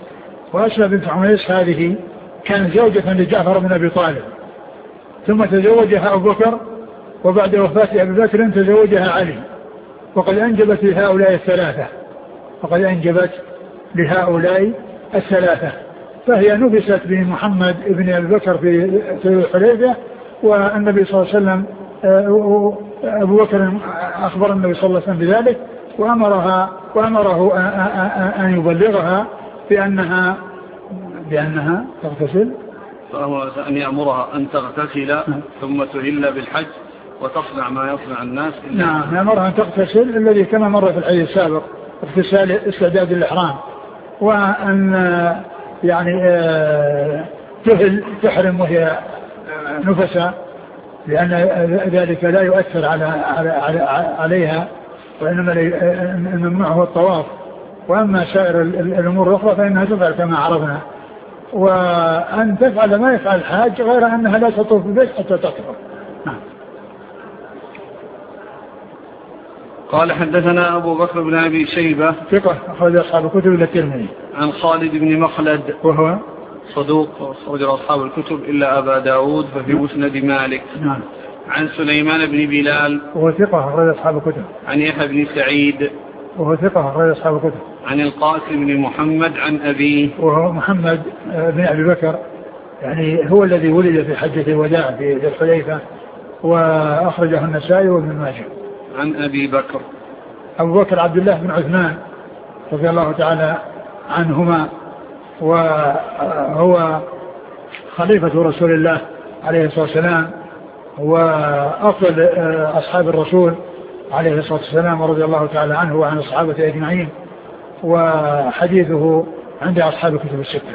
وأسماء بنت عميس هذه كانت زوجة لجعفر بن أبي طالب، ثم تزوجها أبو بكر، وبعد وفاة أبي بكر تزوجها علي، وقد أنجبت لهؤلاء الثلاثة وقد أنجبت لهؤلاء الثلاثة فهي نفست بمحمد ابن أبي بكر في الحديبية، والنبي صلى الله عليه وسلم أبو بكر أخبر النبي صلى الله عليه وسلم بذلك، وأمرها وأمره أن يبلغها بأنها بأنها تغتسل، أن يأمرها أن تغتسل ثم تهل بالحج وتصنع ما يصنع الناس. نعم، يأمرها أن تغتسل الذي كما مر في الحديث السابق اغتسال استعداد الإحرام، وأن يعني تهل تحرم وهي نفسها، لأن ذلك لا يؤثر على على عليها، وإنما الممنوع هو الطواف، وأما سائر الأمور الأخرى فإنها تفعل كما عرفنا، وأن تفعل ما يفعل الحاج غير أنها لا تطوف بالبيت حتى تطهر. نعم. قال حدثنا أبو بكر بن أبي شيبة ثقة أخرج أصحاب الكتب إلى الترمذي. عن خالد بن مخلد وهو صدوق أخرج أصحاب الكتب إلا أبا داود ففي مسند مالك. نعم. عن سليمان بن بلال وهو ثقة أخرج أصحاب الكتب. عن يحيى بن سعيد وهو ثقة أخرج أصحاب الكتب. عن القاسم بن محمد عن أبيه وهو محمد بن أبي بكر، يعني هو الذي ولد في حجة الوداع في ذي الحليفة، وأخرجه النسائي وابن ماجه. عن أبي بكر أبو بكر عبد الله بن عثمان رضي الله تعالى عنهما، وهو خليفة رسول الله عليه الصلاة والسلام، وأفضل أصحاب الرسول عليه الصلاة والسلام ورضي الله تعالى عنه وعن الصحابة أجمعين، وحديثه عند أصحاب الكتب الستة.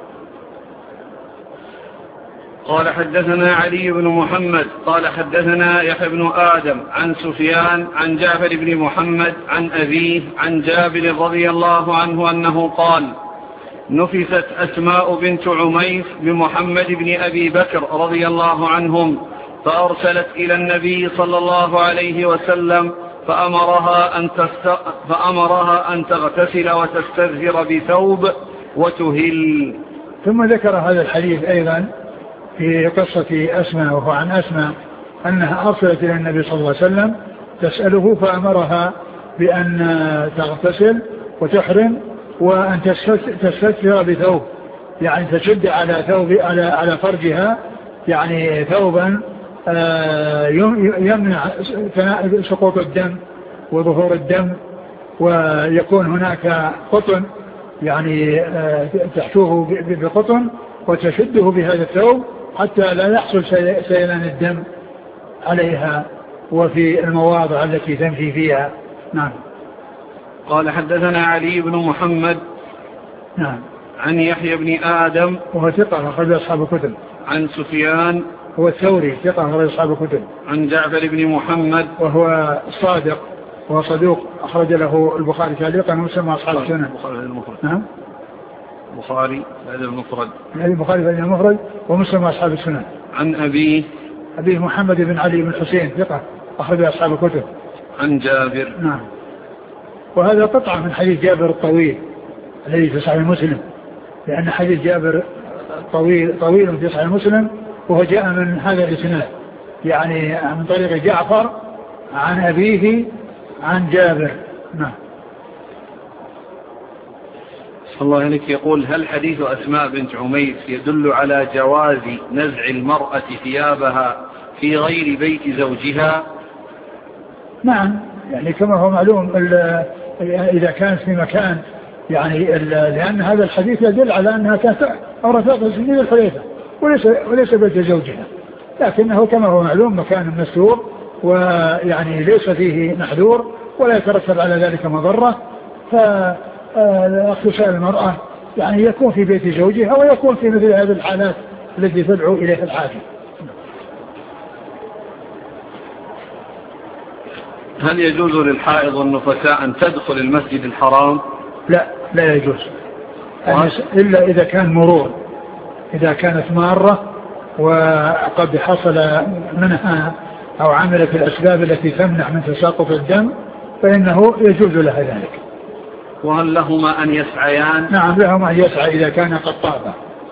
قال حدثنا علي بن محمد قال حدثنا يحيى بن آدم عن سفيان عن جعفر بن محمد عن أبيه عن جابر رضي الله عنه أنه قال نفست أسماء بنت عميس بمحمد بن أبي بكر رضي الله عنهم، فأرسلت إلى النبي صلى الله عليه وسلم فأمرها أن, تست... فأمرها أن تغتسل وتستذهر بثوب وتهل. ثم ذكر هذا الحديث أيضا في قصة أسماء، وهو عن أسماء أنها أرسلت إلى النبي صلى الله عليه وسلم تسأله، فأمرها بأن تغتسل وتحرم وأن تستثر بثوب، يعني تشد على ثوب على على فرجها، يعني ثوبا يمنع سقوط الدم وظهور الدم، ويكون هناك قطن يعني تحتوه بقطن وتشده بهذا الثوب حتى لا يحصل سيلان الدم عليها وفي المواضع التي تمشي فيها. نعم. قال حدثنا علي بن محمد نعم عن يحيى بن آدم وهو ثقة أخرج أصحاب الكتب. عن سفيان هو الثوري ثقة أخرج أصحاب الكتب. عن جعفر بن محمد وهو صادق وهو صدوق أخرج له البخاري تعليقا ومسلم أصحاب السنة. نعم. البخاري هذا المفرد. البخاري هذا المفرد ومسلم أصحاب السنة. عن أبيه أبيه محمد بن علي بن حسين ثقة أخرج أصحاب الكتب. عن جابر. نعم. وهذا قطعة من حديث جابر الطويل الذي في صحيح مسلم، لأن حديث جابر طويل طويل في صحيح مسلم، وهو جاء من هذا الإسناد، يعني من طريق جعفر عن أبيه عن جابر. نعم. صلى الله عليك يقول هل حديث أسماء بنت عميس يدل على جواز نزع المرأة ثيابها في غير بيت زوجها؟ نعم، يعني كما هو معلوم إذا كانت في مكان، يعني لأن هذا الحديث يدل على أنها كانت أورثت سنين الحليفة وليس, وليس بيت زوجها، لكنه كما هو معلوم مكان مستور، ويعني ليس فيه محذور ولا يترتب على ذلك مضرة، فاغتسال المرأة يعني يكون في بيت زوجها ويكون في مثل هذه الحالات التي تدعو إليها الحاجة. هل يجوز للحائض والنفساء أن تدخل المسجد الحرام؟ لا لا يجوز، إلا إذا كان مرور، إذا كانت مارة وقد حصل منها أو عملت الأسباب التي تمنع من تساقط الدم فإنه يجوز لها ذلك. وهل لهما أن يسعيان؟ نعم لهما أن يسعى إذا كان قد طابا.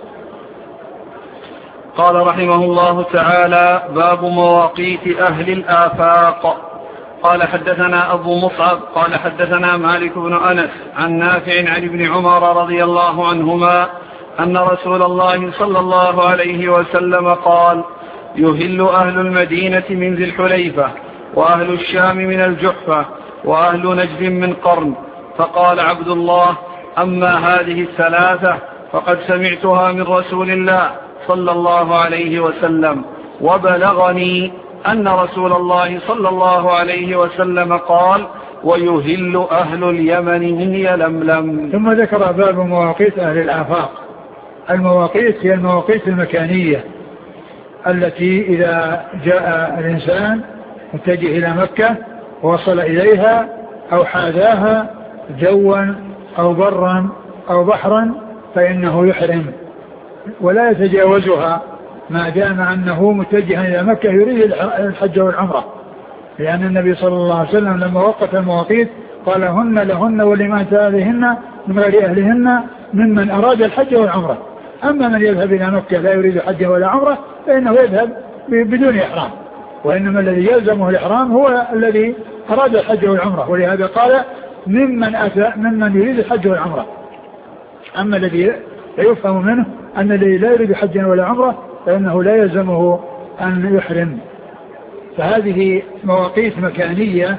قال رحمه الله تعالى: باب مواقيت أهل الآفاق. قال حدثنا أبو مصعب قال حدثنا مالك بن أنس عن نافع عن ابن عمر رضي الله عنهما أن رسول الله صلى الله عليه وسلم قال: يهل أهل المدينة من ذي الحليفة، وأهل الشام من الجحفة، وأهل نجد من قرن. فقال عبد الله: أما هذه الثلاثة فقد سمعتها من رسول الله صلى الله عليه وسلم، وبلغني أن رسول الله صلى الله عليه وسلم قال: ويهل أهل اليمن من يلملم. ثم ذكر باب مواقيت أهل الآفاق. المواقيت هي المواقيت المكانية التي إذا جاء الإنسان متجه إلى مكة ووصل إليها أو حاذاها جوا أو برا أو بحرا فإنه يحرم ولا يتجاوزها ما دام أنه متجه إلى مكة يريد الحج والعمرة، لأن النبي صلى الله عليه وسلم لما وقت المواقيت قال: هن لهن ولمن أتى بهن من غير أهلهن ممن أراد الحج والعمرة. أما من يذهب إلى مكة لا يريد حج ولا عمرة فإنه يذهب بدون إحرام، وإنما الذي يلزمه الإحرام هو الذي أراد الحج والعمرة، ولهذا قال: ممن أتى ممن يريد الحج والعمرة. أما الذي لا يفهم منه أن الذي لا يريد حجا ولا عمرة فإنه لا يلزمه أن يحرم. فهذه مواقيت مكانية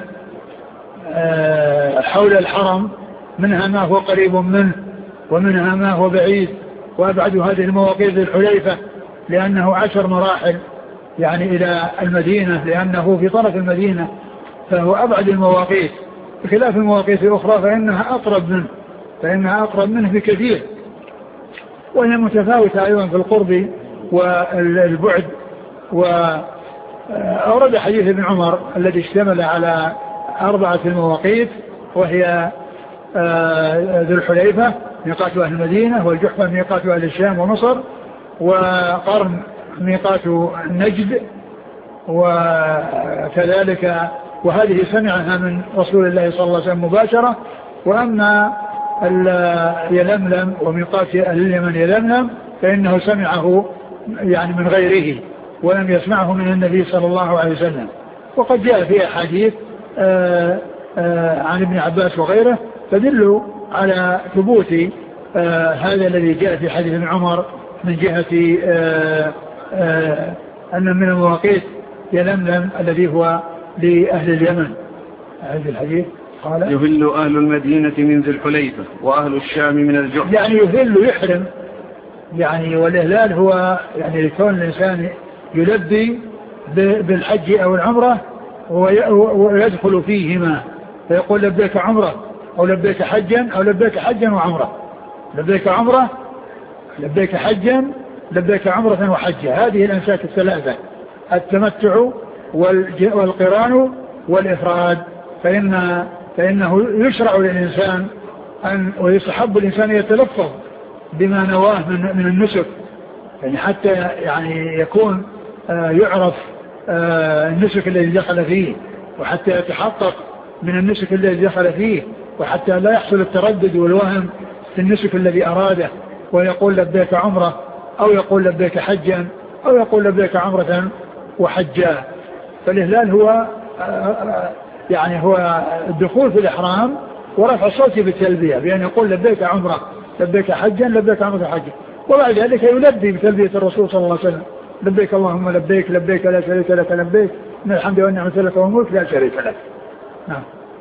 حول الحرم، منها ما هو قريب منه ومنها ما هو بعيد، وأبعد هذه المواقيت الحليفة لأنه عشر مراحل يعني إلى المدينة، لأنه في طرف المدينة فهو أبعد المواقيت، بخلاف المواقيت الأخرى فإنها أقرب منه فإنها أقرب منه بكثير، وهي متفاوتة أيضا في القرب والبعد. وأورد حديث ابن عمر الذي اشتمل على أربعة المواقيت، وهي ذو الحليفة ميقات أهل المدينة، والجحفة ميقات أهل الشام ومصر، وقرن ميقات النجد، وكذلك وهذه سمعها من رسول الله صلى الله عليه وسلم مباشرة. وأما يلملم وميقات أهل اليمن يلملم فإنه سمعه يعني من غيره ولم يسمعه من النبي صلى الله عليه وسلم. وقد جاء في أحاديث عن ابن عباس وغيره تدل على ثبوت هذا الذي جاء في حديث ابن عمر من جهة أن من المواقيت يلملم الذي هو لأهل اليمن. هذا الحديث قال: يهل أهل المدينة من ذي الحليفة، وأهل الشام من الجحفة. يعني يهل يحرم، يعني والإهلال هو يعني لكون الإنسان يلبي بالحج أو العمرة ويدخل فيهما، فيقول لبيك عمرة أو لبيك حجا أو لبيك حجا وعمرة، لبيك عمرة لبيك حجا لبيك عمرة وحجة. هذه الأنساك الثلاثة: التمتع والقران والإفراد. فإن فإنه يشرع للإنسان أن ويستحب الإنسان يتلفظ بما نواه من, من النسك، يعني حتى يعني يكون آه يعرف آه النسك الذي دخل فيه، وحتى يتحقق من النسك الذي دخل فيه، وحتى لا يحصل التردد والوهم في النسك الذي أراده، ويقول لبيك عمرة أو يقول لبيك حجا أو يقول لبيك عمرة وحجا. فالإهلال هو آه يعني هو الدخول في الإحرام ورفع الصوت بالتلبية بأن يقول لبيك عمرة لبيك حجا لبيك عمرة حجا، وبعد ذلك يلبي بتلبية الرسول صلى الله عليه وسلم: لبيك اللهم لبيك لبيك لا شريك لك لبيك من الحمد والنعمة لك والملك لا شريك لك. نعم.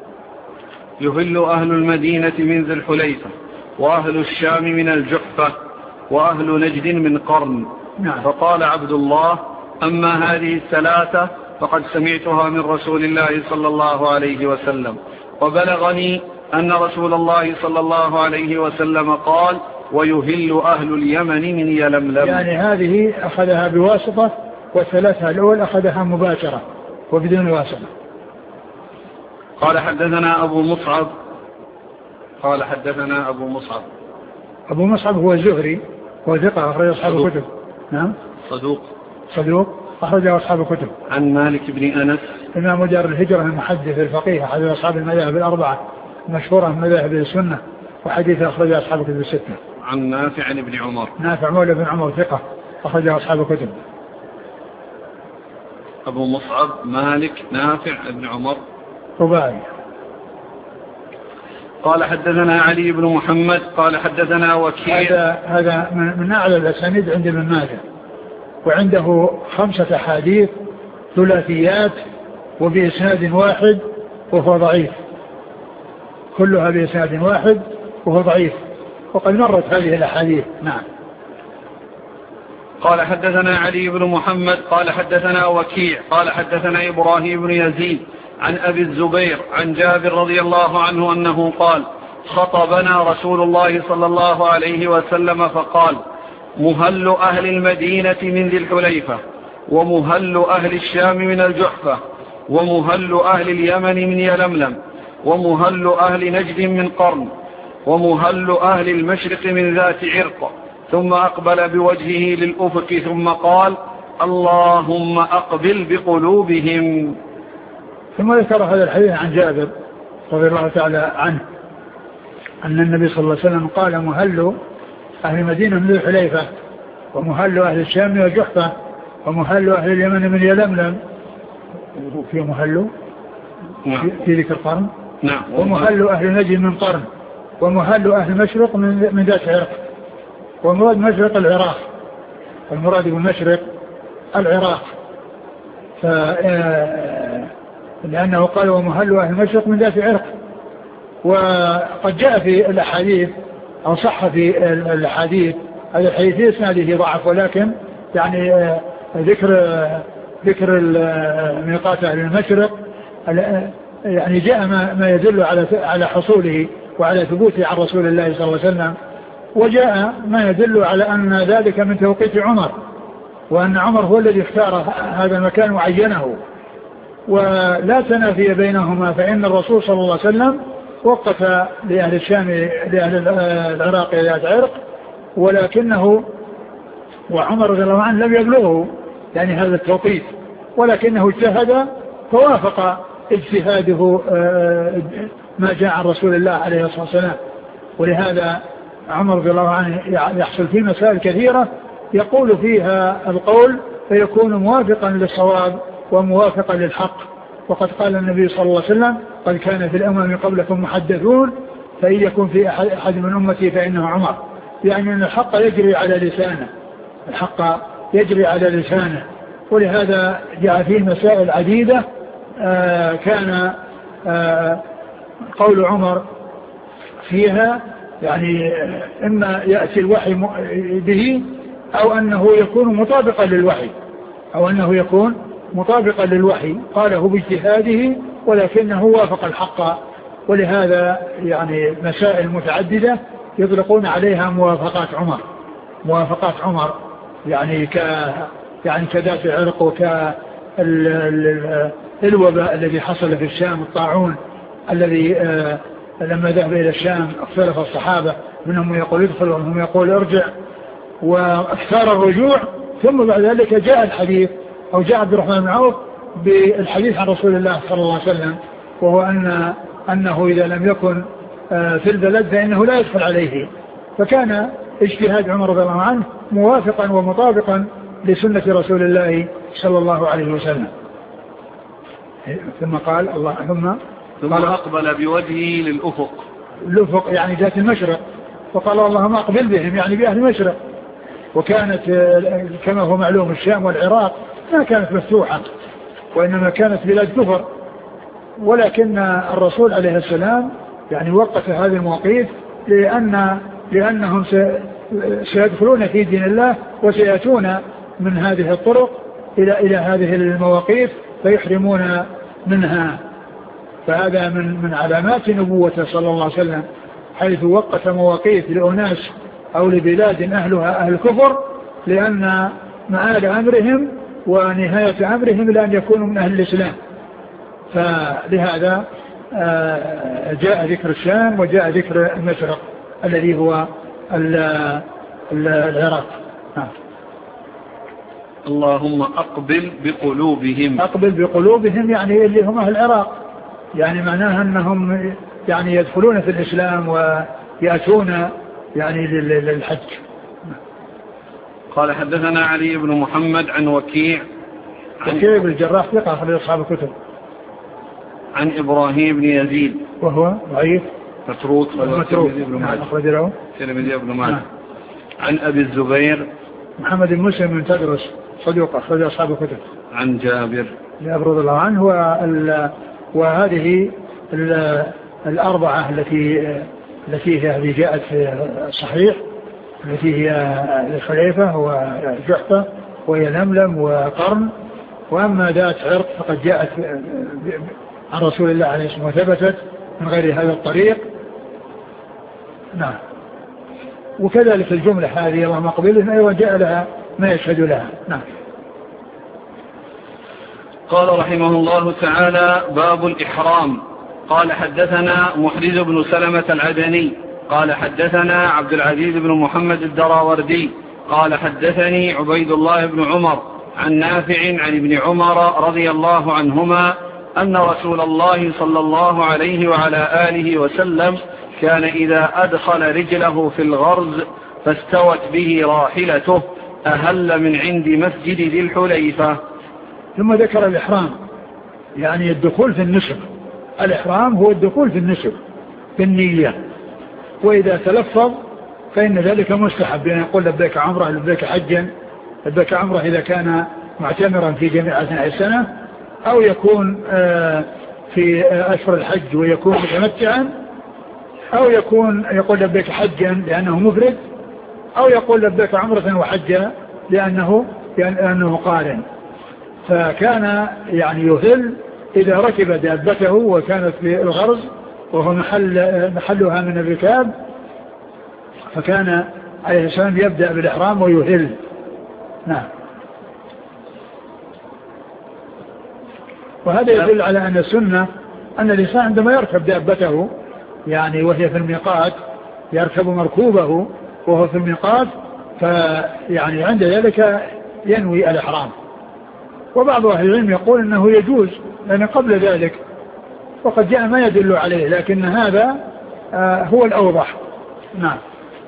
يهل أهل المدينة من ذي الحليفة، وأهل الشام من الجحفة، وأهل نجد من قرن. نعم. فقال عبد الله: أما هذه الثلاثة فقد سمعتها من رسول الله صلى الله عليه وسلم، وبلغني أن رسول الله صلى الله عليه وسلم قال: ويهل أهل اليمن من يلملم. يعني هذه أخذها بواسطة، والثلاثة الأول أخذها مباشرة وبدون واسطة. قال حدثنا أبو مصعب قال حدثنا أبو مصعب أبو مصعب هو الزهري، هو ثقة أخرج أصحاب الكتب. نعم. صدوق صدوق أخرج أصحاب الكتب. عن مالك بن أنس إمام دار الهجرة المحدث الفقيه أحد أصحاب المذاهب الأربعة مشهورة من مذاهب السنة، وحديث أخرجه أصحاب الكتب الستة. عن نافع بن عمر. نافع مولى بن عمر ثقة أخرجه أصحاب الكتب. أبو مصعب مالك نافع بن عمر رباعي. قال حدثنا علي بن محمد قال حدثنا وكيع. هذا هذا من أعلى الأسانيد عند ابن ماجه، وعنده خمسة حديث ثلاثيات وبإسناد واحد وهو ضعيف، كلها بإسناد واحد وهو ضعيف، وقد مرت هذه الأحاديث. نعم. قال حدثنا علي بن محمد قال حدثنا وكيع قال حدثنا إبراهيم بن يزيد عن أبي الزبير عن جابر رضي الله عنه أنه قال خطبنا رسول الله صلى الله عليه وسلم فقال مهل أهل المدينة من ذي الحليفة، ومهل أهل الشام من الجحفة، ومهل أهل اليمن من يلملم، ومهل أهل نجد من قرن، ومهل أهل المشرق من ذات عرق. ثم أقبل بوجهه للأفق ثم قال اللهم أقبل بقلوبهم. ثم ذكر هذا الحديث عن جابر رضي الله تعالى عنه أن النبي صلى الله عليه وسلم قال مهل أهل المدينة من ذي الحليفة، ومهل أهل الشام من الجحفة، ومهل أهل اليمن من يلملم، في مهل نعم. في ذكر قرن. نعم. ومهل أهل نجد من قرن، ومهل أهل المشرق من ذات عرق. والمراد مشرق العراق، المراد بالمشرق العراق، لأنه قال ومهل أهل المشرق من ذات عرق. وقد جاء في الأحاديث أو صح في الأحاديث هذا الحديث في إسناده ضعف، ولكن يعني ذكر ذكر ميقات أهل المشرق يعني جاء ما يدل على على حصوله وعلى ثبوته عن رسول الله صلى الله عليه وسلم، وجاء ما يدل على أن ذلك من توقيت عمر، وأن عمر هو الذي اختار هذا المكان وعينه، ولا تنافي بينهما، فإن الرسول صلى الله عليه وسلم وقف لأهل الشام لأهل العراق ذات عرق، ولكنه وعمر رضي الله عنه لم يبلغه يعني هذا التوقيت، ولكنه اجتهد فوافق اجتهاده ما جاء عن رسول الله عليه الصلاة والسلام. ولهذا عمر رضي الله عنه يحصل فيه مسائل كثيرة يقول فيها القول فيكون موافقا للصواب وموافقا للحق. وقد قال النبي صلى الله عليه وسلم قد كان في الأمم قبلكم محدثون فإن يكن في أحد من أمتي فإنه عمر، يعني أن الحق يجري على لسانه، الحق يجري على لسانه. ولهذا جاء فيه مسائل عديدة آه كان آه قول عمر فيها يعني إما يأتي الوحي به أو أنه يكون مطابقا للوحي أو أنه يكون مطابقا للوحي، قاله باجتهاده ولكنه وافق الحق. ولهذا يعني مسائل متعددة يطلقون عليها موافقات عمر، موافقات عمر يعني ك يعني كذات العرق وكالوباء الذي حصل في الشام، الطاعون الذي لما ذهب إلى الشام اختلف الصحابة، منهم يقول ادخل ومنهم يقول ارجع، واختار الرجوع. ثم بعد ذلك جاء الحديث أو جاء عبد الرحمن بن عوف بالحديث عن رسول الله صلى الله عليه وسلم، وهو أن أنه إذا لم يكن في البلد فإنه لا يدخل عليه. فكان اجتهاد عمر رضي الله عنه موافقا ومطابقا لسنة رسول الله صلى الله عليه وسلم. ثم قال الله ثم ثم أقبل بوجهه للأفق، الأفق يعني ذات المشرق، وقال اللهم أقبل بهم يعني بأهل المشرق. وكانت كما هو معلوم الشام والعراق ما كانت مفتوحة، وإنما كانت بلاد كفر، ولكن الرسول عليه السلام يعني وقف هذه المواقيت لأن لأنهم سيدخلون في دين الله وسيأتون من هذه الطرق إلى إلى هذه المواقيت فيحرمون منها. فهذا من من علامات نبوته صلى الله عليه وسلم، حيث وقف مواقيت لأناس أو لبلاد أهلها أهل الكفر، لأن مآل أمرهم ونهاية أمرهم لأن يكونوا من أهل الإسلام. فلهذا جاء ذكر الشام وجاء ذكر المشرق الذي هو العراق. اللهم أقبل بقلوبهم، أقبل بقلوبهم يعني اللي هم أهل العراق، يعني معناها أنهم يعني يدخلون في الإسلام ويأتون يعني للحج. قال حدثنا علي بن محمد عن وكيع وكيع بن الجراح ثقة أخرج أصحاب الكتب. عن إبراهيم بن يزيد وهو ضعيف متروك متروك أخرج له الترمذي بن ماجه. عن أبي الزبير محمد بن مسلم بن تدرس صدوق أخرج أصحاب الكتب. عن جابر جابر رضي الله عنه. وهذه الأربعة التي التي هي جاءت في الصحيح التي هي الخليفة هو جحفة وهي لملم وقرن. وأما ذات عرق فقد جاءت عن رسول الله عليه الصلاة والسلام وثبتت من غير هذا الطريق. نعم. وكذلك الجملة هذه اللهم قبلها أيضا جاء لها ما يشهد لها. نعم. قال رحمه الله تعالى باب الإحرام. قال حدثنا محرز بن سلمة العدني قال حدثنا عبد العزيز بن محمد الدراوردي قال حدثني عبيد الله بن عمر عن نافع عن ابن عمر رضي الله عنهما أن رسول الله صلى الله عليه وعلى آله وسلم كان إذا أدخل رجله في الغرز فاستوت به راحلته أهل من عند مسجد ذي الحليفة. ثم ذكر الإحرام يعني الدخول في النسك. الإحرام هو الدخول في النسك بالنية. وإذا تلفظ فإن ذلك مستحب بأن يقول لبيك عمره لبيك حجا. لبيك عمره إذا كان معتمرا في جميع أثناء السنة أو يكون في أشهر الحج ويكون متمتعا أو يكون يقول لبيك حجا لأنه مفرد أو يقول لبيك عمرة وحجا لأنه لأنه قارن. فكان يعني يهل إذا ركب دابته وكانت في الغرز وهو محل محلها من الركاب فكان عليه السلام يبدأ بالإحرام ويهل. نعم. وهذا يدل على أن السنة أن الإنسان عندما يركب دابته يعني وهي في الميقات يركب مركوبه وهو في الميقات فيعني عند ذلك ينوي الإحرام. وبعض أهل العلم يقول أنه يجوز لأن قبل ذلك وقد جاء ما يدل عليه لكن هذا آه هو الأوضح. نعم.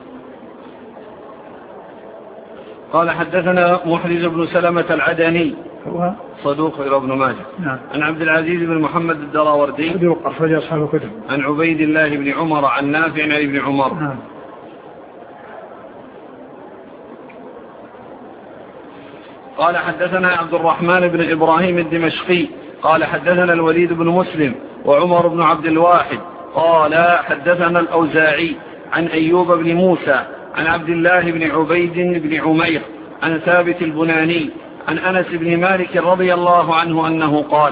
قال حدثنا محرز بن سلمة العدني هو صدوق إلى ابن ماجه. نعم. عن عبد العزيز بن محمد الدراوردي صدوق أخرج أصحاب الكتب. عن عبيد الله بن عمر عن نافع عن ابن عمر. نعم. قال حدثنا عبد الرحمن بن إبراهيم الدمشقي قال حدثنا الوليد بن مسلم وعمر بن عبد الواحد قال حدثنا الأوزاعي عن أيوب بن موسى عن عبد الله بن عبيد بن عمير عن ثابت البناني عن أنس بن مالك رضي الله عنه أنه قال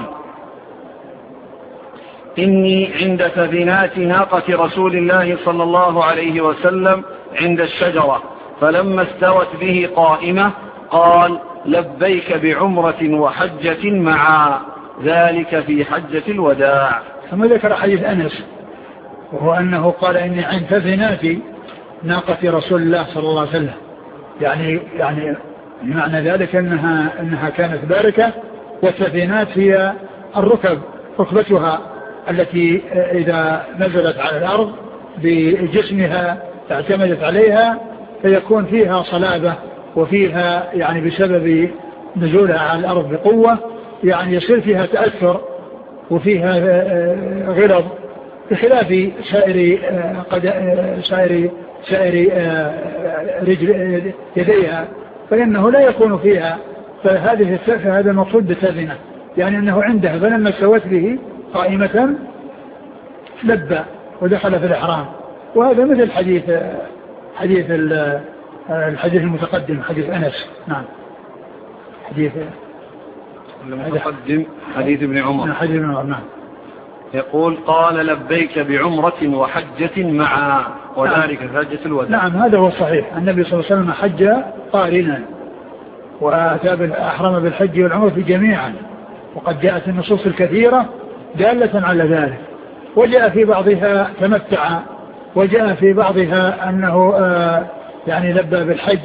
إني عند سفينات ناقة رسول الله صلى الله عليه وسلم عند الشجرة فلما استوت به قائمة قال لبيك بعمرة وحجة معا ذلك في حجة الوداع. ثم ذكر حديث أنس وهو أنه قال إني عند سفينات ناقة رسول الله صلى الله عليه وسلم يعني يعني معنى ذلك أنها, أنها كانت باركة. والسفينات هي الركب ركبتها التي إذا نزلت على الأرض بجسمها اعتمدت عليها فيكون فيها صلابة وفيها يعني بسبب نزولها على الأرض بقوة يعني يصير فيها تأثر وفيها غلظ بخلاف سائر سائر سائر رجل يديها فإنه لا يكون فيها. فهذه هذا المقصود بالسفينة يعني أنه عندها فلما استوت به قائمة لبى ودخل في الإحرام. وهذا مثل حديث حديث الحديث المتقدم حديث أنس. نعم. حديث المتقدم حديث ابن عمر. حديث ابن عمر. نعم. يقول قال لبيك بعمرة وحجة معا وذلك في حجة الوداع. نعم هذا هو الصحيح. النبي صلى الله عليه وسلم حج قارنا وأتى بالأحرم بالحج والعمرة جميعا وقد جاءت النصوص الكثيرة دالة على ذلك. وجاء في بعضها تمتع وجاء في بعضها أنه يعني لبى بالحج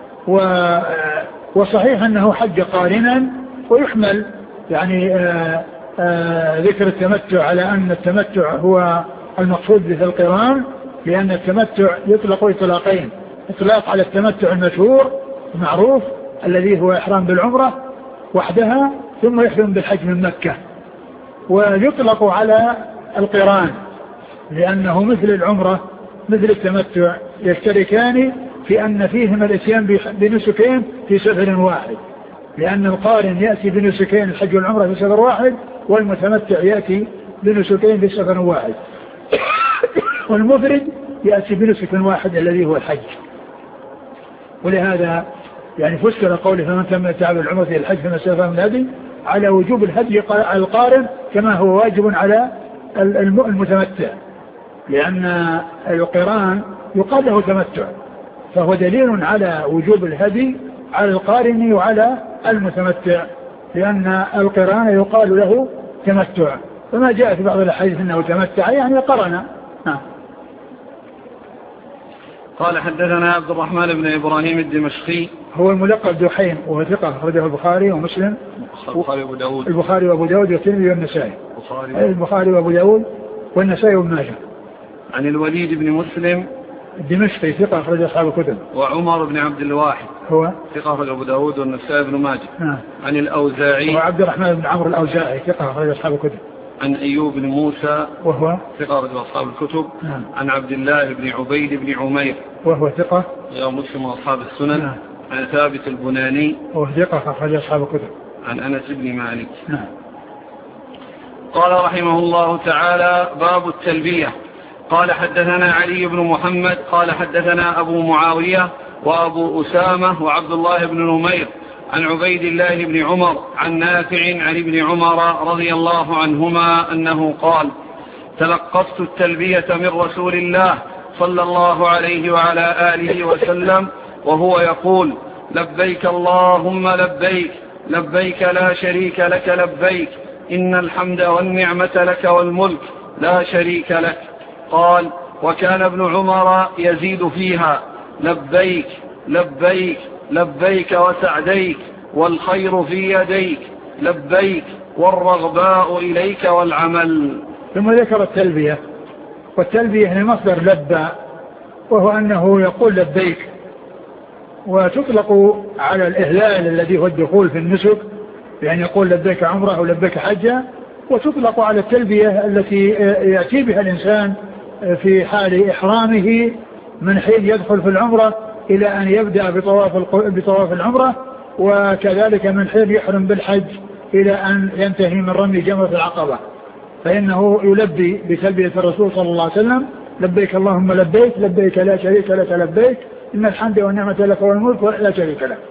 وصحيح أنه حج قارنا ويحمل يعني ذكر التمتع على أن التمتع هو المقصود به القران، لأن التمتع يطلق إطلاقين: إطلاق على التمتع المشهور المعروف الذي هو إحرام بالعمرة وحدها ثم يحرم بالحج من مكة، ويطلق على القران لأنه مثل العمرة مثل التمتع يشتركان في أن فيهما الاتيان بنسكين في سفر واحد، لأن القارن يأتي بنسكين الحج والعمرة في سفر واحد، والمتمتع يأتي بنسكين في سفر واحد، والمفرد يأتي بنسك واحد الذي هو الحج. ولهذا يعني فسر قوله فمن تمتع بالعمرة إلى الحج فما استيسر من الهدي على وجوب الهدي على القارن كما هو واجب على المتمتع، لأن القران يقال له تمتع، فهو دليل على وجوب الهدي على القارن وعلى المتمتع، لأن القران يقال له تمتع، فما جاء في بعض الحديث أنه تمتع يعني قرن. نعم. قال حدثنا عبد الرحمن بن إبراهيم الدمشقي، هو الملقب دحيم وهو ثقة أخرجه البخاري ومسلم البخاري وأبو داود البخاري وأبو داود والترمذي والنسائي البخاري وأبو داود والنسائي وابن ماجه. عن الوليد بن مسلم الدمشقي ثقة أخرج أصحاب الكتب. وعمر بن عبد الواحد هو ثقة أخرج أبو داود والنسائي بن ماجه. نعم. عن الأوزاعي وعبد الرحمن بن عمرو الأوزاعي ثقة أخرج أصحاب الكتب. عن أيوب بن موسى وهو ثقة أخرج أصحاب الكتب. نعم. عن عبد الله بن عبيد بن عمير وهو ثقة يا مسلم وأصحاب السنن. نعم. عن ثابت البناني وهو ثقة أخرج أصحاب الكتب. عن أنس بن مالك. نعم. قال رحمه الله تعالى: باب التلبية. قال حدثنا علي بن محمد قال حدثنا أبو معاوية وأبو أسامة وعبد الله بن نمير عن عبيد الله بن عمر عن نافع عن ابن عمر رضي الله عنهما أنه قال: تلقفت التلبية من رسول الله صلى الله عليه وعلى آله وسلم وهو يقول: لبيك اللهم لبيك لبيك لا شريك لك لبيك إن الحمد والنعمة لك والملك لا شريك لك. قال: وكان ابن عمر يزيد فيها: لبيك لبيك لبيك وسعديك والخير في يديك لبيك والرغباء إليك والعمل. ثم ذكر التلبية، والتلبية هي مصدر لبى، وهو أنه يقول لبيك، وتطلق على الإهلال الذي هو الدخول في النسك، يعني يقول لبيك عمره أو لبيك حجة، وتطلق على التلبية التي يأتي بها الإنسان في حال إحرامه من حين يدخل في العمرة إلى أن يبدأ بطواف بطواف العمرة، وكذلك من حين يحرم بالحج إلى أن ينتهي من رمي جمرة العقبة، فإنه يلبي بتلبية الرسول صلى الله عليه وسلم: لبيك اللهم لبيك لبيك لا شريك لك لبيك إن الحمد والنعمة لك والملك لا شريك لك.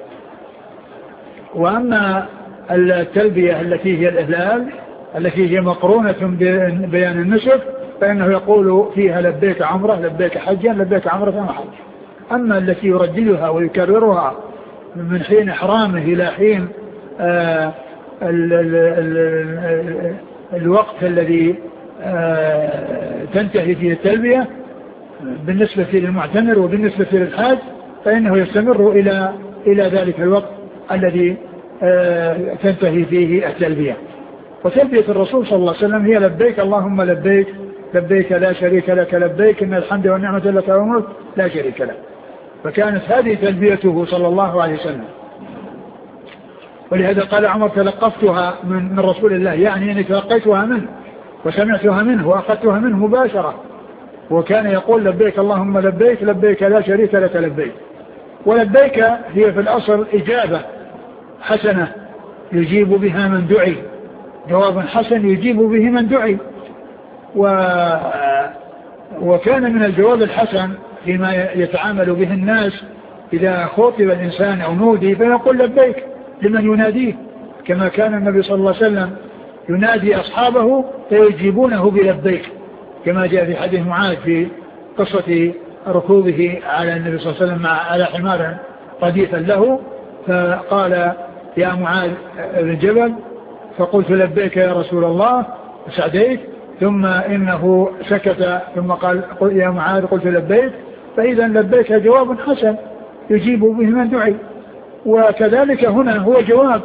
وأما التلبية التي هي الإهلال التي هي مقرونة ببيان النسك فإنه يقول فيها لبيك عمره لبيك حجا لبيك عمره وحج. أما التي يرددها ويكررها من حين إحرامه إلى حين آه ال ال ال الوقت الذي آه تنتهي فيه التلبية بالنسبة للمعتمر وبالنسبة للحاج، فإنه يستمر إلى إلى ذلك الوقت الذي آه تنتهي فيه التلبية. وتلبية الرسول صلى الله عليه وسلم هي: لبيك اللهم لبيك لبيك لا شريك لك لبيك إن الحمد والنعمة لك والملك لا شريك لك. فكانت هذه تلبيته صلى الله عليه وسلم. ولهذا قال عمر: تلقفتها من, من رسول الله، يعني أني تلقيتها منه وسمعتها منه وأخذتها منه مباشرة. وكان يقول: لبيك اللهم لبيك لبيك لا شريك لك لبيك. ولبيك هي في الأصل إجابة حسنة يجيب بها من دعي، جواب حسن يجيب به من دعي. و... وكان من الجواب الحسن فيما يتعامل به الناس إذا خاطب الإنسان أو نودي فيقول لبيك لمن يناديه، كما كان النبي صلى الله عليه وسلم ينادي أصحابه فيجيبونه بلبيك، كما جاء في حديث معاذ في قصة ركوبه على النبي صلى الله عليه وسلم على حمار رديفا له، فقال: يا معاذ بن جبل، فقلت: لبيك يا رسول الله وسعديك، ثم إنه سكت ثم قال: يا معاذ قلت لبيك. فإذا لبيك جواب حسن يجيب به من دعي. وكذلك هنا هو جواب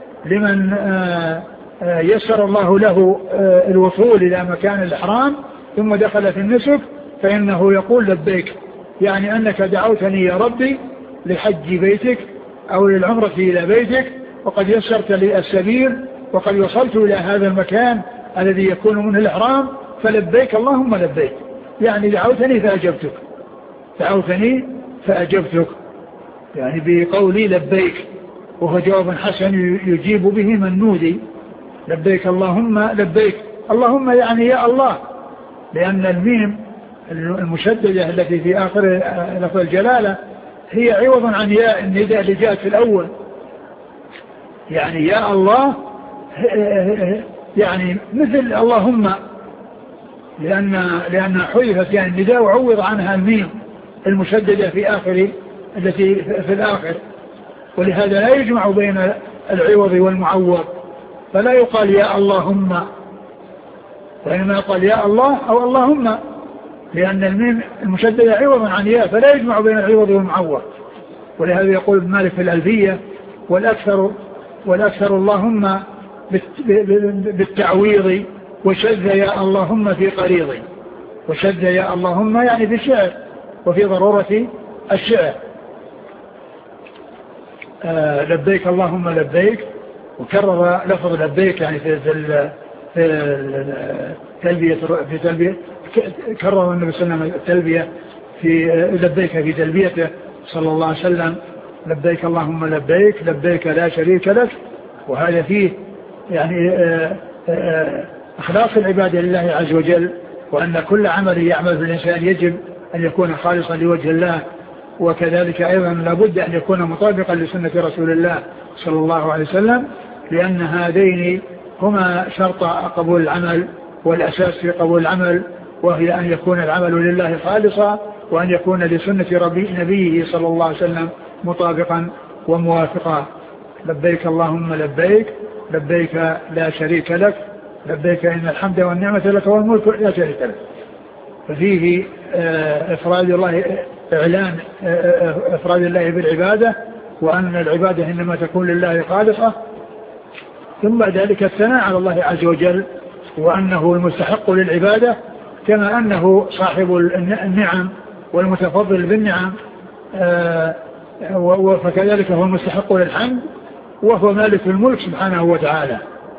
لمن يسر الله له الوصول إلى مكان الإحرام، ثم دخل في النسك فإنه يقول لبيك، يعني أنك دعوتني يا ربي لحج بيتك أو للعمرة إلى بيتك، وقد يسرت لي السبيل وقد وصلت إلى هذا المكان الذي يكون منه الإحرام، فلبيك اللهم لبيك، يعني دعوتني فأجبتك دعوتني فأجبتك يعني بقولي لبيك، وهو جواب حسن يجيب به من نودي. لبيك اللهم لبيك، اللهم يعني يا الله، لأن الميم المشددة التي في آخر لفظ الجلالة هي عوض عن ياء النداء اللي جاءت في الأول، يعني يا الله يعني مثل اللهم، لأن لأن حذفت يعني النداء وعوض عنها الميم المشددة في آخر التي في الآخر، ولهذا لا يجمع بين العوض والمعوض، فلا يقال يا اللهم، وإنما يقال يا الله أو اللهم، لأن الميم المشددة عوض عن ياء فلا يجمع بين العوض والمعوض. ولهذا يقول ابن مالك في الألفية والأكثر والأكثر اللهم بالتعويض، وشذ يا اللهم في قريض، وشذ يا اللهم يعني في الشعر وفي ضرورة الشعر. آه لبيك اللهم لبيك، وكرر لفظ لبيك يعني في في تلبية في تلبية كرر النبي صلى الله عليه وسلم التلبية في لبيك في تلبيته صلى الله عليه وسلم، لبيك اللهم لبيك لبيك لا شريك لك. وهذا فيه يعني آآ آآ إخلاص العبادة لله عز وجل، وأن كل عمل يعمل في الإنسان يجب أن يكون خالصا لوجه الله، وكذلك أيضا لابد أن يكون مطابقا لسنة رسول الله صلى الله عليه وسلم، لأن هذين هما شرط قبول العمل والأساس في قبول العمل، وهي أن يكون العمل لله خالصا، وأن يكون لسنة ربي نبيه صلى الله عليه وسلم مطابقا وموافقا. لبيك اللهم لبيك لبيك لا شريك لك لبيك إن الحمد والنعمة لك والملك لا شريك لك. ففيه إفراد الله، إعلان إفراد الله بالعبادة، وأن العبادة إنما تكون لله خالصة، ثم بعد ذلك الثناء على الله عز وجل، وأنه المستحق للعبادة كما أنه صاحب النعم والمتفضل بالنعم، فكذلك هو المستحق للحمد، وهو مالك الملك سبحانه وتعالى.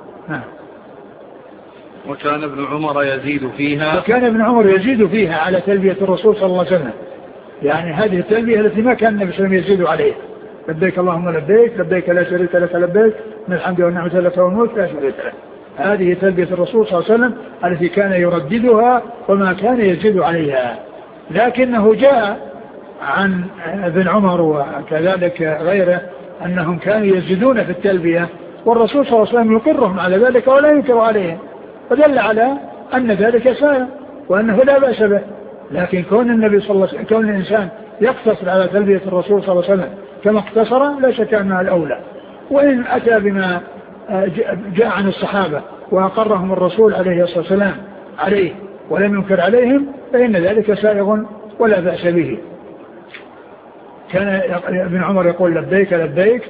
وكان ابن عمر يزيد فيها وكان ابن عمر يزيد فيها على تلبية الرسول صلى الله عليه وسلم، يعني هذه التلبية التي ما كان النبي صلى الله عليه وسلم يزيد عليه. لبيك اللهم لبيك لبيك لا شريك لك لبيك من الحمد والنعمة لك والملك لا شريك لك. هذه تلبية الرسول صلى الله عليه وسلم التي كان يرددها وما كان يزيد عليها. لكنه جاء عن ابن عمر وكذلك غيره أنهم كانوا يزيدون في التلبية، والرسول صلى الله عليه وسلم يقرهم على ذلك ولا ينكر عليهم، فدل على أن ذلك سائر وأنه لا بأس به. لكن كون النبي صلى الله عليه وسلم كون الإنسان يقتصر على تلبية الرسول صلى الله عليه وسلم كما اقتصر لا شك أنها الأولى، وإن أتى بما جاء عن الصحابة وأقرهم الرسول عليه الصلاة والسلام عليه ولم ينكر عليهم فإن ذلك سائغ ولا بأس به. كان ابن عمر يقول لبيك لبيك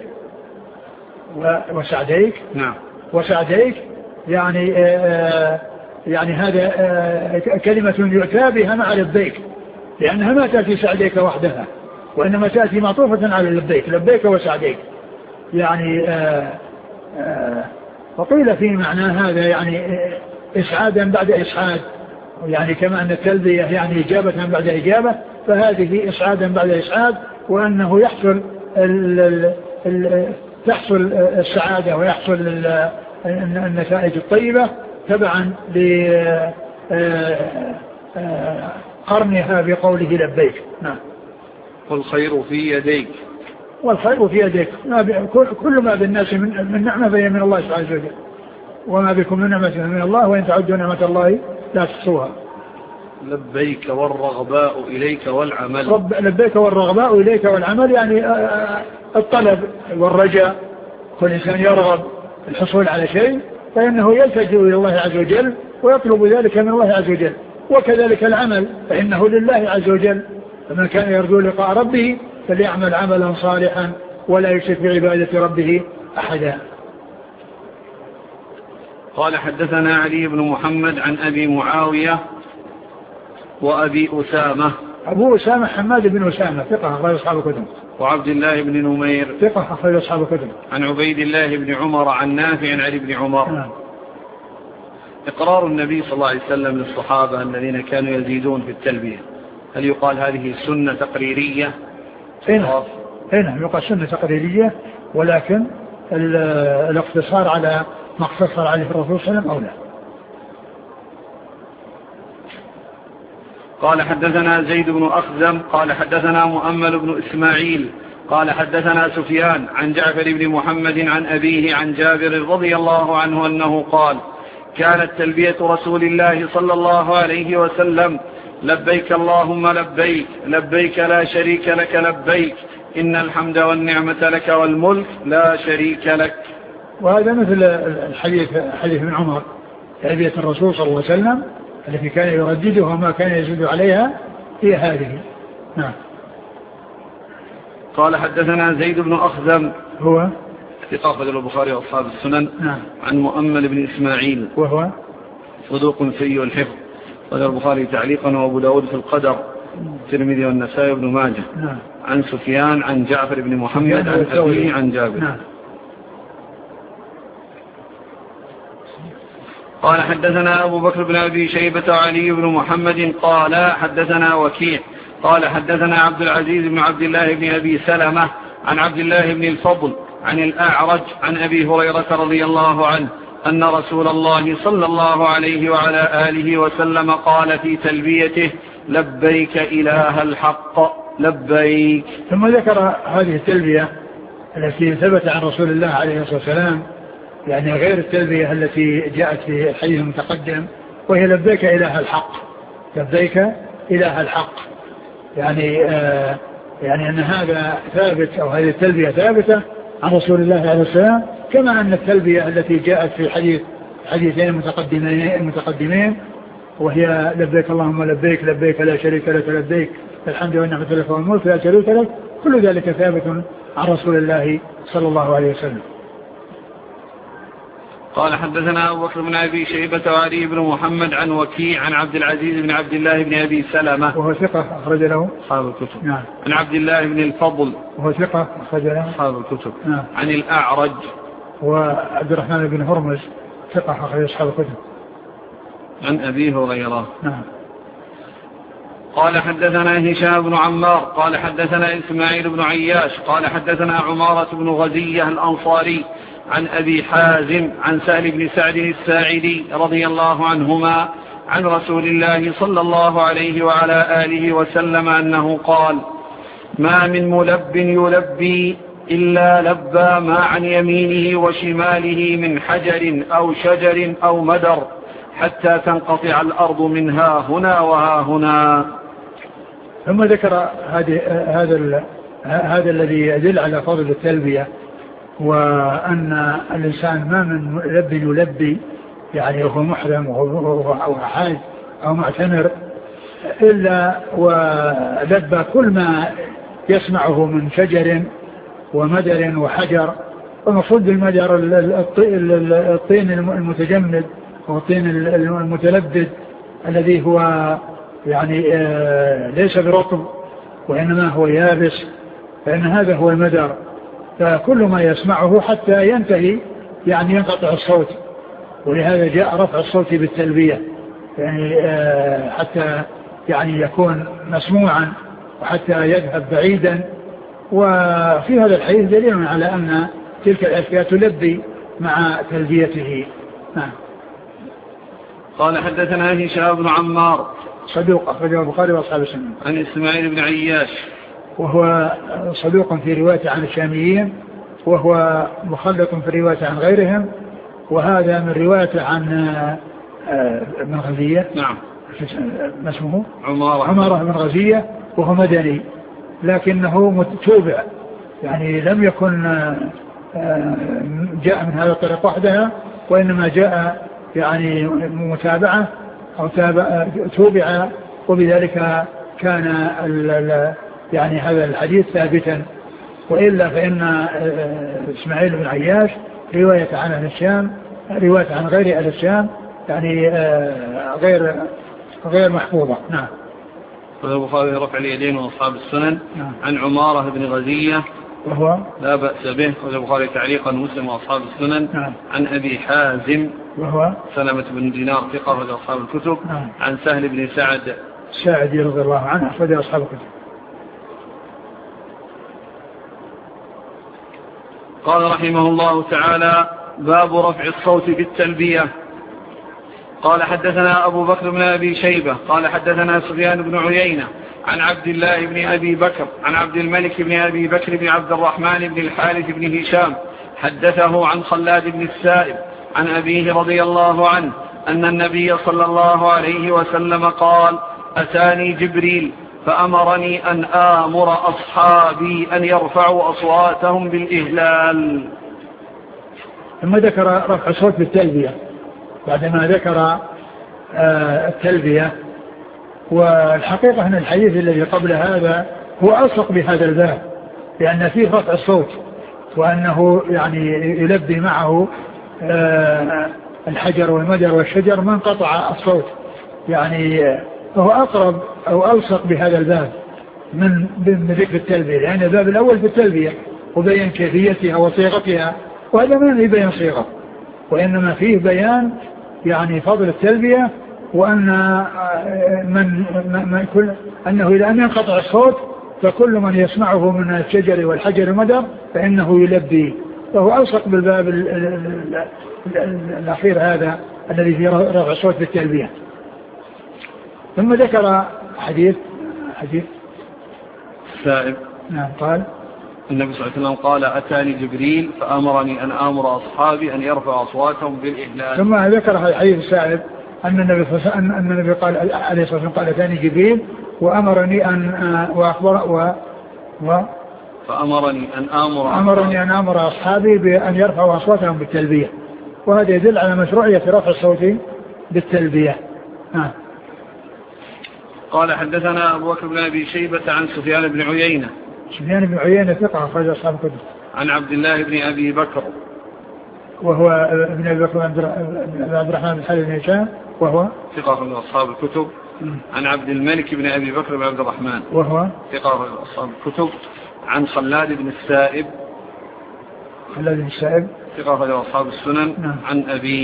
وسعديك. نعم. وسعديك يعني آآ يعني هذا كلمة يؤتى بها مع لبيك، لأنها ما تأتي سعديك وحدها، وإنما تأتي معطوفة على لبيك لبيك وسعديك. يعني آآ آآ وقيل في معنى هذا يعني إسعادا بعد إسعاد، يعني كما أن التلبية يعني إجابة بعد إجابة، فهذه إسعادا بعد إسعاد، وأنه يحصل ال ال ال تحصل السعادة ويحصل النتائج الطيبة تبعا لقرنها بقوله لبيك. نعم. والخير في يديك. والخير في يديك، كل ما بالناس من نعمة فهي من الله سبحانه وتعالى، وما بكم من نعمة من الله وإن تعدوا نعمة الله لا تحصوها. لبيك والرغباء إليك والعمل. رب لبيك والرغباء إليك والعمل، يعني الطلب والرجاء، كل إنسان يرغب الحصول على شيء فإنه يلتجئ إلى الله عز وجل ويطلب ذلك من الله عز وجل، وكذلك العمل فإنه لله عز وجل، فمن كان يرجو لقاء ربه فليعمل عملا صالحا ولا يشرك بعبادة ربه أحدا. قال حدثنا علي بن محمد عن أبي معاوية وأبي أسامة. أبو أسامة حماد بن أسامة ثقة أخرج أصحاب الكتب. وعبد الله بن نمير ثقة أخرج أصحاب الكتب. عن عبيد الله بن عمر عن نافع عن ابن عمر. نعم. إقرار النبي صلى الله عليه وسلم للصحابة الذين كانوا يزيدون في التلبية، هل يقال هذه سنة تقريرية؟ هنا هنا يقال سنة تقريرية، ولكن الاقتصار على ما اقتصر عليه الرسول صلى الله عليه وسلم أولى. قال حدثنا زيد بن أخزم قال حدثنا مؤمل بن إسماعيل قال حدثنا سفيان عن جعفر بن محمد عن أبيه عن جابر رضي الله عنه أنه قال: كانت تلبية رسول الله صلى الله عليه وسلم: لبيك اللهم لبيك لبيك لا شريك لك لبيك إن الحمد والنعمة لك والملك لا شريك لك. وهذا مثل الحديث حديث ابن عمر تلبية الرسول صلى الله عليه وسلم التي كان يرددها وما كان يزيد عليها هي هذه. نعم. قال حدثنا زيد بن أخزم هو ثقة البخاري وأصحاب السنن. نعم. عن مؤمل بن إسماعيل وهو صدوق سيء الحفظ، قال البخاري تعليقا وأبو داود في القدر، الترمذي والنسائي بن ماجه. نعم. عن سفيان عن جعفر بن محمد عن أبيه عن جابر. نعم. قال حدثنا أبو بكر بن أبي شيبة وعلي بن محمد قال حدثنا وكيع قال حدثنا عبد العزيز بن عبد الله بن أبي سلمة عن عبد الله بن الفضل عن الأعرج عن أبي هريرة رضي الله عنه أن رسول الله صلى الله عليه وعلى آله وسلم قال في تلبيته: لبيك إله الحق لبيك. ثم ذكر هذه التلبية التي ثبت عن رسول الله عليه الصلاة والسلام، يعني غير التلبية التي جاءت في الحديث المتقدم، وهي لبيك إله الحق لبيك إله الحق، يعني آه يعني أن هذا ثابت أو هذه التلبية ثابتة عن رسول الله عليه السلام، كما أن التلبية التي جاءت في حديث حديثين المتقدمين المتقدمين وهي لبيك اللهم لبيك لبيك لا شريك لك لبيك الحمد والنعمة لك والملك لا شريك لك، كل ذلك ثابت عن رسول الله صلى الله عليه وسلم. قال حدثنا أبو بكر بن أبي شيبة وعلي بن محمد عن وكيع عن عبد العزيز بن عبد الله بن أبي سلمة وهو ثقة أخرج له أصحاب الكتب. نعم. عن عبد الله بن الفضل وهو ثقة أخرج له أصحاب الكتب. نعم. عن الأعرج وعبد الرحمن بن هرمز ثقة أخرج أصحاب الكتب. عن أبي هريرة. نعم. قال حدثنا هشام بن عمار قال حدثنا إسماعيل بن عياش قال حدثنا عمارة بن غزية الأنصاري عن أبي حازم عن سهل بن سعد الساعدي رضي الله عنهما عن رسول الله صلى الله عليه وعلى آله وسلم أنه قال: ما من ملب يلبي إلا لبى ما عن يمينه وشماله من حجر أو شجر أو مدر حتى تنقطع الأرض منها هنا وها هنا. ثم ذكر هذا هذا الذي يدل على فضل التلبية، وأن الإنسان ما من ملب يلبي يعني هو محرم وهو حاج أو معتمر إلا ولبى كل ما يسمعه من شجر ومدر وحجر. والمقصود بالمدر الطين المتجمد والطين المتلبد الذي هو يعني ليس برطب وإنما هو يابس، فإن هذا هو المدر. فكل ما يسمعه حتى ينتهي يعني ينقطع الصوت، ولهذا جاء رفع الصوت بالتلبية يعني حتى يعني يكون مسموعا وحتى يذهب بعيدا. وفي هذا الحديث دليل على أن تلك الأشياء تلبي مع تلبيته. نعم. قال حدثنا هشام بن عمار صدوق أخرجه البخاري وأصحاب السنن. عن إسماعيل بن عياش وهو صدوق في رواية عن الشاميين، وهو مخلط في الرواية عن غيرهم، وهذا من رواية عن ابن غزية. نعم. ما اسمه؟ عمارة عمارة بن غزية، وهو مدني لكنه متوبع، يعني لم يكن جاء من هذا الطريق وحدها، وإنما جاء يعني متابعة أو توبع، وبذلك كان يعني هذا الحديث ثابتا. وإلا فإن إسماعيل بن عياش رواية عن أهل الشام رواية عن غير أهل الشام يعني غير غير محفوظة. نعم. البخاري رفع اليدين وأصحاب السنن. نعم. عن عمارة بن غزية وهو لا بأس به، والبخاري تعليقا مسلم وأصحاب السنن. نعم. عن أبي حازم وهو سلمة بن دينار ثقة أخرج أصحاب الكتب. نعم. عن سهل بن سعد ساعدي رضي الله عنه أخرج أصحاب الكتب. قال رحمه الله تعالى: باب رفع الصوت بالتلبية. قال حدثنا أبو بكر بن أبي شيبة قال حدثنا سفيان بن عيينة عن عبد الله بن أبي بكر عن عبد الملك بن أبي بكر بن عبد الرحمن بن الحارث بن هشام حدثه عن خلاد بن السائب عن أبيه رضي الله عنه أن النبي صلى الله عليه وسلم قال: أتاني جبريل فأمرني أن آمر أصحابي أن يرفعوا أصواتهم بالإهلال. ثم ذكر رفع الصوت بالتلبية بعدما ذكر التلبية. والحقيقة أن الحديث الذي قبل هذا هو ألصق بهذا الباب، لأن فيه رفع الصوت وأنه يعني يلبي معه الحجر والمدر والشجر ما انقطع الصوت، يعني فهو أقرب أو ألصق بهذا الباب من ذكر التلبية، لأن الباب الأول في التلبية وبيان كيفيتها وصيغتها، وهذا ما فيه بيان صيغة، وإنما فيه بيان يعني فضل التلبية، وأن من من كل أنه إذا أن ينقطع الصوت فكل من يسمعه من الشجر والحجر والمدر فإنه يلبي، فهو ألصق بالباب الأخير هذا الذي فيه رفع الصوت بالتلبية. ثم ذكر حديث حديث سائب. نعم. قال النبي صلى الله عليه وسلم قال: أتاني جبريل فأمرني أن آمر أصحابي أن يرفعوا أصواتهم بالإهلال. ثم ذكر حديث سائب أن النبي صلى الله أن النبي قال عليه الصلاة والسلام قال: أتاني جبريل وأمرني أن وأخبر و, و فأمرني أن آمر أمرني أن آمر أصحابي بأن يرفعوا أصواتهم بالتلبية، وهذا يدل على مشروعية رفع الصوت بالتلبية. ها. قال حدثنا أبو بكر بن أبي شيبة عن سفيان بن عيينة سفيان بن عيينة ثقة أخرج أصحاب الكتب. عن عبد الله بن أبي بكر وهو ابن أبي بكر بن عبد الرحمن بن الحارث بن هشام وهو ثقة أخرج أصحاب الكتب. عن عبد الملك بن أبي بكر بن عبد الرحمن وهو ثقة أخرج أصحاب الكتب. عن خلاد بن السائب خلاد بن السائب ثقة أخرج أصحاب السنن. نعم. عن أبيه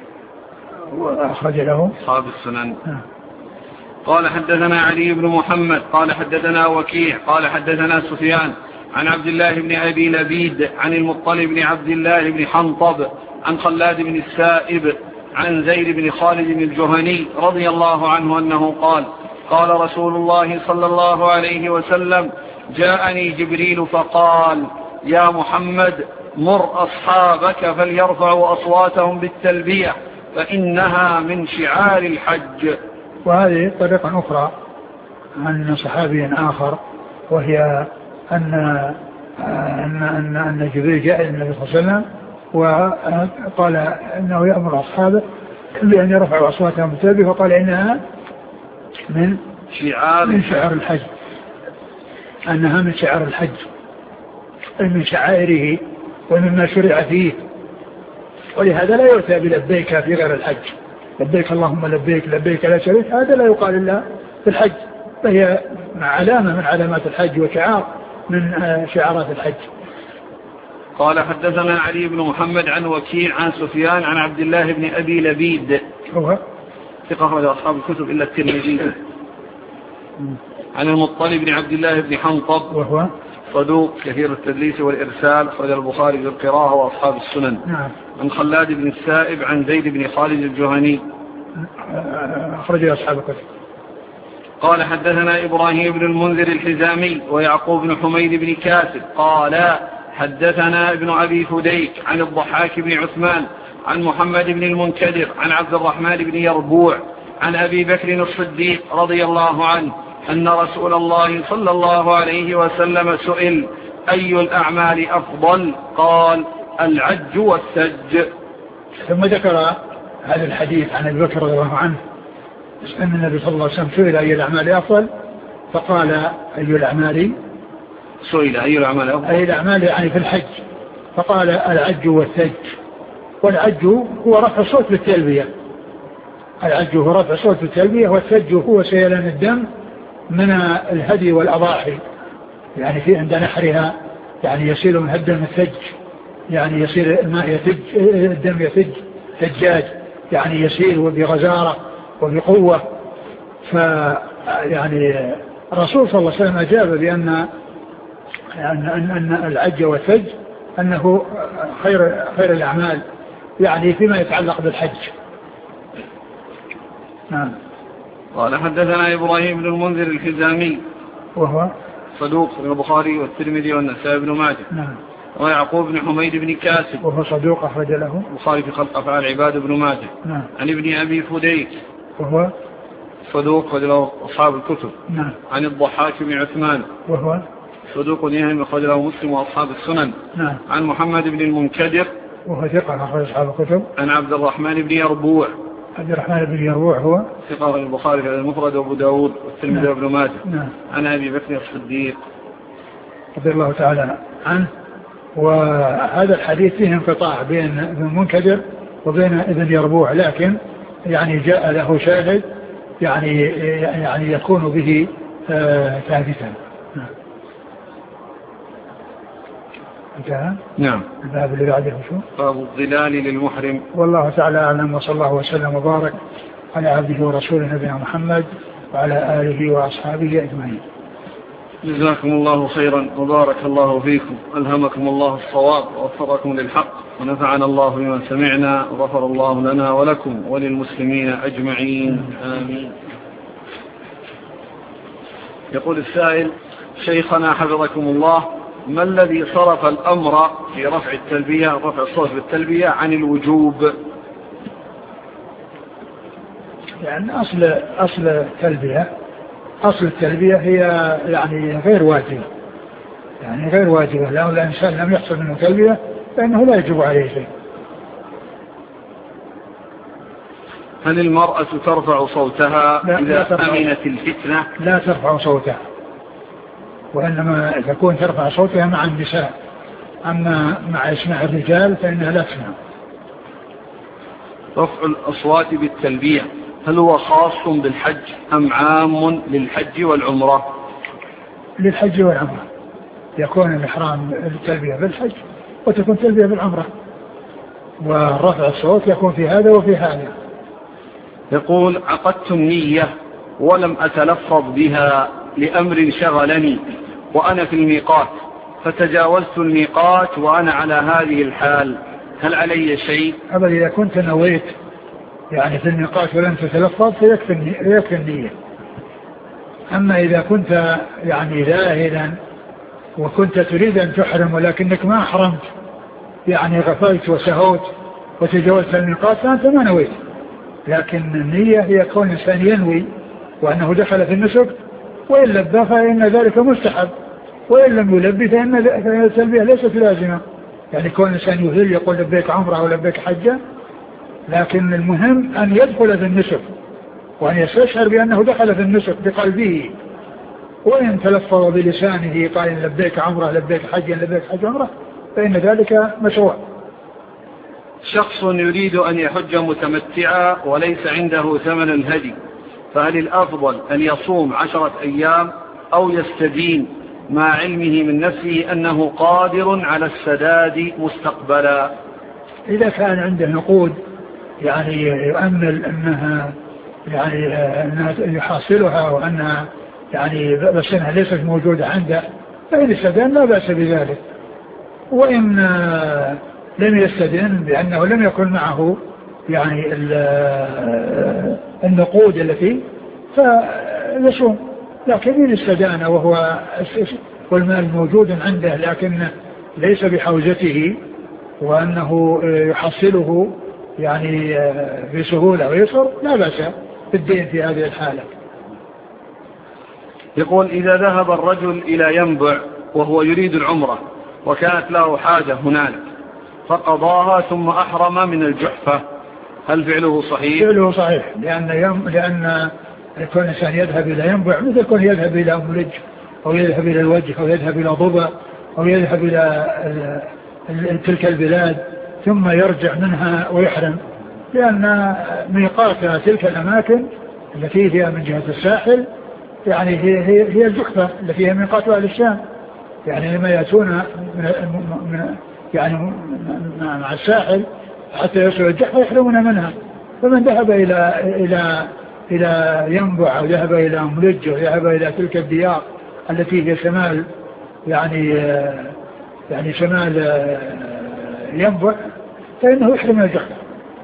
وأخرج له أصحاب السنن. نعم. قال حدثنا علي بن محمد قال حدثنا وكيع قال حدثنا سفيان عن عبد الله بن أبي لبيد عن المطلب بن عبد الله بن حنطب عن خلاد بن السائب عن زيد بن خالد الجهني رضي الله عنه أنه قال: قال رسول الله صلى الله عليه وسلم: جاءني جبريل فقال: يا محمد مر أصحابك فليرفعوا أصواتهم بالتلبية فإنها من شعار الحج. وهذه طريقة أخرى عن صحابي آخر، وهي أن أن أن, أن جبريل جاء النبي صلى الله عليه وسلم وقال إنه يأمر أصحابه بأن يرفعوا أصواتهم بالتلبية، فقال إنها من شعار من شعار الحج، أنها من شعار الحج أي من شعائره ومما شرع فيه، ولهذا لا يؤتى بلبيك في غير الحج، لبيك اللهم لبيك لبيك لا شريك، هذا لا يقال إلا في الحج، فهي علامة من علامات الحج وشعار من شعارات الحج. قال حدثنا علي بن محمد عن وكيع عن سفيان عن عبد الله بن أبي لبيد هو ثقة أخرج أصحاب الكتب إلا الترمذي. عن المطلب بن عبد الله بن حنطب وهو صدوق كثير التدليس والإرسال أخرج البخاري بالقراءة وأصحاب السنن. نعم. عن خلاد بن السائب عن زيد بن خالد الجهني أخرج أصحاب الكتب. قال حدثنا إبراهيم بن المنذر الحزامي ويعقوب بن حميد بن كاسب قال حدثنا ابن أبي فديك عن الضحاك بن عثمان عن محمد بن المنكدر عن عبد الرحمن بن يربوع عن أبي بكر الصديق رضي الله عنه أن رسول الله صلى الله عليه وسلم سئل: أي الأعمال أفضل؟ قال: العج والسج. ثم ذكر هذا الحديث عن أبي بكر رضي الله عنه أن النبي صلى الله عليه وسلم سئل: أي الأعمال أفضل؟ فقال: أي الأعمال سئل أي الأعمال أفضل؟ أي الأعمال يعني في الحج، فقال: العج والسج. والعج هو رفع الصوت بالتلبية، العج هو رفع الصوت بالتلبية، والسج هو سيلان الدم من الهدي والأضاحي، يعني في عند نحرها يعني يصير من الدم الثج، يعني يصير الماء يثج، الدم يثج ثجاج، يعني يسير وبغزارة وبقوة. فيعني الرسول صلى الله عليه وسلم أجاب بأن أن, أن, أن العج والثج أنه خير, خير الأعمال، يعني فيما يتعلق بالحج. نعم. قال حدثنا إبراهيم بن المنذر الحزامي وهو صدوق في البخاري والترمذي والنسائي بن ماجه. نعم. ويعقوب بن حميد بن كاسب وهو صدوق أخرج له البخاري في خلق أفعال العباد بن ماجه. نعم. عن ابن أبي فديك وهو صدوق أخرج له أصحاب الكتب. نعم. عن الضحاك بن عثمان وهو صدوق يهم أخرج له مسلم وأصحاب السنن. نعم. عن محمد بن المنكدر وهو ثقة أخرج أصحاب الكتب. عن عبد الرحمن بن يربوع عبد الرحمن بن يربوع هو ثقة البخاري في المفرد وأبو داود والترمذي وابن ماجه. نعم. عن أبي بكر الصديق رضي الله تعالى عنه. وهذا الحديث فيه انقطاع بين ابن المنكدر وبين ابن يربوع، لكن يعني جاء له شاهد يعني يعني يكون به ثابتا. نعم. انتهى. نعم. الباب اللي بعده شو؟ باب الظلال للمحرم. والله تعالى أعلم، وصلى الله وسلم وبارك على عبده ورسوله نبينا محمد وعلى آله وأصحابه أجمعين. جزاكم الله خيرا وبارك الله فيكم، ألهمكم الله الصواب ووفقكم للحق، ونفعنا الله بما سمعنا، وغفر الله لنا ولكم وللمسلمين أجمعين، آمين. يقول السائل: شيخنا حفظكم الله، ما الذي صرف الأمر في رفع التلبية رفع الصوت بالتلبية عن الوجوب؟ يعني أصل أصل التلبية أصل التلبية هي يعني غير واجبة، يعني غير واجبة. لو الإنسان لم يحصل منه تلبية فإنه لا يجب عليه شيء. هل المرأة ترفع صوتها إذا أمنت الفتنة؟ لا ترفع صوتها، وإنما تكون ترفع صوتها مع النساء، أما مع إسماع الرجال فإنها لا تسمع. رفع الأصوات بالتلبية هل هو خاص بالحج أم عام للحج والعمرة؟ للحج والعمرة، يكون الإحرام التلبية بالحج وتكون تلبية بالعمرة، ورفع الصوت يكون في هذا وفي هذا. يقول: عقدت النية ولم أتلفظ بها لأمر شغلني وأنا في الميقات، فتجاوزت الميقات وأنا على هذه الحال، هل علي شيء؟ أبدا، إذا كنت نويت يعني في الميقات ولم تتلفظ فيكفي النية. أما إذا كنت يعني ذاهلا وكنت تريد أن تحرم ولكنك ما أحرمت، يعني غفلت وسهوت وتجاوزت الميقات، فأنت ما نويت. لكن النية هي كون الإنسان ينوي وأنه دخل في النسك، وإن لبى فإن ذلك مستحب، وإن لم يلبي فإن التلبية ليست لازمة. يعني كون الإنسان يهل يقول لبيك عمره أو لبيك حجة، لكن المهم أن يدخل في النسك وأن يستشعر بأنه دخل في النسك بقلبه، وإن تلفظ بلسانه قال لبيك عمره لبيك حجة لبيك حج عمره فإن ذلك مشروع. شخص يريد أن يحج متمتعا وليس عنده ثمن الهدي، فهل الأفضل أن يصوم عشرة أيام أو يستدين مع علمه من نفسه أنه قادر على السداد مستقبلا؟ إذا كان عنده نقود يعني يؤمل أنها يعني أنها يحصلها وأنها يعني بس أنها ليست موجودة عنده، فإن استدان لا بأس بذلك. وإن لم يستدين بأنه لم يكن معه يعني النقود التي فيصوم، لكن إن استدان وهو والمال موجود عنده لكن ليس بحوزته وأنه يحصله يعني بسهولة ويسر، لا بأس بالدين في هذه الحالة. يقول: إذا ذهب الرجل إلى ينبع وهو يريد العمرة وكانت له حاجة هناك فقضاها ثم أحرم من الجحفة، هل فعله صحيح؟ فعله صحيح، لأن يم... لأن يكون الإنسان يذهب إلى ينبع مثل يكون يذهب إلى ملج أو يذهب إلى الوجه أو يذهب إلى ضبع أو يذهب إلى تلك البلاد ثم يرجع منها ويحرم، لأن ميقات تلك الأماكن التي هي من جهة الساحل يعني هي, هي, هي الجحفة التي هي ميقات أهل الشام، يعني لما يأتون من من يعني مع الساحل حتى يصل الجحفة يحرمون منها. فمن ذهب إلى إلى إلى ينبع أو ذهب إلى ملج أو ذهب إلى تلك الديار التي هي شمال يعني يعني شمال ينبع فإنه يحرم من الجحفة.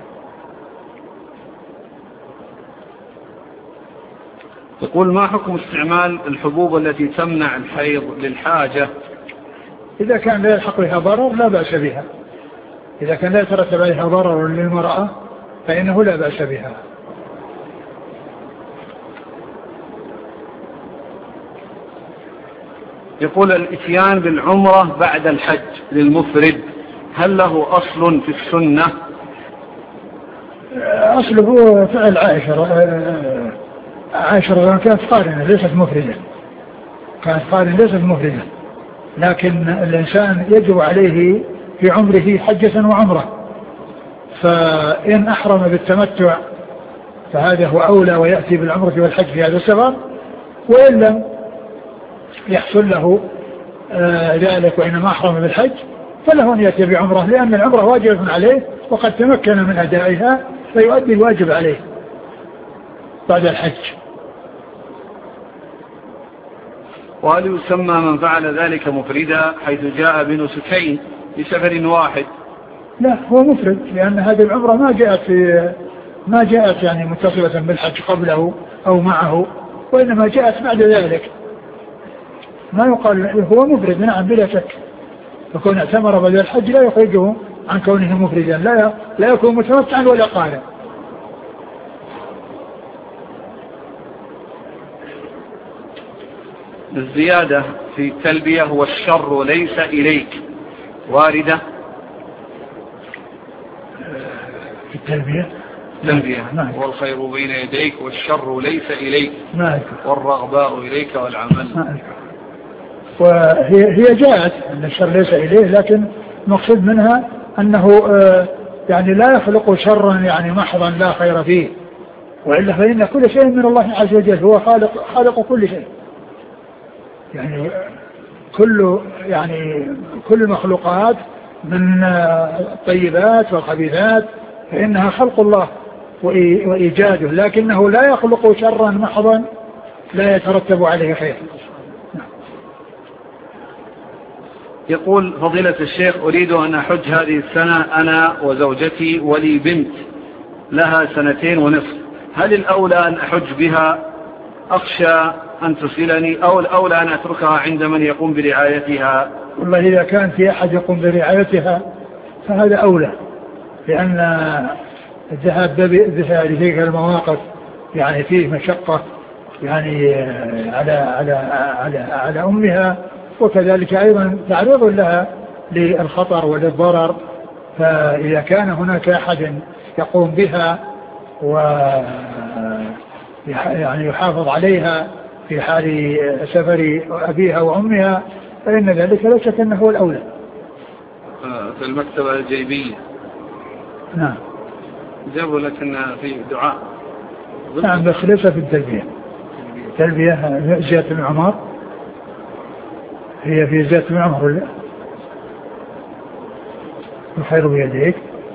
يقول ما حكم استعمال الحبوب التي تمنع الحيض للحاجة؟ إذا كان لا يلحق بها ضرر لا بأس بها، إذا كان لا يترتب عليها ضرر للمرأة فإنه لا بأس بها. يقول الاتيان بالعمرة بعد الحج للمفرد هل له أصل في السنة؟ أصله فعل عائشة عائشة كانت قارنة ليست مفردة، كانت قارنة ليست مفردة، لكن الإنسان يجب عليه في عمره حجة وعمرة، فإن أحرم بالتمتع فهذا هو أولى ويأتي بالعمرة والحج في هذا السفر، وإن لم يحصل له آه ذلك وإنما أحرم بالحج فله أن يأتي بعمرة، لأن العمرة واجبة عليه وقد تمكن من أدائها فيؤدي الواجب عليه بعد الحج. وهل يسمى من فعل ذلك مفردا حيث جاء بنسكين لسفر واحد؟ لا هو مفرد، لأن هذه العمرة ما جاءت في ما جاءت يعني متصلة بالحج قبله أو معه، وإنما جاءت بعد ذلك، ما يقال هو مفرد نعم بلا شك، فكون اعتمر بعد الحج لا يخرجه عن كونه مفردا، لا لا يكون متمتعا ولا قارئ. الزيادة في التلبية والشر ليس إليك واردة؟ في التلبية تلبية والخير بين يديك والشر ليس إليك مالك. والرغباء إليك والعمل مالك. وهي هي جاءت أن الشر ليس إليه، لكن مقصود منها أنه يعني لا يخلق شرا يعني محضا لا خير فيه، وإلا فإن كل شيء من الله عز وجل، هو خالق خالق كل شيء، يعني كل يعني كل المخلوقات من الطيبات والخبيثات فإنها خلق الله وإيجاده، لكنه لا يخلق شرا محضا لا يترتب عليه خير. يقول فضيلة الشيخ أريد أن أحج هذه السنة أنا وزوجتي ولي بنت لها سنتين ونصف، هل الأولى أن أحج بها أخشى أن تصلني أو الأولى أن أتركها عند من يقوم برعايتها؟ والله إذا كان في أحد يقوم برعايتها فهذا أولى، لأن الذهاب بها لتلك المواقف يعني فيه مشقة يعني على على على على أمها، وكذلك أيضا تعرض لها للخطر وللضرر، فإذا كان هناك أحد يقوم بها و يعني يحافظ عليها في حال سفر أبيها وأمها فإن ذلك لا شك أنه هو الأولى. في المكتبة الجيبية نعم جابوا لكن في دعاء نعم بس ليس في التلبية، التلبية زيادة بن عمر، هي في زيادة بن عمر ولا الخير بيديك.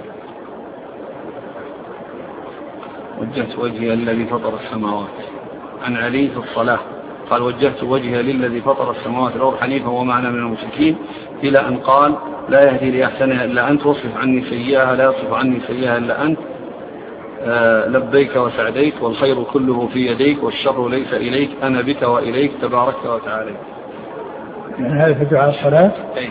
وجهت وجهي الذي فطر السماوات عن علي في الصلاة قال وجهت وجهي للذي فطر السماوات الأرض حنيفا وما أنا من المشركين، إلى أن قال لا يهدي لأحسنها إلا أنت واصرف عني سيئها لا يصرف عني سيئها إلا أنت آه لبيك وسعديك والخير كله في يديك والشر ليس إليك أنا بك وإليك تبارك وتعالى. يعني هذا في دعاء الصلاة. أي.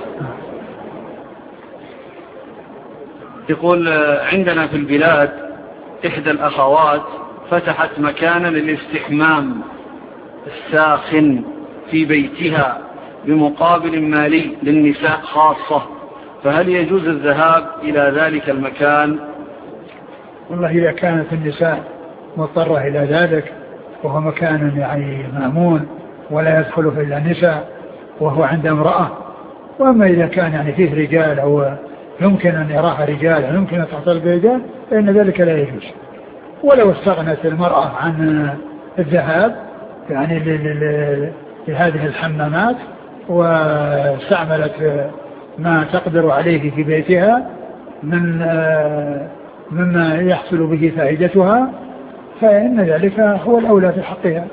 يقول عندنا في البلاد إحدى الأخوات فتحت مكانا للاستحمام الساخن في بيتها بمقابل مالي للنساء خاصة، فهل يجوز الذهاب إلى ذلك المكان؟ والله إذا كانت النساء مضطرة إلى ذلك وهو مكان يعني مأمون ولا يدخل في إلا النساء وهو عند امرأة، وأما إذا كان يعني فيه رجال أو يمكن أن يراها رجال أو يمكن أن تحصل برجال فإن ذلك لا يجوز. ولو استغنت المرأة عن الذهاب يعني لهذه الحمامات واستعملت ما تقدر عليه في بيتها من مما يحصل به فائدتها فإن ذلك هو الأولى في حقها.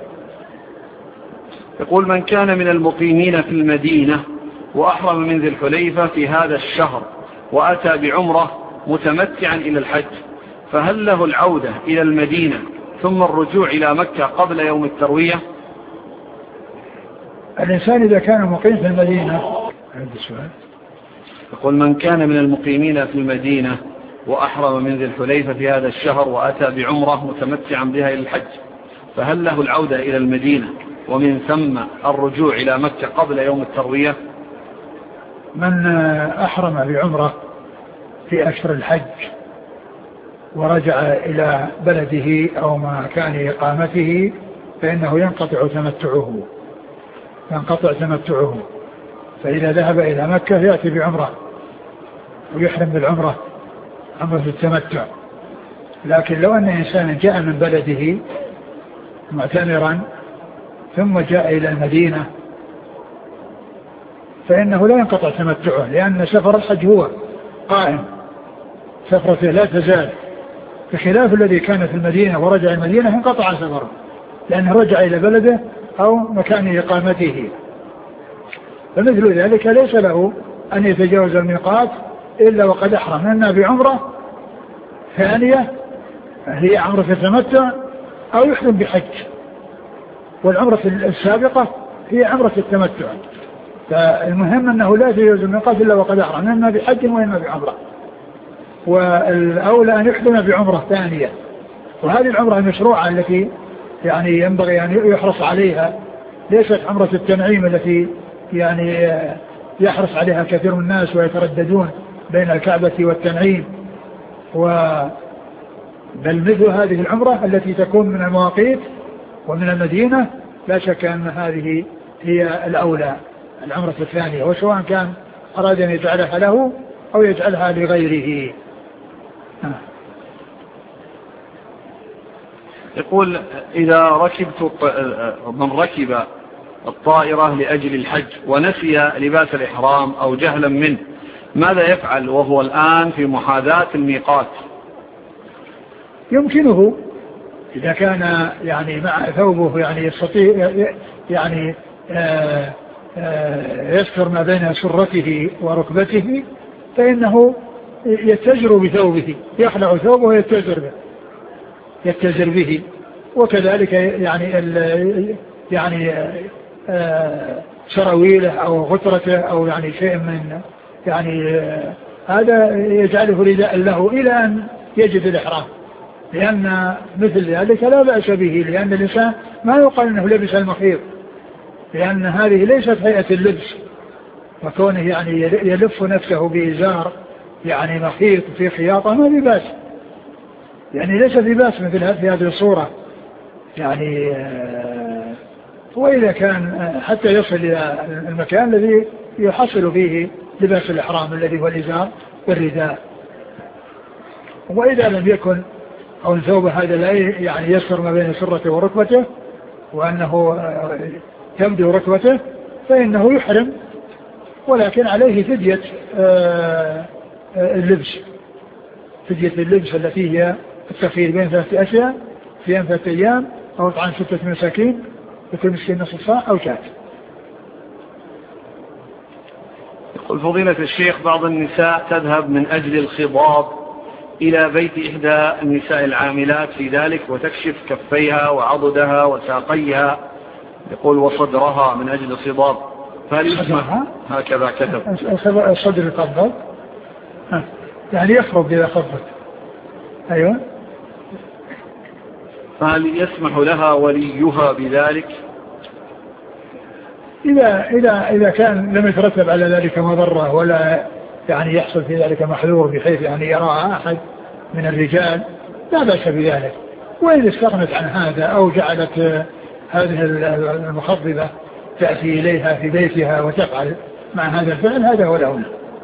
يقول من كان من المقيمين في المدينة وأحرم من ذي الحليفة في هذا الشهر وأتى بعمرة متمتعا إلى الحج فهل له العودة إلى المدينة ثم الرجوع إلى مكة قبل يوم التروية؟ الإنسان إذا كان مقيم في المدينة يقول من كان من المقيمين في المدينة وأحرم من ذي الحليفة في هذا الشهر وأتى بعمرة متمتعا بها إلى الحج فهل له العودة إلى المدينة ومن ثم الرجوع إلى مكة قبل يوم التروية؟ من أحرم بعمرة في أشهر الحج ورجع إلى بلده أو مكان إقامته فإنه ينقطع تمتعه ينقطع تمتعه فإذا ذهب إلى مكة يأتي بعمرة ويحرم بالعمرة عمرة التمتع. لكن لو أن إنسان جاء من بلده معتمرا ثم جاء إلى المدينة فإنه لا ينقطع تمتعه لأن سفر الحج هو قائم سفرته لا تزال بخلاف الذي كان في المدينة ورجع المدينة انقطع سفره لأنه رجع إلى بلده أو مكان إقامته فمثل ذلك ليس له أن يتجاوز الميقات إلا وقد أحرم إما بعمرة ثانية هي عمرة التمتع أو يحرم بحج والعمرة السابقة هي عمرة التمتع فالمهم أنه لا يتجاوز الميقات إلا وقد أحرم إما بحج وإما بعمرة والأولى أن يحرم بعمرة ثانية وهذه العمرة المشروعة التي يعني ينبغي أن يحرص عليها ليست عمرة التنعيم التي يعني يحرص عليها كثير من الناس ويترددون بين الكعبة والتنعيم و بل مثل هذه العمرة التي تكون من المواقيت ومن المدينة لا شك أن هذه هي الأولى العمرة الثانية وسواء كان أراد أن يجعلها له أو يجعلها لغيره. يقول إذا ركبت من ركب الطائرة لأجل الحج ونسي لباس الإحرام أو جهلا منه ماذا يفعل وهو الآن في محاذاة الميقات؟ يمكنه إذا كان يعني مع ثوبه يعني يستطيع يعني آآ آآ يستر ما بين سرته وركبته فإنه يتجر بثوبه يخلع ثوبه ويتجر به يتجر به وكذلك يعني ال يعني سراويله أو غترته أو يعني شيء من يعني هذا يجعله رداء له إلى أن يجد الإحرام لأن مثل ذلك لا بأس به لأن الإنسان ما يقال أنه لبس المخيط لأن هذه ليست هيئة اللبس وكونه يعني يلف نفسه بإزار يعني مخيط في خياطة ما بباس يعني ليس بباس مثل في هذه الصورة يعني وإذا كان حتى يصل إلى المكان الذي يحصل فيه لباس الإحرام الذي هو الإزار والرداء وإذا لم يكن أو الثوب هذا لا يعني يسر ما بين سرته وركبته وأنه تبدو ركبته فإنه يحرم ولكن عليه فدية اللبس فدية اللبس التي هي التخيير بين ثلاثة أشياء في ثلاثة أيام أو طعام ستة مساكين لكل مسكين نصف صاع أو شاة. يقول فضيلة الشيخ بعض النساء تذهب من أجل الخضاب إلى بيت إحدى النساء العاملات في ذلك وتكشف كفيها وعضدها وساقيها يقول وصدرها من أجل الخضاب فهل يسمح هكذا كتب الصدر يقبض يعني يخرج إذا خفت أيوة فهل يسمح لها وليها بذلك؟ إذا, إذا, إذا كان لم يترتب على ذلك مضرة ولا يعني يحصل في ذلك محذور بحيث يعني يراها أحد من الرجال لا بأس بذلك وإذا استغنت عن هذا أو جعلت هذه المخضبة تأتي إليها في بيتها وتفعل مع هذا الفعل هذا هو الأولى.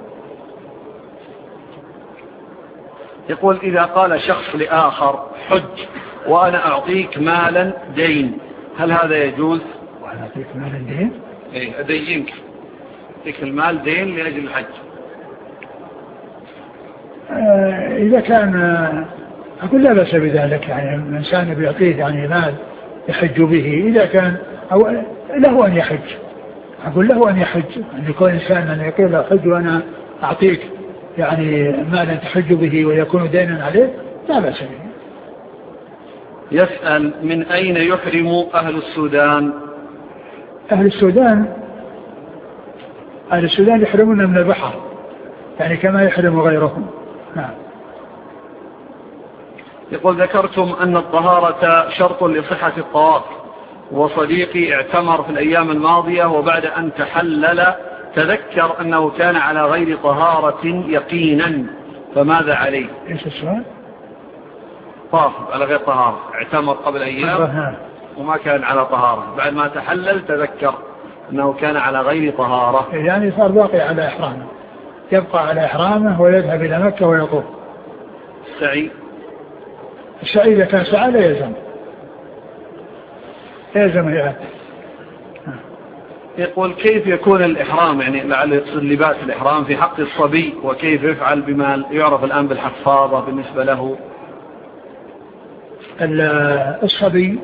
يقول إذا قال شخص لآخر حج وأنا أعطيك مالا دين هل هذا يجوز؟ وأنا أعطيك مال دين؟ إيه أدينك أعطيك المال دين لأجل الحج. آه إذا كان آه أقول لا بأس بذلك، يعني الإنسان بيعطيه يعني مال يحج به إذا كان أو له أن يحج، أقول له أن يحج، أن يكون إنسان أن يقول له حج وأنا أعطيك يعني مالا تحج به ويكون دينا عليه، لا بأس به. يسأل من أين يحرم أهل السودان؟ أهل السودان أهل السودان يحرمون من البحر يعني كما يحرم غيرهم. نعم. يقول ذكرتم أن الطهارة شرط لصحة الطواف، وصديقي اعتمر في الأيام الماضية وبعد أن تحلل تذكر أنه كان على غير طهارة يقينا، فماذا عليه؟ إيش السؤال؟ طاف على غير طهارة، اعتمر قبل أيام وما كان على طهارة، بعد ما تحلل تذكر أنه كان على غير طهارة، يعني صار باقي على إحرامه، يبقى على إحرامه ويذهب إلى مكة ويطوف. السعي السعي إذا كان سعى لا يلزم يلزم يعني. يقول كيف يكون الإحرام، يعني لعل يقصد لباس الإحرام في حق الصبي، وكيف يفعل بما يعرف الآن بالحفاظة بالنسبة له؟ الصبي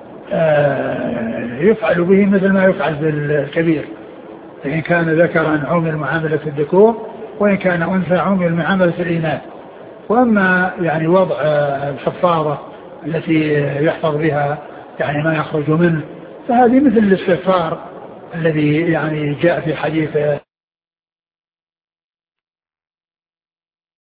يفعل به مثل ما يفعل بالكبير، إن كان ذكرا عمل معاملة الذكور، وإن كان أنثى عمل معاملة الإناث. وأما يعني وضع الحفاظة التي يحفظ بها يعني ما يخرج منه، فهذه مثل الاستغفار الذي يعني جاء في حديث